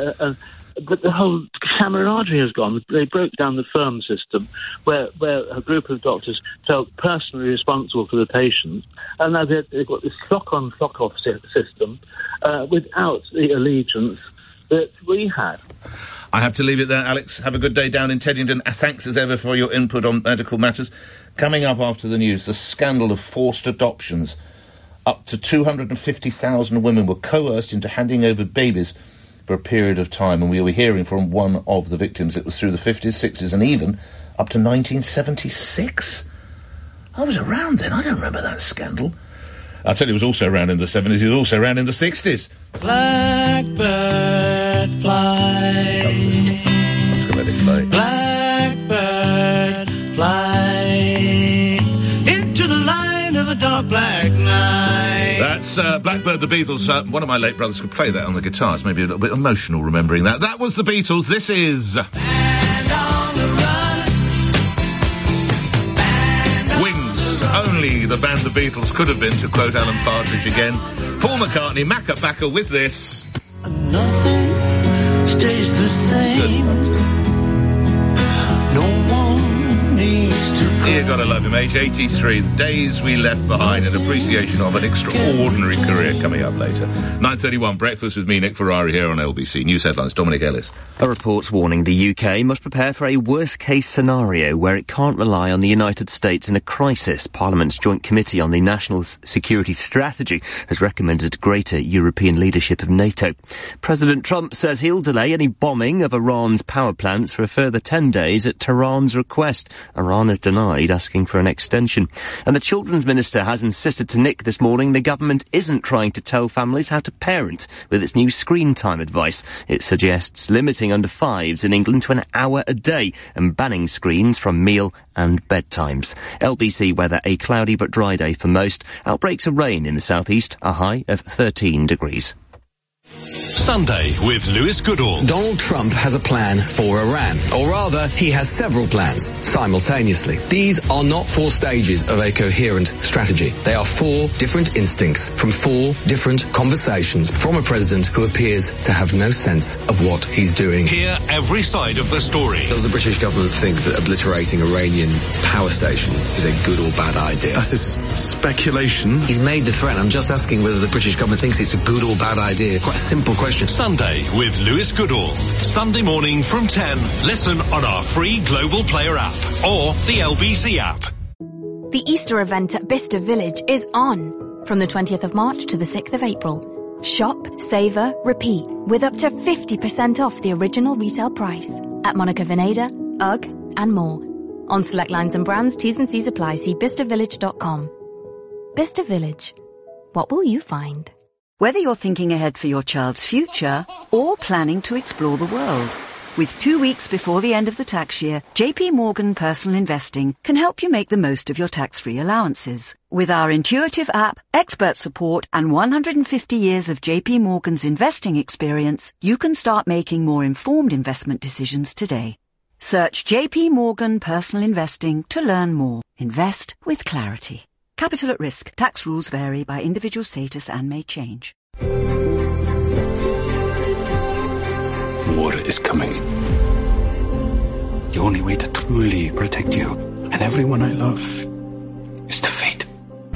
But the whole camaraderie has gone. They broke down the firm system where a group of doctors felt personally responsible for the patients. And now they've got this flock-on, flock-off system without the allegiance that we had. I have to leave it there, Alex. Have a good day down in Teddington. Thanks as ever for your input on medical matters. Coming up after the news, the scandal of forced adoptions. Up to 250,000 women were coerced into handing over babies for a period of time, and we were hearing from one of the victims. It was through the 50s, 60s, and even up to 1976. I was around then. I don't remember that scandal. I'll tell you, it was also around in the 70s. It was also around in the 60s. Blackbird fly. I'm just going to let it play. Blackbird fly into the line of a dark black night. That's Blackbird, the Beatles. One of my late brothers could play that on the guitar. It's maybe a little bit emotional remembering that. That was the Beatles. This is... Wings. Only the band the Beatles could have been, to quote Alan Partridge again. Paul McCartney, Macca Bacca with this. Nothing stays the same. No one needs to cry. You gotta love him, age 83. The days we left behind, an appreciation of an extraordinary career coming up later. 9:31, breakfast with me, Nick Ferrari, here on LBC. News headlines, Dominic Ellis. A report's warning the UK must prepare for a worst-case scenario where it can't rely on the United States in a crisis. Parliament's Joint Committee on the National Security Strategy has recommended greater European leadership of NATO. President Trump says he'll delay any bombing of Iran's power plants for a further 10 days at Tehran's request. Iran has denied asking for an extension. And the Children's Minister has insisted to Nick this morning the government isn't trying to tell families how to parent with its new screen time advice. It suggests limiting under fives in England to an hour a day and banning screens from meal and bedtimes. LBC weather, a cloudy but dry day for most. Outbreaks of rain in the southeast, a high of 13 degrees. Sunday with Lewis Goodall. Donald Trump has a plan for Iran, or rather, he has several plans simultaneously. These are not 4 stages of a coherent strategy. They are 4 different instincts from 4 different conversations from a president who appears to have no sense of what he's doing. Hear every side of the story. Does the British government think that obliterating Iranian power stations is a good or bad idea? That is speculation. He's made the threat. I'm just asking whether the British government thinks it's a good or bad idea. Quite a simple question. Sunday with Lewis Goodall. Sunday morning from 10. Listen on our free Global Player app or the LBC app. The Easter event at Bicester Village is on from the 20th of March to the 6th of April. Shop, savour, repeat with up to 50% off the original retail price at Monica Vinader, UGG and more. On select lines and brands, T's and C's apply. See BisterVillage.com. Bicester Village. What will you find? Whether you're thinking ahead for your child's future or planning to explore the world, with 2 weeks before the end of the tax year, JP Morgan Personal Investing can help you make the most of your tax-free allowances. With our intuitive app, expert support, and 150 years of JP Morgan's investing experience, you can start making more informed investment decisions today. Search JP Morgan Personal Investing to learn more. Invest with clarity. Capital at risk. Tax rules vary by individual status and may change. War is coming. The only way to truly protect you and everyone I love is to fight.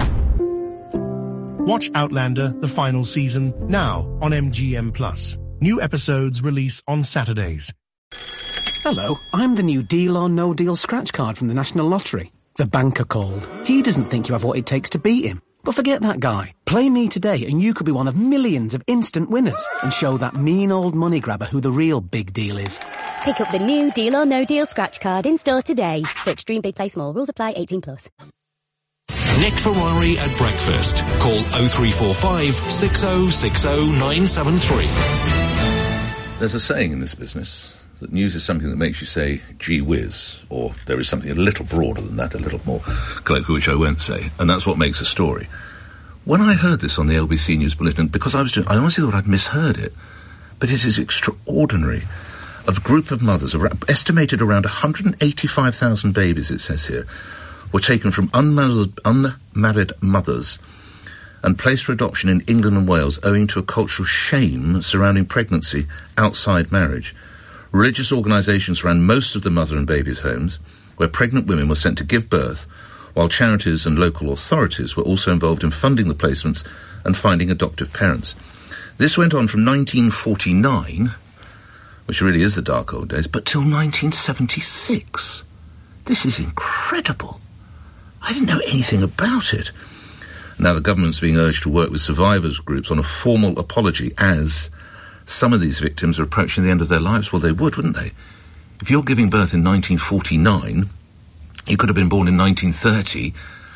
Watch Outlander, the final season, now on MGM+. New episodes release on Saturdays. Hello, I'm the new Deal or No Deal scratch card from the National Lottery. The banker called. He doesn't think you have what it takes to beat him. But forget that guy. Play me today and you could be one of millions of instant winners and show that mean old money grabber who the real big deal is. Pick up the new Deal or No Deal scratch card in store today. Search Dream Big Play Small. Rules apply. 18+. Nick Ferrari at breakfast. Call 0345 6060 973. There's a saying in this business that news is something that makes you say, gee whiz, or there is something a little broader than that, a little more colloquial, which I won't say, and that's what makes a story. When I heard this on the LBC News Bulletin, because I honestly thought I'd misheard it, but it is extraordinary. A group of mothers, estimated around 185,000 babies, it says here, were taken from unmarried mothers and placed for adoption in England and Wales owing to a culture of shame surrounding pregnancy outside marriage. Religious organisations ran most of the mother and babies' homes, where pregnant women were sent to give birth, while charities and local authorities were also involved in funding the placements and finding adoptive parents. This went on from 1949, which really is the dark old days, but till 1976. This is incredible. I didn't know anything about it. Now the government's being urged to work with survivors groups on a formal apology as some of these victims are approaching the end of their lives. Well, they would, wouldn't they? If you're giving birth in 1949, you could have been born in 1930.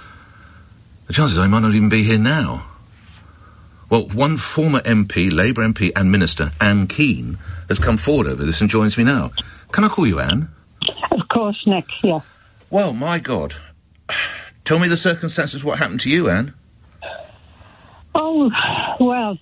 The chances are you might not even be here now. Well, one former MP, Labour MP and Minister, Anne Keane, has come forward over this and joins me now. Can I call you Anne? Of course, Nick, yeah. Well, my God. Tell me the circumstances, what happened to you, Anne? Oh, well,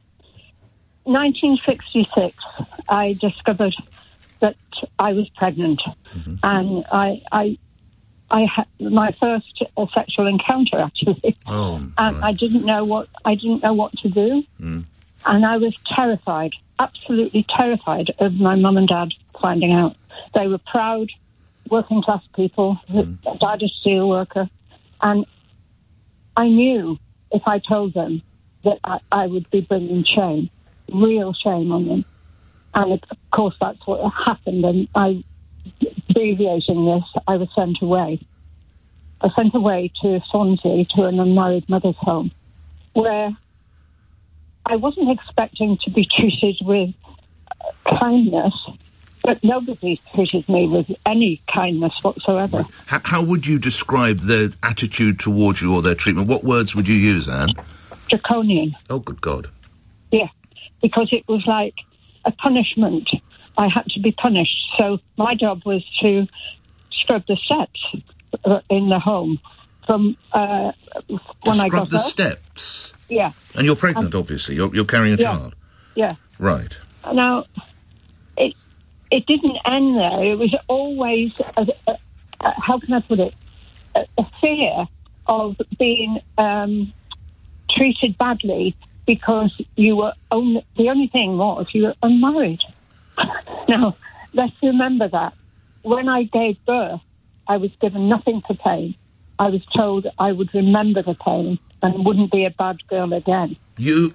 1966, I discovered that I was pregnant, and I had my first sexual encounter, actually. And I didn't know what to do, and I was terrified, absolutely terrified of my mum and dad finding out. They were proud, working class people. Dad, a steel worker, and I knew if I told them that I would be bringing shame, real shame on them. And of course that's what happened, and abbreviating this, I was sent away. I was sent away to Swansea, to an unmarried mother's home, where I wasn't expecting to be treated with kindness, but nobody treated me with any kindness whatsoever. How would you describe their attitude towards you or their treatment? What words would you use, Anne? Draconian. Oh, good God. Yeah, because it was like a punishment. I had to be punished. So my job was to scrub the steps in the home from when I got Scrub the up. steps? Yeah. And you're pregnant, obviously. You're carrying a child. Yeah. Right. Now, it didn't end there. It was always, how can I put it, a fear of being treated badly because you were the only thing was you were unmarried. Now, let's remember that. When I gave birth, I was given nothing for pain. I was told I would remember the pain and wouldn't be a bad girl again. You...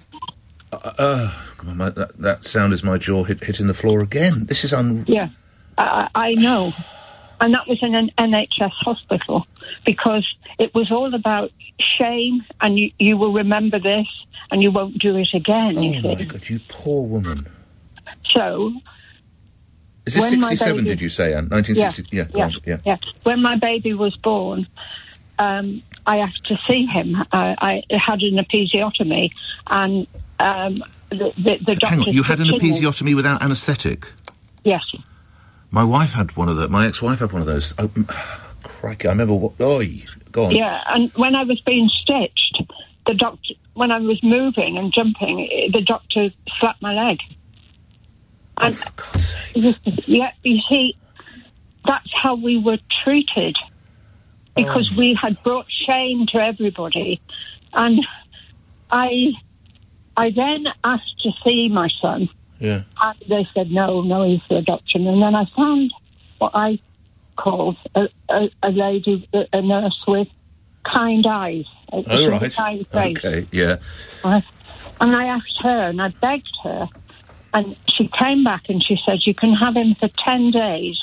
that sound is my jaw hitting the floor again. This is Yeah, I know. And that was in an NHS hospital because it was all about shame and you will remember this and you won't do it again, you see. Oh, my God, you poor woman. So... Is this 67, did you say, Anne? 1960? Yeah. When my baby was born, I asked to see him. I had an episiotomy, and the doctor... Hang on, you had an episiotomy without anaesthetic? Yes. My wife had one of those. My ex-wife had one of those. Oh, crikey, I remember what... Oh, go on. Yeah, and when I was being stitched, the doctor... When I was moving and jumping, the doctor slapped my leg. And for God's sake. Yeah, you see, that's how we were treated because we had brought shame to everybody. And I then asked to see my son. Yeah. And they said, no, he's the adoption. And then I found what I called a lady, a nurse with kind eyes. Oh, right. Kind face. Okay, yeah. And I asked her and I begged her. And she came back and she said, you can have him for 10 days,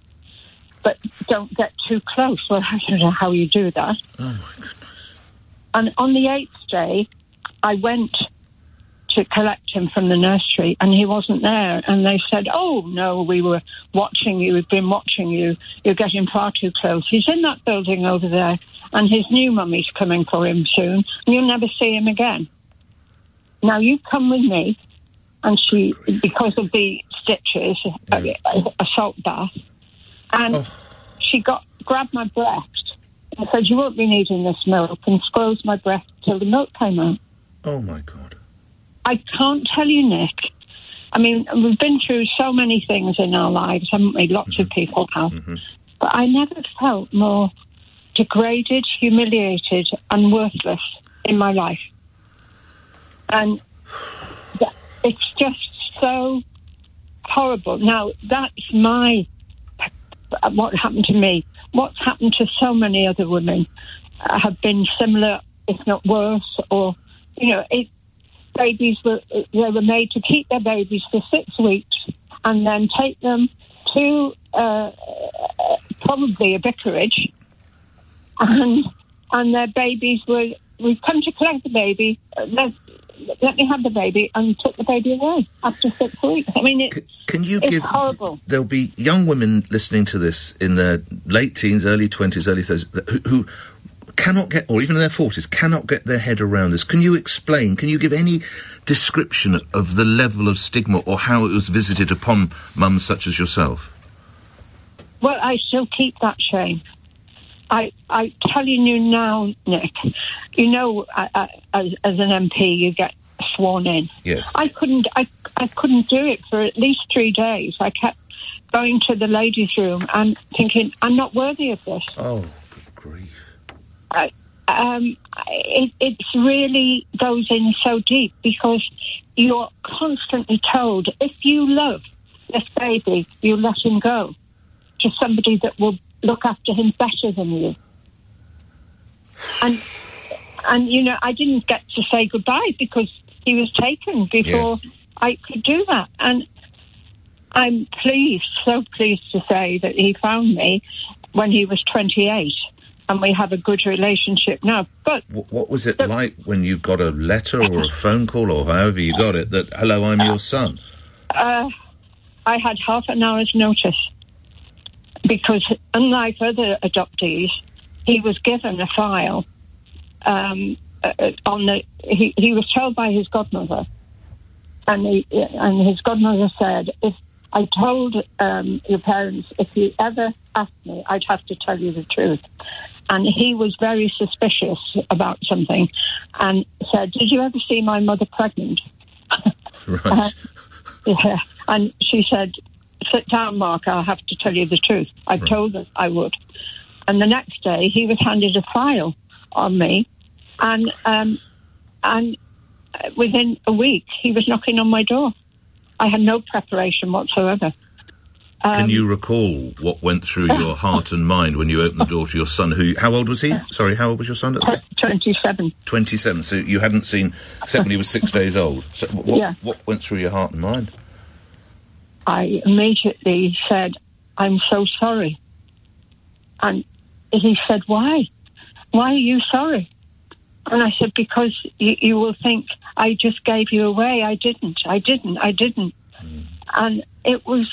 but don't get too close. Well, I don't know how you do that. Oh, my goodness. And on the 8th day, I went to collect him from the nursery, and he wasn't there. And they said, oh, no, we were watching you. We've been watching you. You're getting far too close. He's in that building over there, and his new mummy's coming for him soon, and you'll never see him again. Now, you come with me. And she, because of the stitches, a salt bath, and she grabbed my breast and said, you won't be needing this milk, and squeezed my breast till the milk came out. Oh, my God. I can't tell you, Nick. I mean, we've been through so many things in our lives, haven't we? Lots of people have. But I never felt more degraded, humiliated, and worthless in my life. And... it's just so horrible. Now, that's what happened to me. What's happened to so many other women have been similar, if not worse, or, babies they were made to keep their babies for 6 weeks and then take them to probably a vicarage, and their babies we've come to collect the baby, let me have the baby, and took the baby away after 6 weeks. I mean, it's horrible. There'll be young women listening to this in their late teens, early 20s, early 30s, who cannot get, or even in their 40s, cannot get their head around this. Can you explain, can you give any description of the level of stigma or how it was visited upon mums such as yourself? Well, I still keep that shame. I tell you now, Nick, you know, as an MP, you get sworn in. Yes. I couldn't do it for at least 3 days. I kept going to the ladies' room and thinking, I'm not worthy of this. Oh, good grief. It really goes in so deep because you're constantly told, if you love this baby, you let him go to somebody that will look after him better than you. And you know, I didn't get to say goodbye because he was taken before I could do that. And I'm so pleased to say that he found me when he was 28. And we have a good relationship now. But what was it like when you got a letter or a phone call or however you got it that, hello, I'm your son? I had half an hour's notice because unlike other adoptees, he was given a file he was told by his godmother and his godmother said, if I told your parents, if you ever asked me, I'd have to tell you the truth. And he was very suspicious about something and said, did you ever see my mother pregnant? Right. Yeah. And she said, sit down, Mark, I'll have to tell you the truth. I told her I would. And the next day, he was handed a file on me. And within a week, he was knocking on my door. I had no preparation whatsoever. Can you recall what went through your heart and mind when you opened the door to your son? How old was he? Sorry, how old was your son at the time? 27. 27. So you hadn't seen, except when he was 6 days old. So what went through your heart and mind? I immediately said, I'm so sorry. And he said, why? Why are you sorry? And I said, because you will think I just gave you away. I didn't. And it was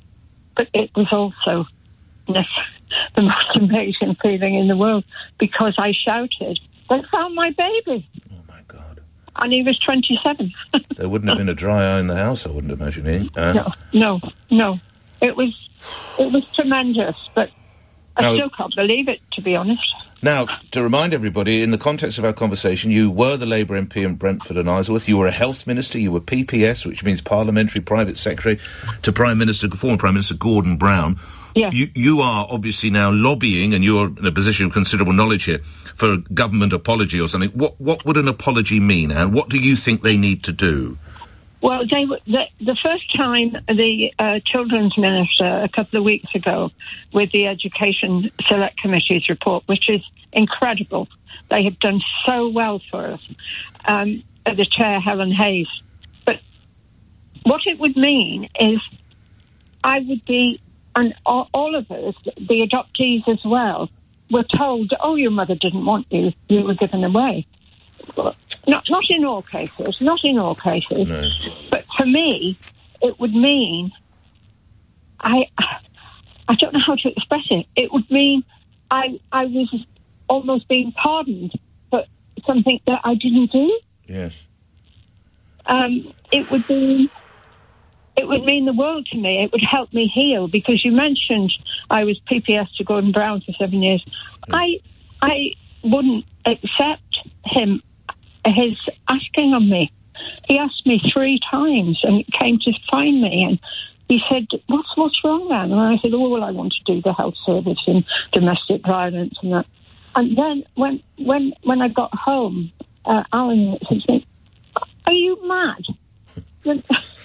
also the most amazing feeling in the world because I shouted, they found my baby. Oh, my God. And he was 27. There wouldn't have been a dry eye in the house, I wouldn't imagine. No. It was tremendous, but I still can't believe it, to be honest. Now, to remind everybody, in the context of our conversation, you were the Labour MP in Brentford and Isleworth. You were a health minister. You were PPS, which means Parliamentary Private Secretary to former Prime Minister Gordon Brown. Yeah. You are obviously now lobbying, and you're in a position of considerable knowledge here, for a government apology or something. What would an apology mean, and what do you think they need to do? Well, the first time the Children's Minister, a couple of weeks ago, with the Education Select Committee's report, which is incredible. They have done so well for us, the Chair, Helen Hayes. But what it would mean is I would be, and all of us, the adoptees as well, were told, oh, your mother didn't want you, you were given away. Not in all cases. No. But for me, it would mean I don't know how to express it. It would mean I was almost being pardoned for something that I didn't do. Yes. It would mean the world to me. It would help me heal because you mentioned I was PPS to Gordon Brown for 7 years. I wouldn't accept his asking on me. He asked me 3 times and came to find me and he said, what's wrong then? And I said, oh, well, I want to do the health service and domestic violence and that. And then when I got home, Alan said to me, are you mad? You're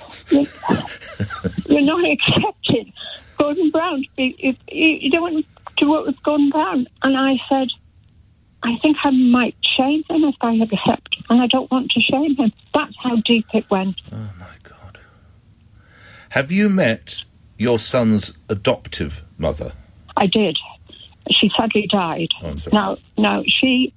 not accepting Gordon Brown. You don't want to work with Gordon Brown. And I said, I think I might shame him if I accept, and I don't want to shame him. That's how deep it went. Oh, my God. Have you met your son's adoptive mother? I did. She sadly died. Oh, I'm sorry. Now, she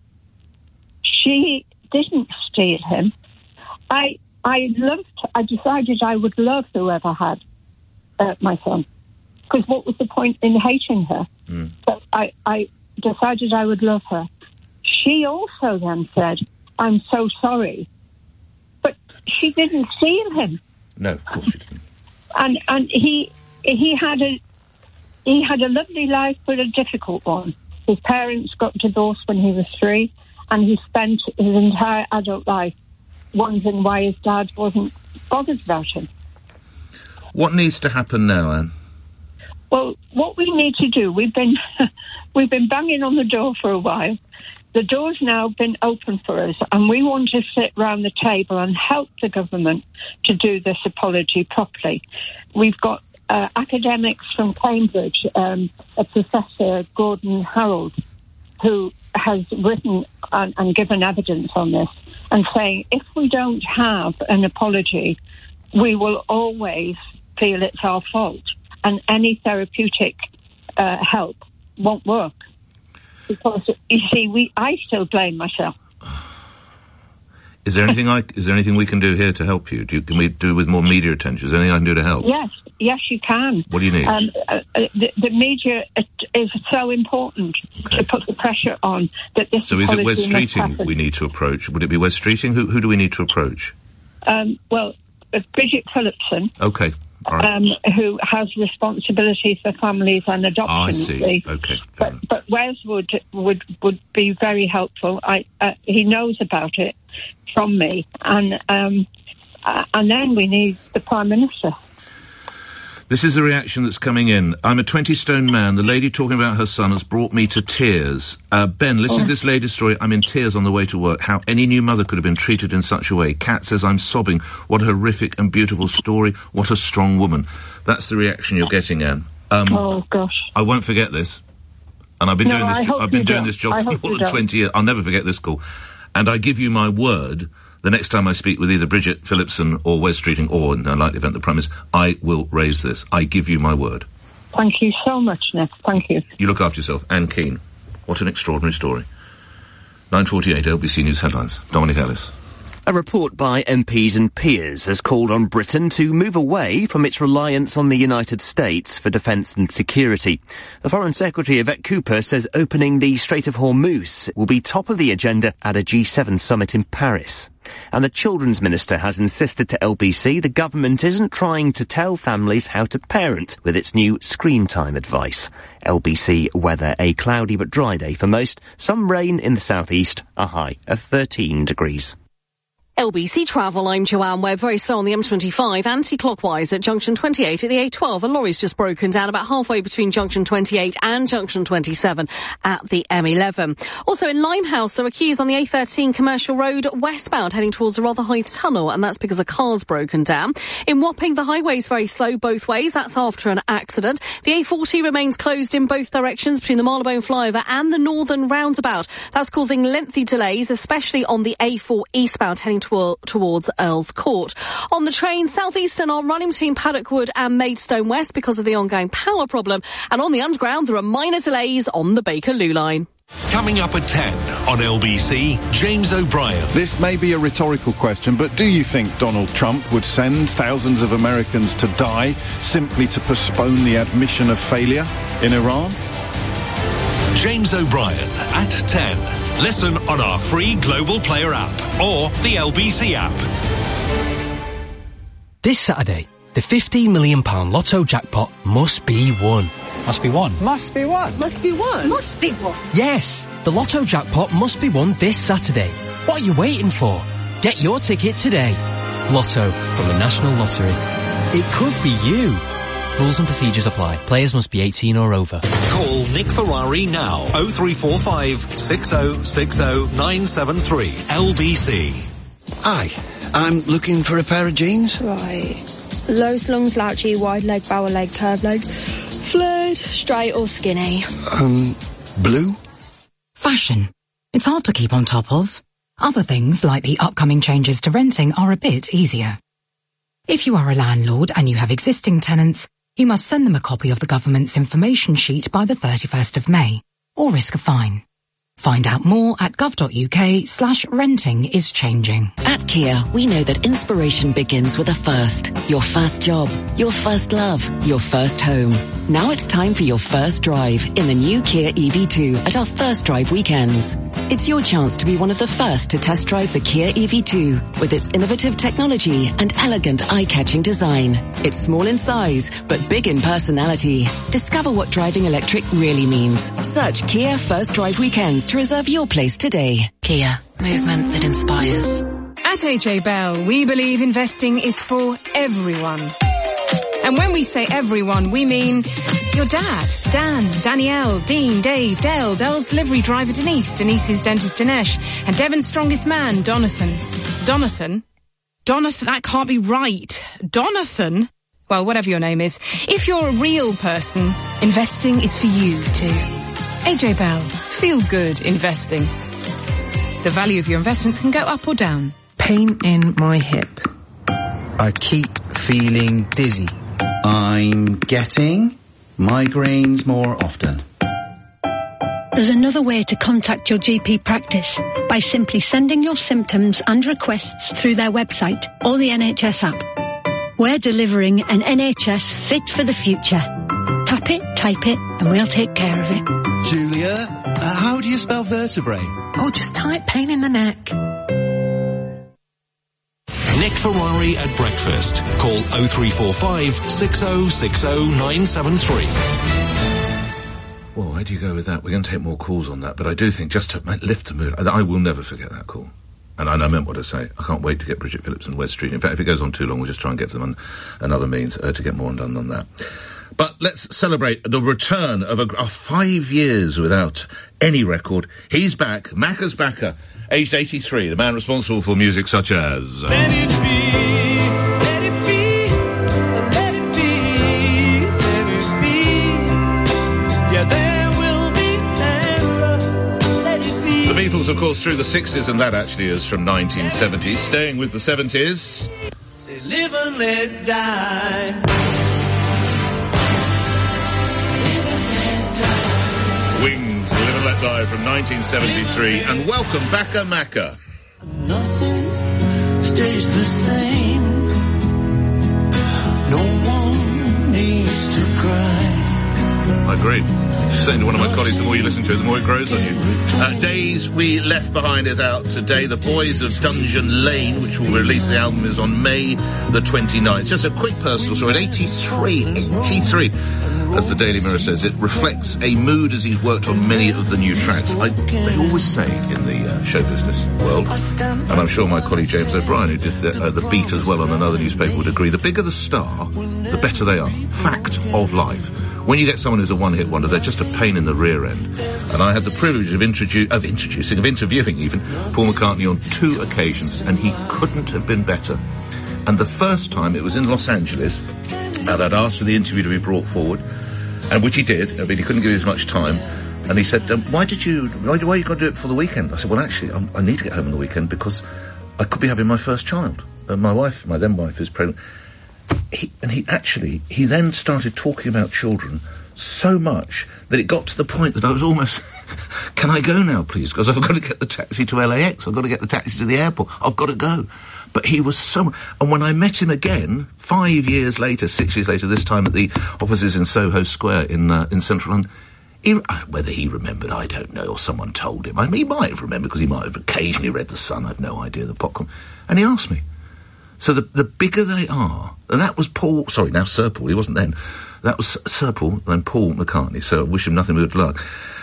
didn't steal him. I decided I would love whoever had my son. Because what was the point in hating her? So I decided I would love her. She also then said, I'm so sorry. But she didn't steal him. No, of course she didn't. And he had a lovely life, but a difficult one. His parents got divorced when he was 3, and he spent his entire adult life wondering why his dad wasn't bothered about him. What needs to happen now, Anne? Well, what we need to do, we've been banging on the door for a while. The door's now been open for us, and we want to sit round the table and help the government to do this apology properly. We've got academics from Cambridge, a Professor Gordon Harold, who has written and given evidence on this, and saying if we don't have an apology, we will always feel it's our fault, and any therapeutic help won't work. Because, you see, I still blame myself. Is there anything we can do here to help you? Can we do with more media attention? Is there anything I can do to help? Yes, you can. What do you need? The media is so important to put the pressure on that this. So is it Wes Streeting we need to approach? Would it be Wes Streeting? Who do we need to approach? Bridget Phillipson. Okay. All right. Who has responsibility for families and adoption. I see. Okay. But Wes would be very helpful. He knows about it from me, and then we need the Prime Minister. This is the reaction that's coming in. I'm a 20-stone man. The lady talking about her son has brought me to tears. Ben, listen to this lady's story. I'm in tears on the way to work. How any new mother could have been treated in such a way. Kat says I'm sobbing. What a horrific and beautiful story. What a strong woman. That's the reaction you're getting, Anne. Oh, gosh. I won't forget this. And I've been doing this job for more than 20 years. I'll never forget this call. And I give you my word, the next time I speak with either Bridget Phillipson or Wes Streeting or, in a likely event, the Prime Minister, I will raise this. I give you my word. Thank you so much, Nick. Thank you. You look after yourself. Anne Keane. What an extraordinary story. 9:48 LBC News headlines. Dominic Ellis. A report by MPs and peers has called on Britain to move away from its reliance on the United States for defence and security. The Foreign Secretary, Yvette Cooper, says opening the Strait of Hormuz will be top of the agenda at a G7 summit in Paris. And the Children's Minister has insisted to LBC the government isn't trying to tell families how to parent with its new screen time advice. LBC weather: a cloudy but dry day for most. Some rain in the southeast, a high of 13 degrees. LBC Travel, I'm Joanne Webb. Very slow on the M25, anti-clockwise at junction 28 at the A12. A lorry's just broken down about halfway between junction 28 and junction 27 at the M11. Also in Limehouse, there are queues on the A13 Commercial Road westbound heading towards the Rotherhithe Tunnel, and that's because a car's broken down. In Wapping, the highway's very slow both ways. That's after an accident. The A40 remains closed in both directions between the Marylebone flyover and the Northern roundabout. That's causing lengthy delays, especially on the A4 eastbound heading towards Earls Court. On the train, Southeastern are running between Paddock Wood and Maidstone West because of the ongoing power problem. And on the Underground, there are minor delays on the Bakerloo line. Coming up at 10 on LBC, James O'Brien. This may be a rhetorical question, but do you think Donald Trump would send thousands of Americans to die simply to postpone the admission of failure in Iran? James O'Brien at 10. Listen on our free Global Player app or the LBC app. This Saturday, the £15 million Lotto jackpot must be won. Must be won. Must be won. Must be won. Must be won. Yes, the Lotto jackpot must be won this Saturday. What are you waiting for? Get your ticket today. Lotto from the National Lottery. It could be you. Rules and procedures apply. Players must be 18 or over. Call Nick Ferrari now. 0345 6060 973 LBC. Hi, I'm looking for a pair of jeans. Right. Low slung, slouchy, wide leg, bower leg, curved legs. Flared, straight or skinny. Blue? Fashion. It's hard to keep on top of. Other things, like the upcoming changes to renting, are a bit easier. If you are a landlord and you have existing tenants, you must send them a copy of the government's information sheet by the 31st of May, or risk a fine. Find out more at gov.uk/renting is changing. At Kia, we know that inspiration begins with a first. Your first job, your first love, your first home. Now it's time for your first drive in the new Kia EV2 at our first drive weekends. It's your chance to be one of the first to test drive the Kia EV2 with its innovative technology and elegant eye-catching design. It's small in size, but big in personality. Discover what driving electric really means. Search Kia First Drive Weekends to reserve your place today. Kia, movement that inspires. At AJ Bell, we believe investing is for everyone. And when we say everyone, we mean your dad, Dan, Danielle, Dean, Dave, Dale, Dell's delivery driver Denise, Denise's dentist Dinesh, and Devon's strongest man, Donathan, that can't be right. Donathan? Well, whatever your name is. If you're a real person, investing is for you too. AJ Bell, feel good investing. The value of your investments can go up or down. Pain in my hip. I keep feeling dizzy. I'm getting migraines more often. There's another way to contact your GP practice by simply sending your symptoms and requests through their website or the NHS app. We're delivering an NHS fit for the future. Tap it, type it, and we'll take care of it. Julia, how do you spell vertebrae? Oh, just type pain in the neck. Nick Ferrari at breakfast. Call 0345 6060 973. Well, where do you go with that? We're going to take more calls on that, but I do think just to lift the mood, I will never forget that call. And I meant what I say. I can't wait to get Bridget Phillips and Wes Street. In fact, if it goes on too long, we'll just try and get to them on another means to get more done than that. But let's celebrate the return of 5 years without any record. He's back. Macca's backer, aged 83, the man responsible for music such as... Let it be, let it be, let it be, let it be. Yeah, there will be answer, let it be. The Beatles, of course, through the 60s, and that actually is from 1970. Staying with the 70s. Say live and let die. Wings, Live and Let Die from 1973. And welcome back, Macca. Nothing stays the same. No one needs to cry. I agree. Just saying to one of my colleagues, the more you listen to it, the more it grows on you. Days We Left Behind is out today. The Boys of Dungeon Lane, which will release the album, is on May the 29th. Just a quick personal story. At 83. As the Daily Mirror says, it reflects a mood as he's worked on many of the new tracks. They always say in the show business world, and I'm sure my colleague James O'Brien, who did the beat as well on another newspaper, would agree, the bigger the star, the better they are. Fact of life. When you get someone who's a one-hit wonder, they're just a pain in the rear end. And I had the privilege of interviewing even, Paul McCartney on 2 occasions, and he couldn't have been better. And the first time, it was in Los Angeles, and I'd asked for the interview to be brought forward, and which he did. I mean, he couldn't give us much time. And he said, why you got to do it for the weekend? I said, well, actually, I need to get home on the weekend because I could be having my first child. My then wife, is pregnant. He then started talking about children so much that it got to the point that I was almost, can I go now, please? Because I've got to get the taxi to LAX. I've got to get the taxi to the airport. I've got to go. But he was so... And when I met him again, 6 years later, this time at the offices in Soho Square in central London, whether he remembered, I don't know, or someone told him. I mean, he might have remembered because he might have occasionally read The Sun, I've no idea, the popcorn. And he asked me. So the bigger they are, and that was now Sir Paul, he wasn't then. That was Sir Paul and Paul McCartney, so I wish him nothing but good luck.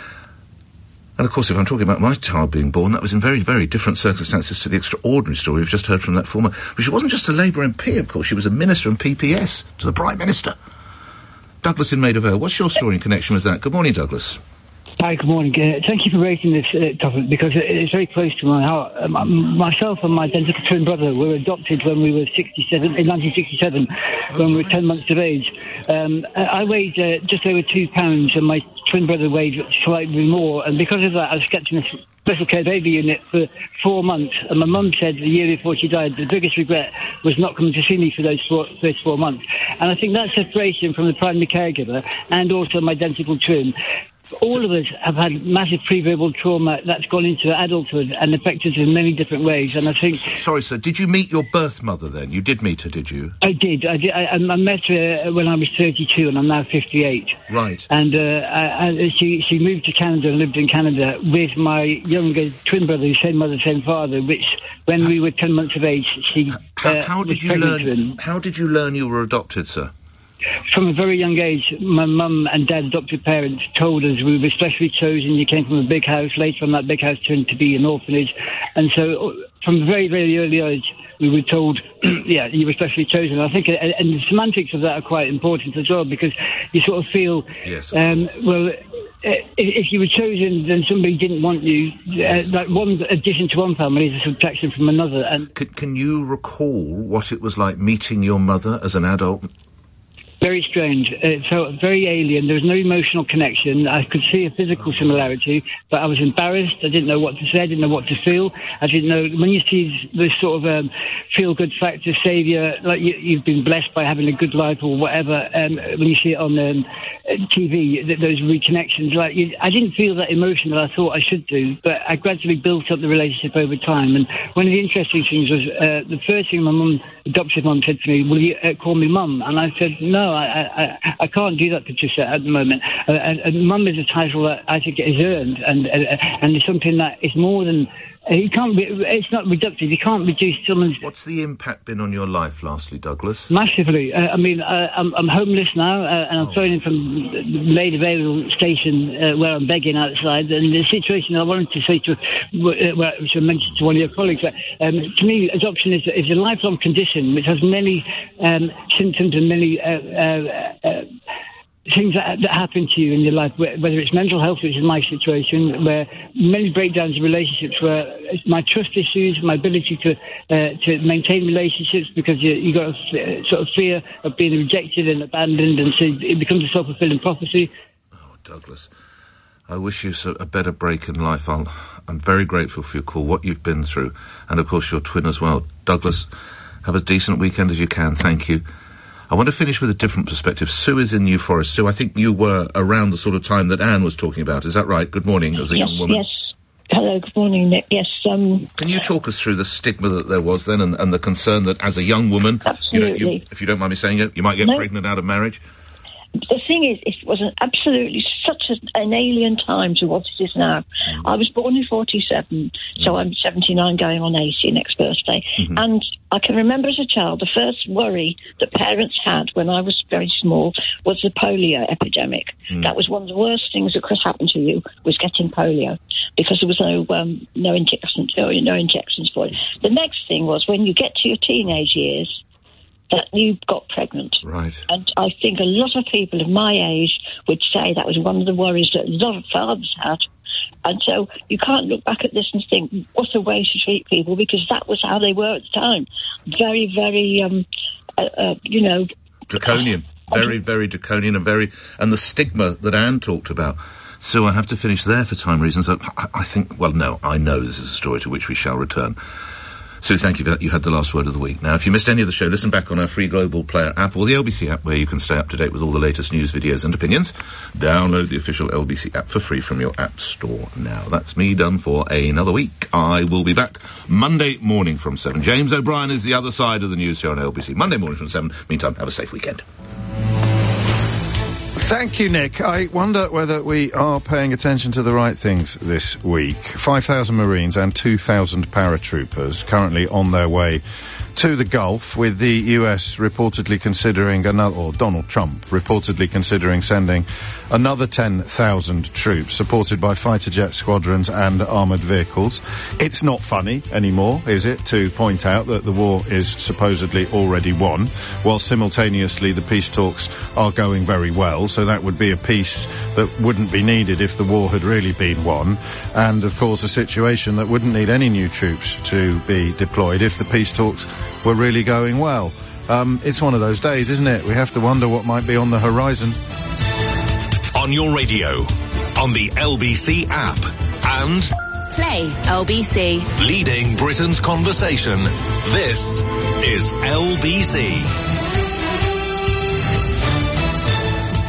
And of course, if I'm talking about my child being born, that was in very, very different circumstances to the extraordinary story we've just heard from that former... But she wasn't just a Labour MP, of course, she was a minister in PPS to the Prime Minister. Douglas in Maida Vale, what's your story in connection with that? Good morning, Douglas. Hi, good morning. Thank you for raising this topic because it's very close to my heart. Myself and my identical twin brother were adopted when we were in 1967, when we were 10 months of age. I weighed just over 2 pounds and my twin brother weighed slightly more, and because of that I was kept in a special care baby unit for 4 months, and my mum said the year before she died the biggest regret was not coming to see me for those 4 months. And I think that separation from the primary caregiver and also my identical twin, all of us have had massive pre-verbal trauma that's gone into adulthood and affected us in many different ways. And I think... Sorry, sir, did you meet your birth mother then? You did meet her, did you? I did. I met her when I was 32 and I'm now 58. Right. And she moved to Canada and lived in Canada with my younger twin brother, same mother, same father, which when we were 10 months of age, she How did you learn you were adopted, sir? from a very young age, my mum and dad, adopted parents, told us we were specially chosen. You came from a big house. Later on, that big house turned to be an orphanage. And so from a very, very early age, we were told, yeah, you were specially chosen. I think, and the semantics of that are quite important as well, because you sort of feel, well, if you were chosen, then somebody didn't want you. Like one addition to one family is a subtraction from another. And can you recall what it was like meeting your mother as an adult? Very strange. It felt very alien. There was no emotional connection. I could see a physical similarity, but I was embarrassed. I didn't know what to say. I didn't know what to feel. I didn't know. When you see this sort of feel-good factor, saviour, like you've been blessed by having a good life or whatever, when you see it on TV, those reconnections, like I didn't feel that emotion that I thought I should do, but I gradually built up the relationship over time. And one of the interesting things was the first thing my adoptive mum said to me, will you call me mum? And I said, no, I can't do that, Patricia, at the moment. And mum is a title that I think is earned, and it's something that is more than. You can't be, it's not reductive. You can't reduce someone's... What's the impact been on your life, lastly, Douglas? Massively. I mean, I'm homeless now, and I'm phoning from the Maid Available station where I'm begging outside. And the situation I wanted to say to, which I mentioned to one of your colleagues, to me, adoption is a lifelong condition which has many symptoms and many things that happen to you in your life, whether it's mental health, which is my situation, where many breakdowns in relationships, where it's my trust issues, my ability to maintain relationships, because you got a sort of fear of being rejected and abandoned, and so it becomes a self-fulfilling prophecy. Oh, Douglas, I wish you a better break in life. I'm very grateful for your call, what you've been through, and of course your twin as well. Douglas, have as decent weekend as you can. Thank you. I want to finish with a different perspective. Sue is in New Forest. Sue, I think you were around the sort of time that Anne was talking about. Is that right? Good morning, as a young woman. Yes. Hello, good morning, Nick. Yes. Can you talk us through the stigma that there was then, and the concern that as a young woman, absolutely, if you don't mind me saying it, you might get pregnant out of marriage? The thing is, it was absolutely such an alien time to what it is now. I was born in 47, so I'm 79 going on 80 next birthday. And I can remember as a child, the first worry that parents had when I was very small was the polio epidemic. That was one of the worst things that could happen to you, was getting polio, because there was no injections for it. The next thing was when you get to your teenage years, that you got pregnant. Right. And I think a lot of people of my age would say that was one of the worries that a lot of fathers had. And so you can't look back at this and think, what a way to treat people, because that was how they were at the time. Very, very, draconian. Very, very draconian, and the stigma that Anne talked about. So I have to finish there for time reasons. I think, well, no, I know this is a story to which we shall return. Sue, thank you for that. You had the last word of the week. Now, if you missed any of the show, listen back on our free Global Player app or the LBC app, where you can stay up to date with all the latest news, videos and opinions. Download the official LBC app for free from your app store now. That's me done for another week. I will be back Monday morning from 7. James O'Brien is the other side of the news here on LBC. Monday morning from 7. Meantime, have a safe weekend. Thank you, Nick. I wonder whether we are paying attention to the right things this week. 5,000 Marines and 2,000 paratroopers currently on their way to the Gulf, with the US reportedly considering Donald Trump reportedly considering sending another 10,000 troops, supported by fighter jet squadrons and armoured vehicles. It's not funny anymore, is it, to point out that the war is supposedly already won, while simultaneously the peace talks are going very well, so that would be a peace that wouldn't be needed if the war had really been won, and of course a situation that wouldn't need any new troops to be deployed if the peace talks were really going well. It's one of those days, isn't it? We have to wonder what might be on the horizon. On your radio, on the LBC app, and Play LBC. Leading Britain's conversation. This is LBC.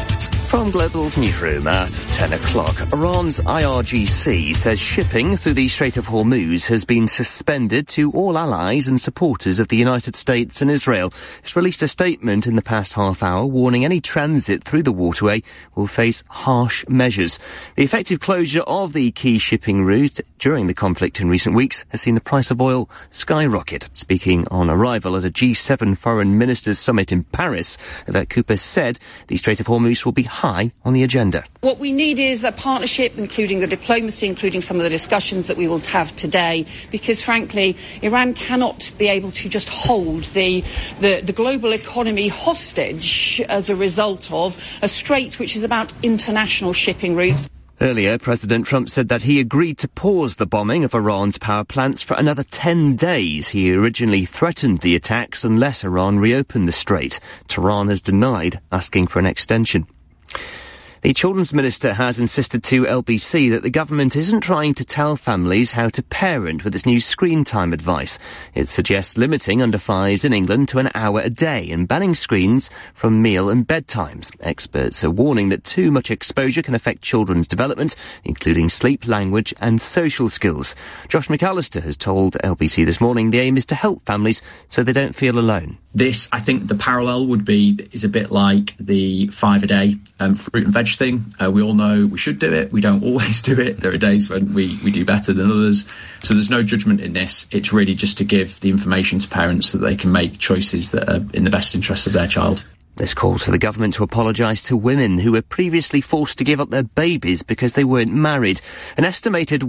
From Global's newsroom at 10 o'clock, Iran's IRGC says shipping through the Strait of Hormuz has been suspended to all allies and supporters of the United States and Israel. It's released a statement in the past half hour warning any transit through the waterway will face harsh measures. The effective closure of the key shipping route during the conflict in recent weeks has seen the price of oil skyrocket. Speaking on arrival at a G7 Foreign Ministers Summit in Paris, Yvette Cooper said the Strait of Hormuz will be high on the agenda. What we need is a partnership, including the diplomacy, including some of the discussions that we will have today, because frankly, Iran cannot be able to just hold the global economy hostage as a result of a strait which is about international shipping routes. Earlier, President Trump said that he agreed to pause the bombing of Iran's power plants for another 10 days. He originally threatened the attacks unless Iran reopened the strait. Tehran has denied asking for an extension. The Children's Minister has insisted to LBC that the government isn't trying to tell families how to parent with its new screen time advice. It suggests limiting under fives in England to an hour a day and banning screens from meal and bedtimes. Experts are warning that too much exposure can affect children's development, including sleep, language and social skills. Josh McAllister has told LBC this morning the aim is to help families so they don't feel alone. This, I think the parallel is a bit like the 5 a day fruit and veg thing. We all know we should do it. We don't always do it. There are days when we do better than others. So there's no judgment in this. It's really just to give the information to parents so that they can make choices that are in the best interest of their child. This calls for the government to apologise to women who were previously forced to give up their babies because they weren't married. An estimated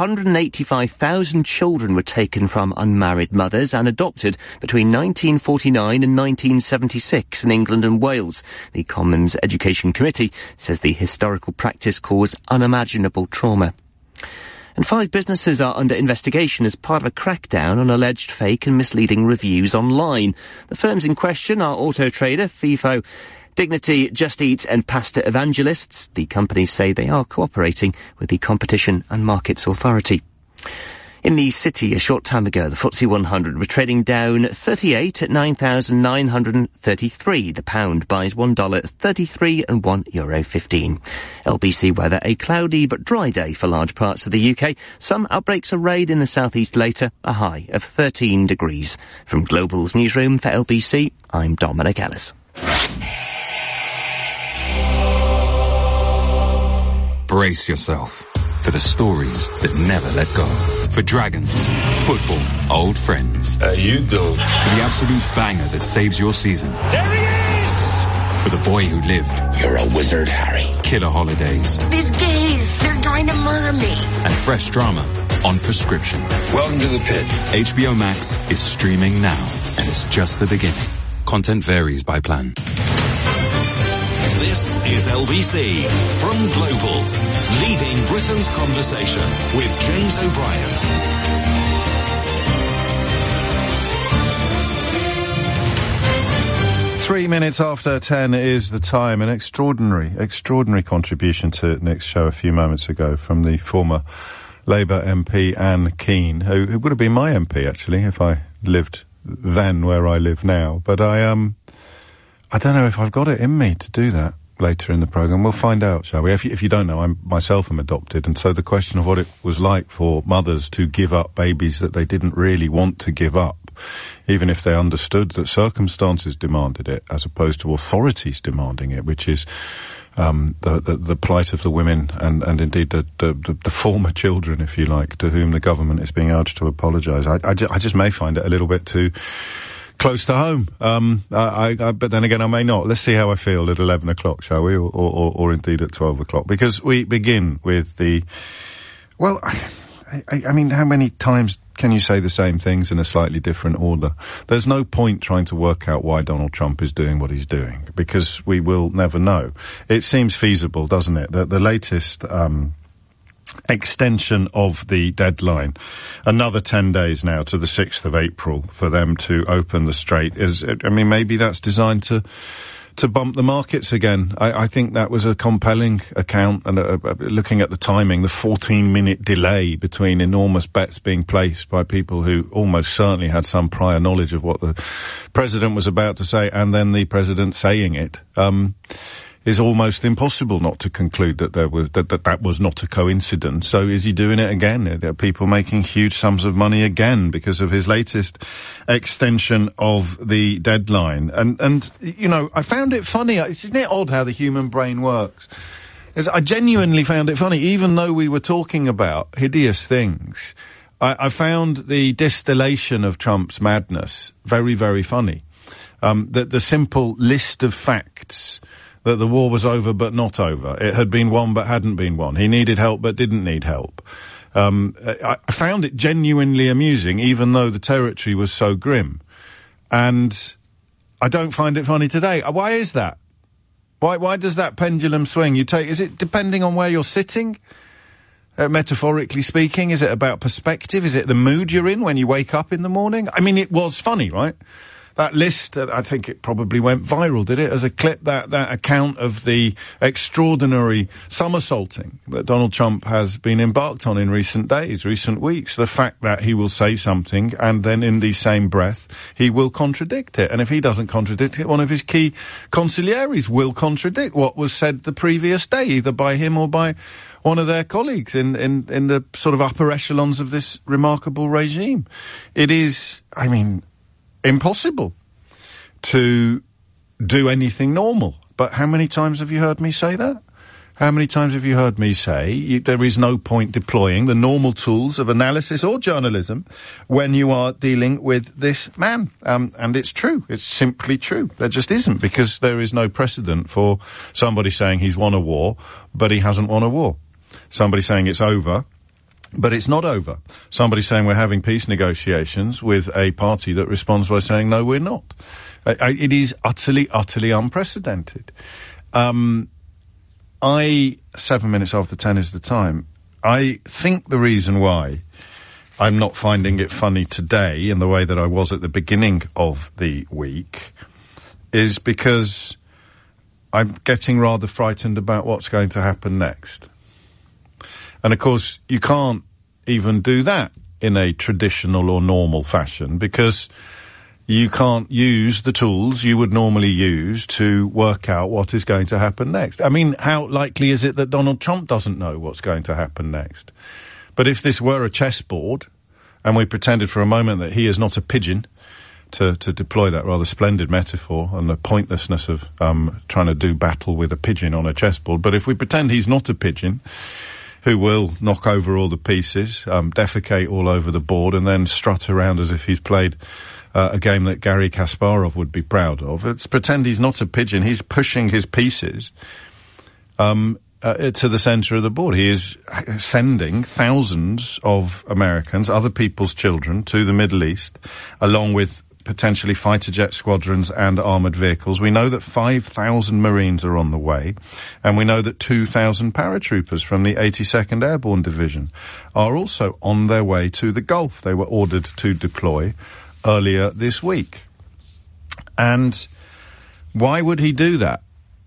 185,000 children were taken from unmarried mothers and adopted between 1949 and 1976 in England and Wales. The Commons Education Committee says the historical practice caused unimaginable trauma. And 5 businesses are under investigation as part of a crackdown on alleged fake and misleading reviews online. The firms in question are Auto Trader, FIFO, Dignity, Just Eat and Pasta Evangelists. The companies say they are cooperating with the Competition and Markets Authority. In the city a short time ago, the FTSE 100 were trading down 38 at 9,933. The pound buys $1.33 and €1.15. LBC weather, a cloudy but dry day for large parts of the UK. Some outbreaks of rain in the southeast later, a high of 13 degrees. From Global's newsroom for LBC, I'm Dominic Ellis. Brace yourself for the stories that never let go. For Dragons, football, old friends. How you doing? For the absolute banger that saves your season. There he is! For the boy who lived. You're a wizard, Harry. Killer holidays. These gays, they're trying to murder me. And fresh drama on prescription. Welcome to the pit. HBO Max is streaming now, and it's just the beginning. Content varies by plan. This is LBC from Global, leading Britain's conversation with James O'Brien. Three minutes after 10 is the time. An extraordinary contribution to Nick's show a few moments ago from the former Labour MP Anne Keane, who would have been my MP actually if I lived then where I live now. But I don't know if I've got it in me to do that later in the programme. We'll find out, shall we? If you don't know, I myself am adopted, and so the question of what it was like for mothers to give up babies that they didn't really want to give up, even if they understood that circumstances demanded it, as opposed to authorities demanding it, which is the plight of the women and indeed the former children, if you like, to whom the government is being urged to apologise. I just may find it a little bit too close to home. But then again, I may not. Let's see how I feel at 11 o'clock, shall we? Or indeed at 12 o'clock. Because we begin with well, I mean, how many times can you say the same things in a slightly different order? There's no point trying to work out why Donald Trump is doing what he's doing, because we will never know. It seems feasible, doesn't it? The latest, extension of the deadline, another 10 days now to the 6th of April for them to open the strait maybe that's designed to bump the markets again. I think that was a compelling account, and looking at the timing, the 14-minute delay between enormous bets being placed by people who almost certainly had some prior knowledge of what the president was about to say, and then the president saying it. is almost impossible not to conclude that that was not a coincidence. So is he doing it again? There are people making huge sums of money again because of his latest extension of the deadline. And you know, I found it funny. Isn't it odd how the human brain works? I genuinely found it funny, even though we were talking about hideous things. I found the distillation of Trump's madness very, very funny. That the simple list of facts that the war was over but not over. It had been won but hadn't been won. He needed help but didn't need help. I found it genuinely amusing, even though the territory was so grim. And I don't find it funny today. Why is that? Why does that pendulum swing? Is it depending on where you're sitting? Metaphorically speaking, is it about perspective? Is it the mood you're in when you wake up in the morning? I mean, it was funny, right? That list, I think it probably went viral, did it? As a clip, that account of the extraordinary somersaulting that Donald Trump has been embarked on in recent days, recent weeks. The fact that he will say something and then in the same breath, he will contradict it. And if he doesn't contradict it, one of his key consiglieres will contradict what was said the previous day, either by him or by one of their colleagues in the sort of upper echelons of this remarkable regime. It is, I mean, impossible to do anything normal. But how many times have you heard me say that? How many times have you heard me say there is no point deploying the normal tools of analysis or journalism when you are dealing with this man? And it's true. It's simply true. There just isn't, because there is no precedent for somebody saying he's won a war, but he hasn't won a war. Somebody saying it's over, but it's not over. Somebody saying we're having peace negotiations with a party that responds by saying, no, we're not. It is utterly, utterly unprecedented. 7 minutes after 10 is the time. I think the reason why I'm not finding it funny today in the way that I was at the beginning of the week is because I'm getting rather frightened about what's going to happen next. And of course, you can't even do that in a traditional or normal fashion, because you can't use the tools you would normally use to work out what is going to happen next. I mean, how likely is it that Donald Trump doesn't know what's going to happen next? But if this were a chessboard, and we pretended for a moment that he is not a pigeon, to deploy that rather splendid metaphor and the pointlessness of trying to do battle with a pigeon on a chessboard, but if we pretend he's not a pigeon who will knock over all the pieces, defecate all over the board, and then strut around as if he's played a game that Garry Kasparov would be proud of. Let's pretend he's not a pigeon. He's pushing his pieces to the centre of the board. He is sending thousands of Americans, other people's children, to the Middle East, along with potentially fighter jet squadrons and armoured vehicles. We know that 5,000 Marines are on the way, and we know that 2,000 paratroopers from the 82nd Airborne Division are also on their way to the Gulf. They were ordered to deploy earlier this week. And why would he do that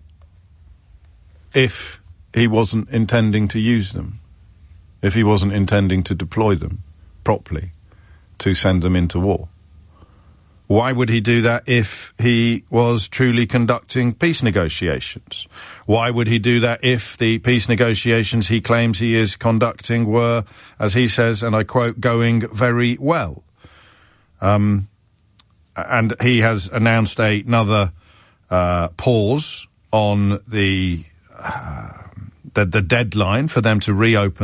if he wasn't intending to use them? If he wasn't intending to deploy them properly to send them into war? Why would he do that if he was truly conducting peace negotiations? Why would he do that if the peace negotiations he claims he is conducting were, as he says, and I quote, going very well? And he has announced another pause on the deadline for them to reopen